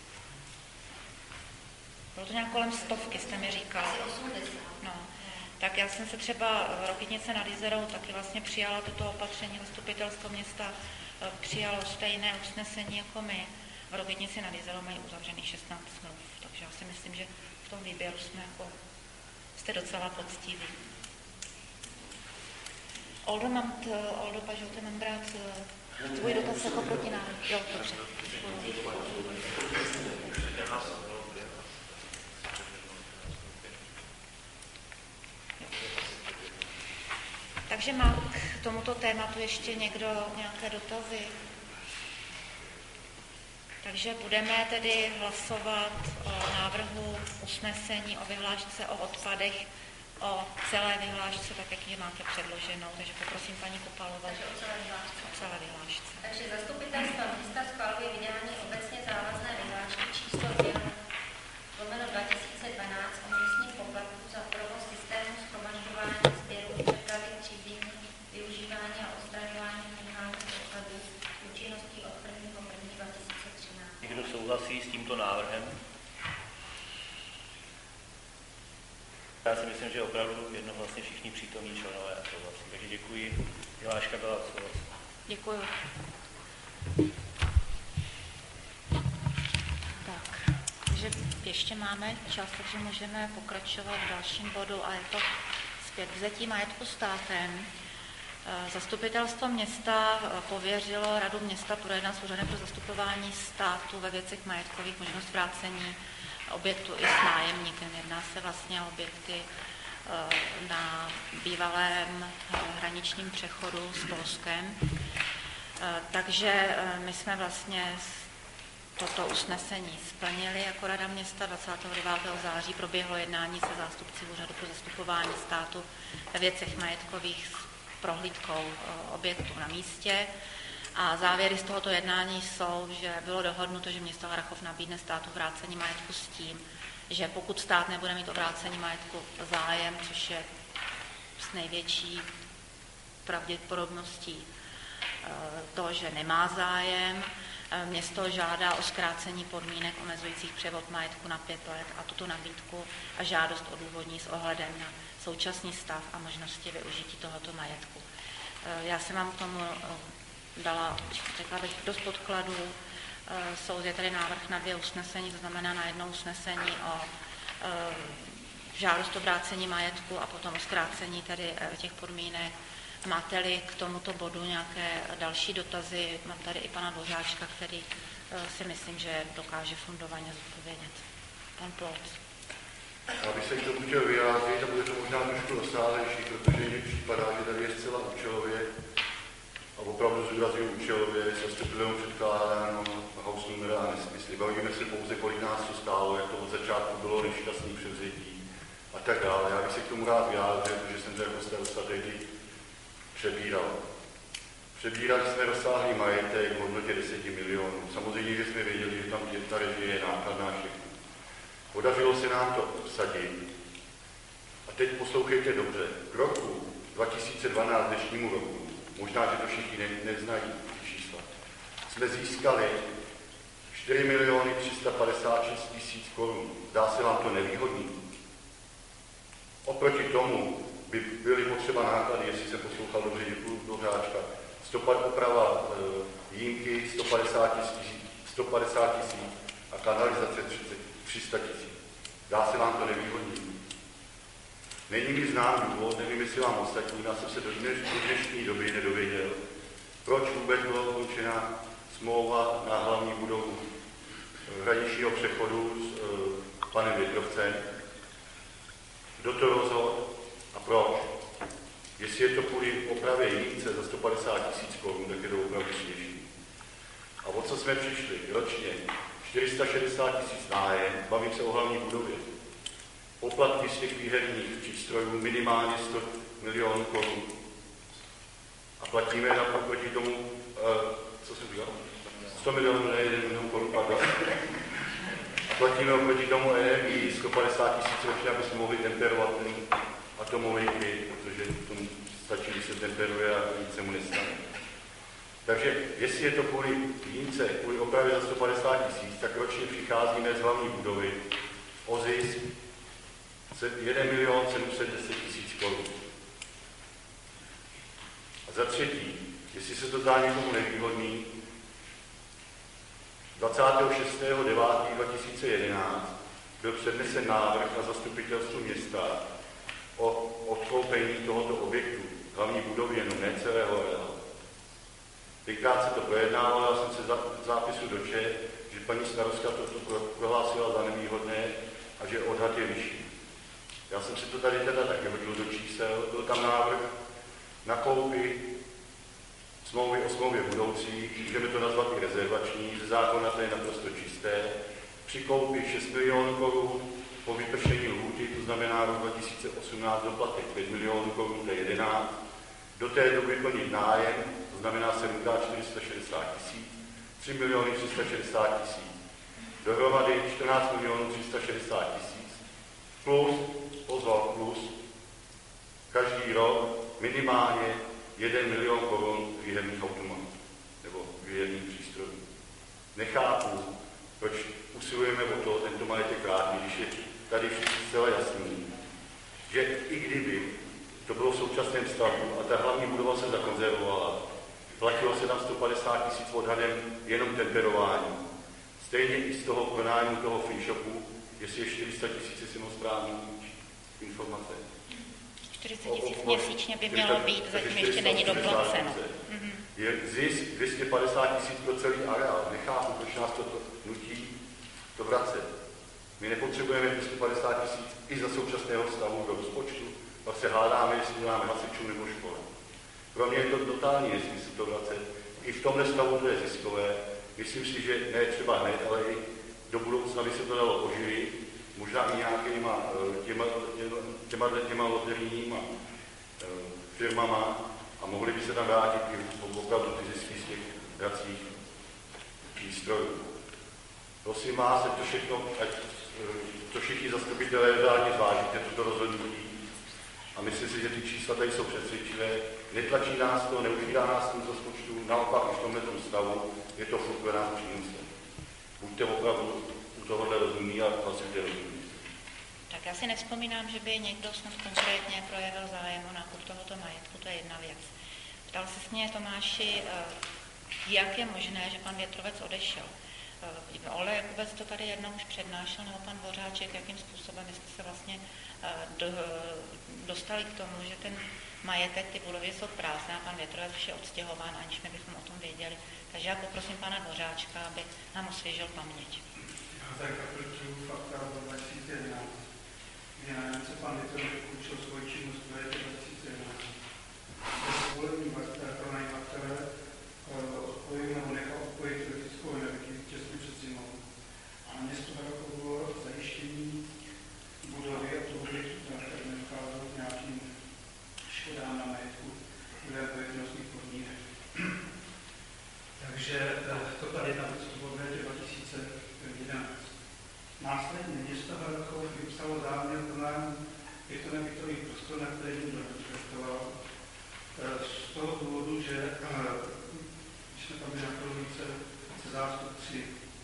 Bylo to nějak kolem stovky, jste mi říkal. Asi osmdesát. No. Tak já jsem se třeba v Rokytnici nad Jizerou taky vlastně přijala toto opatření, zastupitelstvo města přijalo stejné usnesení jako my. V Rokytnici nad Jizerou mají uzavřených šestnáct smluv, takže já si myslím, že v tom výběru jsme jako, jste docela poctiví. Oldo, mám t, Oldo Pažolte, mám brát tvůj dotaz jako protinávrh. Jo, dobře. Takže má k tomuto tématu ještě někdo nějaké dotazy? Takže budeme tedy hlasovat o návrhu usnesení o vyhlášce o odpadech, o celé vyhlášce, tak jak ji máte předloženou. Takže poprosím paní Kopalové. Takže o celé vyhlášce. O celé vyhlášce. Takže zastupitelstva města schvaluje vydání obecně závazné vyhlášky číslo dvě lomeno dva tisíce dvanáct o místních poplatků za provoz systému shromažďování sběru, přepravy, třídění, využívání a odstraňování komunálních odpadů účinností od prvního prvního dva tisíce třináct. Někdo souhlasí s tímto návrhem? Já si myslím, že opravdu jednohlasně všichni přítomní členové souhlasí. Takže děkuji. Vyhláška byla souhlasná. Děkuji. Tak, takže ještě máme čas, takže můžeme pokračovat v dalším bodu a je to zpětvzetí majetku státem. Zastupitelstvo města pověřilo Radu města projednat s úřadem pro zastupování státu ve věcech majetkových možnost vrácení objektu i s nájemníkem. Jedná se vlastně o objekty na bývalém hraničním přechodu s Polskem. Takže my jsme vlastně toto usnesení splnili jako Rada města. dvacátého devátého září proběhlo jednání se zástupci úřadu pro zastupování státu ve věcech majetkových s prohlídkou objektu na místě. A závěry z tohoto jednání jsou, že bylo dohodnuto, že město Harrachov nabídne státu vrácení majetku s tím, že pokud stát nebude mít o vrácení majetku zájem, což je s největší pravděpodobností to, že nemá zájem, město žádá o zkrácení podmínek omezujících převod majetku na pět let a tuto nabídku a žádost odůvodní s ohledem na současný stav a možnosti využití tohoto majetku. Já jsem vám k tomu dala, řekla bych, dost podkladů. Jsou zde tady návrh na dvě usnesení, to znamená na jedno usnesení o žádost o vrácení majetku a potom o zkrácení tady těch podmínek. Máte-li k tomuto bodu nějaké další dotazy? Mám tady i pana Dvořáčka, který si myslím, že dokáže fundovaně zodpovědět. Pan Plot. Já bych se k tomu chtěl vyjádřit a bude to možná trošku rozsáhlejší, protože mně připadá, že tady je zcela účelově a opravdu zdůrazňuji účelově, zastupitelům předkládáno house numera a nesmysly. Bavíme se pouze, kolik nás to stálo, jak to od začátku bylo nešťastný převzetí a tak dále. Já bych se k tomu rád vyjádřil, protože jsem to jako starosta tehdy přebíral. Přebírali jsme rozsáhlý majetek v hodnotě deset milionů. Samozřejmě, že jsme věděli, že tam ta režie je nákladná všechno. Podařilo se nám to obsadit. A teď poslouchejte dobře. K roku dva tisíce dvanáct, dnešnímu roku, možná, že to všichni ne, neznají, ty čísla, jsme získali čtyři miliony tři sta padesát šest tisíc korun. Zdá se vám to nevýhodný? Oproti tomu by byly potřeba náklady, jestli jsem poslouchal dobře, děkuju do hráčka, stopad oprava e, jímky sto padesát tisíc a kanalizace tři sta tisíc. Dá se vám to nevýhodný? Není mi znám důvod, nevím, jestli vám ostatní, já jsem se do dnešní doby nedověděl, proč vůbec byla ukončena smlouva na hlavní budovu hraničního přechodu s e, panem Větrovcem. Kdo to rozhodl a proč? Jestli je to kvůli opravě jímce za sto padesát tisíc korun, tak je to opravdu směšný. A o co jsme přišli? Ročně čtyři sta šedesát tisíc nájem, bavím se o hlavní budově. Poplatky z těch výherních přístrojů minimálně sto milionů korun. A platíme naproti tomu, uh, co jsem říkal? sto milionů, ne jeden milion korun, pardon. A platíme oproti tomu energii sto padesát tisíc ročně, aby jsme mohli temperovat ten atomový klid, protože tomu stačí, když se temperuje a nic se mu nestane. Takže jestli je to kvůli výjimce, kvůli opravě za sto padesát tisíc, tak ročně přicházíme z hlavní budovy o zisk jeden milion sedm set deset tisíc korun. A za třetí, jestli se to zdá někomu nevýhodný, dvacátého šestého devátého dva tisíce jedenáct byl přednesen návrh na zastupitelstvu města o odkoupení tohoto objektu, hlavní budovy, jenom ne celého areálu. Tenkrát se to projednávalo, já jsem se v zápisu dočetl, že paní starostka to prohlásila za nevýhodné a že odhad je vyšší. Já jsem si to tady teda taky hodil do čísel, byl tam návrh na koupy smlouvy o smlouvě budoucí, můžeme to nazvat i rezervační, ze zákona to je naprosto čisté, při koupi šest milionů korun, po vypršení lhůty, to znamená rok dva tisíce osmnáct, doplatek pět milionů korun, to je jedenáct, do té doby plnit nájem, to znamená sedm krát čtyři sta šedesát tisíc, tři miliony tři sta šedesát tisíc, dohromady čtrnáct milionů tři sta šedesát tisíc, plus, pozor, plus, každý rok minimálně jeden milion korun výherních automatů nebo výherních přístrojů. Nechápu, proč usilujeme o to, tento majetek vrátit, když je tady zcela jasný, že i kdyby to bylo v současném stavu a ta hlavní budova se zakonzervovala, platilo se tam sto padesát tisíc odhadem jenom temperování. Stejně i z toho pronájmu toho free shopu, jestli je čtyři sta tisíc, jestli mám správný informace. čtyřicet tisíc měsíčně by mělo být, zatím ještě není doplaceno. Je zisk dvě stě padesát tisíc pro celý areál. Nechápu, proč nás to nutí to vracet. My nepotřebujeme dvě stě padesát tisíc i za současného stavu do rozpočtu, pak se hádáme, jestli dáme hasičům nebo škole. Pro mě je to totální nesmysl to vracet. I v tomhle stavu to je ziskové. Myslím si, že ne třeba hned, ale i do budoucna by se to dalo oživit. Možná i nějakýma těma, těma, těma, těma loterijníma firmama a mohli by se tam vrátit i opravdu ty zisky z těch hracích přístrojů. Prosím vás, ať to všechno, ať to všichni zastupitelé řádně zvážíte, toto rozhodnutí. A myslím si, že ty čísla tady jsou přesvědčivé. Netlačí nás to, neužívá nás to z rozpočtu, naopak i v tomhle stavu je to furt pro nás přínosem. Buďte opravdu u tohohle rozumí a hlasujte rozumí. Tak já si nevzpomínám, že by někdo snad konkrétně projevil zájem o nákup tohoto majetku, to je jedna věc. Ptal se mě, Tomáši, jak je možné, že pan Větrovec odešel. Ole Jakubec to tady jednou už přednášel, nebo pan Dvořáček, jakým způsobem jste se vlastně do, dostali k tomu, že ten majetek, ty budovy jsou prázdné a pan Větrovec už je odstěhován, aniž my bychom o tom věděli. Takže já poprosím pana Dvořáčka, aby nám osvěžil paměť. Tak protože fakta v dva tisíce jedenáct, kdy nájemce pan Větrovec ukončil svoji činnost v létě dva tisíce jedenáct. Bez volební pronajímatele odpojil nebo nechal odpojit kritickou energii těsně před zimou. A město Hrakovo zajištění budovy a toho objektu, které nedokázalo k nějakým škodám na majetku, bude povětnostních podmínek. Takže to tady na to bylo v létě dva tisíce jedenáct. Následně město Hrakovo vypsalo záměr pronájmu těchto nebytových prostor, na které nikdo neprojektoval. Z toho důvodu, že když jsme tam byli na Krovice se zástupci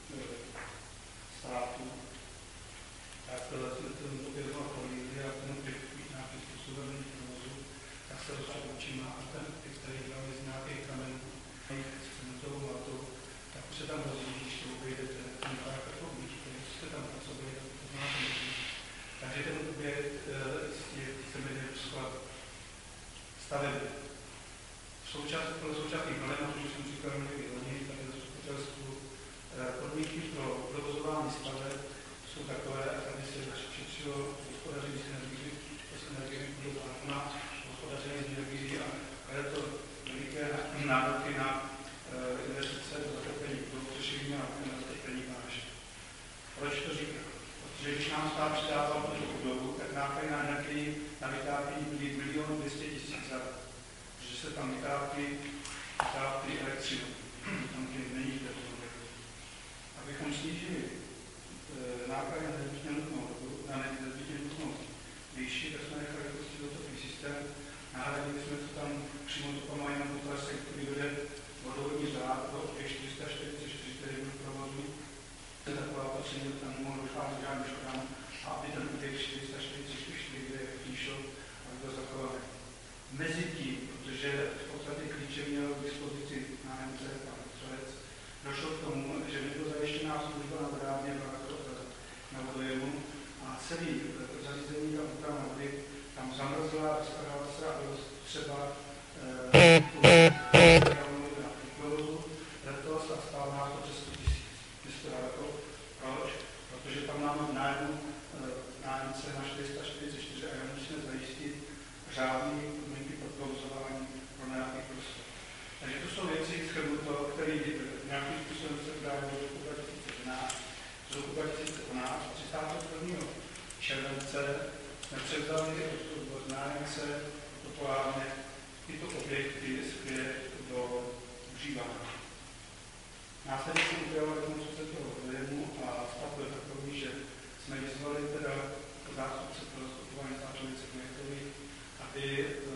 státu, tak jsme to obědovat kolízy a ten objekt nějakým způsobem není provozu, tak se dostal očima a ten objekt, který byl z nějakých kamenů, s cementovou matou, tak už se tam rozjíždí, když to objejdete, ten pár takových, který jste tam pracovali, tak to znáte možný. Takže ten objekt je víceméně sklad stavebny. Současný, podle současných norem, protože jsem říkal někdy loni, tak je zastupitelstvu podmínky pro provozování staveb jsou takové, aby se šetřilo hospodaření s energií, s energií do zákona, hospodaření s energií a je to veliké nároky na investice do zakoupení budov, řešení nároky na zakoupení marže. Proč to říkám? Protože když nám stát přidával tuto budovu, tak náklady na energii na vytápění byly milion dvě stě tisíc za rok. Protože se se tam vytápí, vytápí elektřinu. Tam není teplota. Abychom snížili e, náklady na nezbytně nutnou na nezbytně nutnou výši, tak jsme nechali prostě dotopný systém. Nahradili jsme to tam přímo topama jenom do trase, který vede vodovodní řád do těch čtyři sta čtyřicet čtyři, který byl provozu. Taková opatření tam nemohlo docházet žádný škodám, a aby ten útěk čtyři sta čtyřicet čtyři, kde je píšel, aby byl zachovaný. Mezitím, protože v podstatě klíče měl k dispozici nájemce a střelec, došlo k tomu, že nebyla zajištěná služba na vodárně na vodojemu a celý zařízení a úprava vody tam zamrzla, rozkladala se a bylo třeba na provozu letos a stálo nás to přes sto tisíc. Město daleko. Proč? Protože tam máme v nájmu nájemce na čtyři sta čtyřicet čtyři a já musíme zajistit řádný podmínky pro provozování pro nějaký prostor. Takže to jsou věci, které nějakým způsobem se dávají do roku dva tisíce jedenáct. Z roku dva tisíce dvanáct, třicátého prvního července, jsme převzali od nájemce topolárně tyto objekty zpět do užívání. Následně jsme udělali rekonstrukce toho dojemu a stav byl takový, že jsme vyzvali teda zástupce pro rozpočtování záčelnice projektový, aby,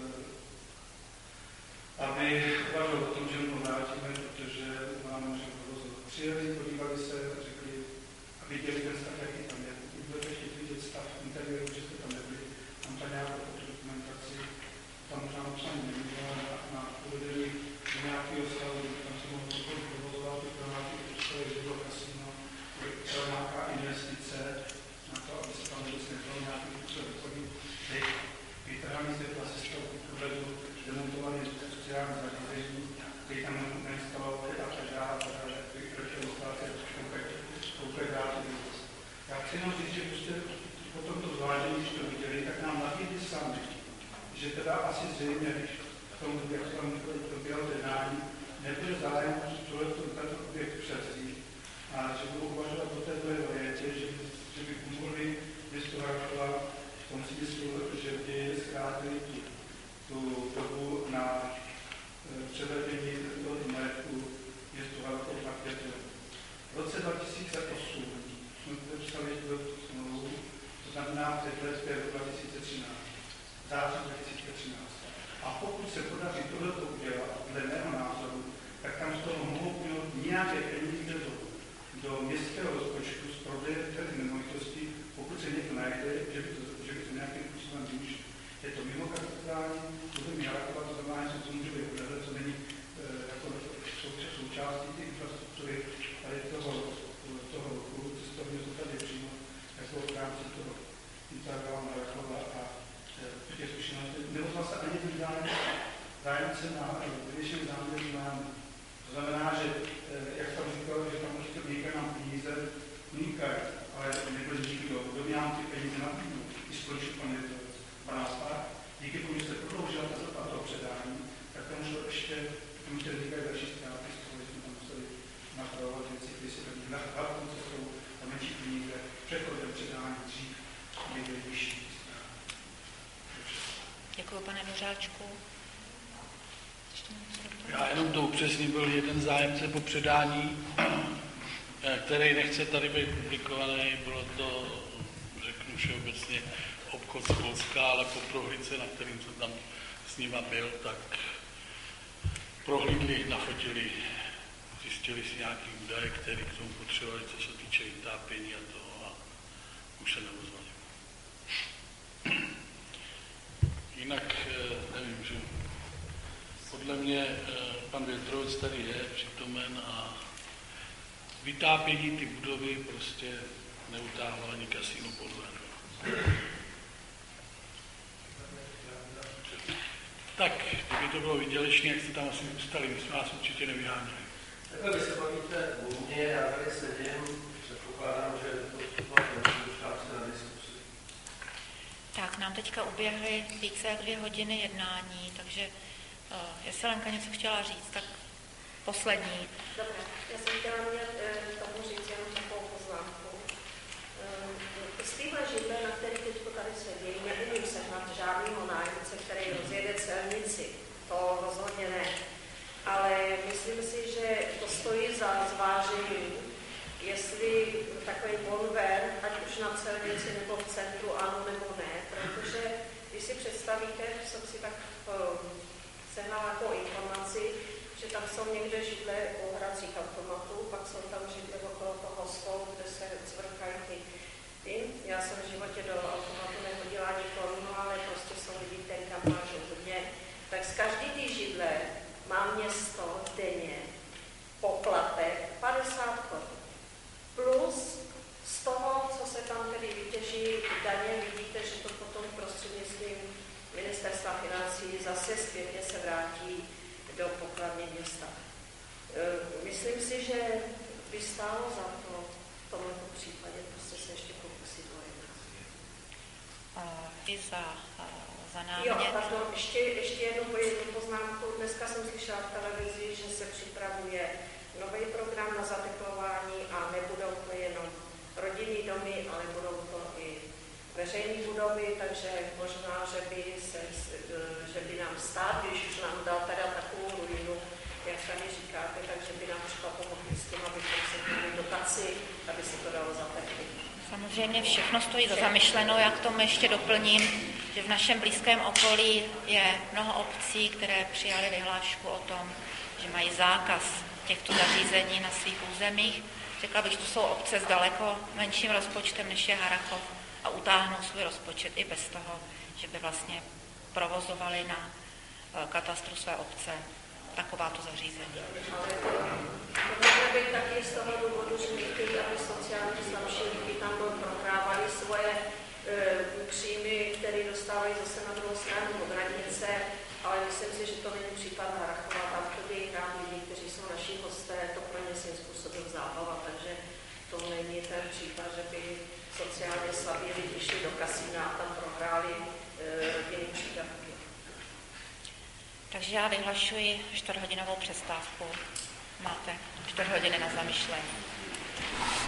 aby uvažoval o tom, že mu vrátíme, protože máme možná provozu. Přijeli, podívali se, řekli a viděli ten stav, jaký tam je. Pokud budete chtít vidět stav interiéru, že jste tam nebyli, tam ta nějakou dokumentaci, tam možná napsaný nebylo na, na uvedení do nějakého stavu, tam se mohlo cokoliv provozovat, pro nějaký představy, že bylo kasino, třeba nějaká investice na to, aby se tam vůbec nebylo nějaký způsob vychodit. Teď vytrhaný z této sestavu pohledu, demontovali sociální zařízení, který tam neinstalovali a každá elektroinstalace koupek dát. Já chci jenom říct, že prostě po tomto zvážení, když to viděli, tak nám nabídli sami, že teda asi zřejmě, když v tom, jak tam probíhalo jednání, nebyl zájem tento objekt převzít a že budou uvažovat o této varietě, že, že by pomohli město Harkova v tom smyslu, že by zkrátili tu, tu dobu na e, převedení toho majetku městu Harkova na pět let. V roce dva tisíce osm jsme podepsali tu smlouvu, to znamená pět let v dva tisíce třináct, září dva tisíce třináct. A pokud se podaří tohleto udělat, dle mého názoru, tak tam z toho mohou být nějaké peníze do, do městského rozpočtu z prodeje těch nemovitostí, pokud se někdo najde, že by to, že by to nějakým způsobem využít. Je to mimo kapitální, budeme Harkova, to znamená, že to může být udělat, co není e, jako součástí té infrastruktury tady toho, toho kruhu cestovního, to tady přímo jako v rámci toho integrálního Harkova a těch zkušeností. Neozval se ani ten zájemce na vyvěšený záměr máme. To znamená, že, jak jsem říkal, že tam určitě vnikají nám peníze, vnikají, ale nebyl nikdo, kdo by nám ty peníze nabídl, když skončil pan Panáspár. Díky tomu, že se prodloužila ta zapa toho předání, tak tam šlo ještě, tomu ještě vznikají další ztráty, z toho jsme tam museli napravovat věci, které se tady na hlavnou cestou a menší peníze, přechodem předání dřív, někde vyšší. Děkuji, pane Dvořáčku. Já jenom to upřesním, byl jeden zájemce po předání, který nechce tady být publikovaný, bylo to, řeknu všeobecně, obchod z Polska, ale po prohlídce, na kterým jsem tam s nima byl, tak prohlídli, nafotili, zjistili si nějaký údaje, který k tomu potřebovali, co se týče vytápění a toho, a už se neozvali. Jinak, nevím, že podle mě pan Větrovec tady je přítomen a vytápění ty budovy prostě neutáhlo ani kasino podle. Tak, kdyby to bylo výdělečné, jak jste tam asi zůstali, my jsme vás určitě nevyháněli. Takhle vy se bavíte o mně, já tady sedím, předpokládám, že to vstupovat nebudu na diskusi. Tak, nám teďka uběhly více jak dvě hodiny jednání, takže uh, jestli Lenka něco chtěla říct, tak poslední. Dobře, já jsem chtěla mět k tomu říct jenom takovou poznámku. Z téhle židle, na který teď tady sedí, neumím sehnat žádného nájemce, který rozjede celnici. To rozhodně rozhodně ne. Ale myslím si, že to stojí za zvážení, jestli takový bonver, ať už na celnici nebo v centru, ano nebo ne, protože když si představíte, že jsem si tak um, sehnala jako informaci, že tam jsou někde židle u hracích automatů, pak jsou tam židle okolo toho stolu, kde se cvrkají ty. ty. Já jsem v životě do automatu nehodila ani korunu, ale prostě jsou lidi, který tam mážou hodně. Tak z každý ty židle má město denně poplatek padesát korun. Plus z toho, co se tam tedy vytěží daně, vidíte, že to potom prostřednictvím ministerstva financí zase zpětně se vrátí do pokladny města. Myslím si, že by stálo za to v tomto případě prostě se ještě pokusit o jednat. I za, za námět. Jo, pardon, ještě, ještě jednu, jednu poznámku. Dneska jsem slyšela v televizi, že se připravuje nový program na zateplování a nebudou to jenom rodinný domy, ale budou to i veřejné budovy, takže možná, že by, se, že by nám stát, když už nám dal teda takovou ruinu, jak sami říkáte, takže by nám třeba pomohli s tím, abychom se měli dotaci, aby se to dalo zateplit. Samozřejmě všechno stojí za zamyšlenou, jak tomu ještě doplním, že v našem blízkém okolí je mnoho obcí, které přijaly vyhlášku o tom, že mají zákaz těchto zařízení na svých územích. Řekla bych, že to jsou obce s daleko menším rozpočtem, než je Harrachov, a utáhnou svůj rozpočet i bez toho, že by vlastně provozovali na katastru své obce takováto zařízení. Ale to, to může být taky z toho důvodu, že někteří, aby sociálně slabší lidi tam prohrávali svoje e, příjmy, které dostávají zase na druhou stranu od radnice, ale myslím si, že to není případ Harrachova, tam chodí tam lidi, kteří jsou naši hosté, to pro ně svým způsobem zábava, takže to není ten případ, že by sociálně slabí lidi šli do kasína a tam prohráli e, rodinný přídavky. Takže já vyhlašuji čtvrthodinovou přestávku. Máte čtvrt hodiny na zamyšlení.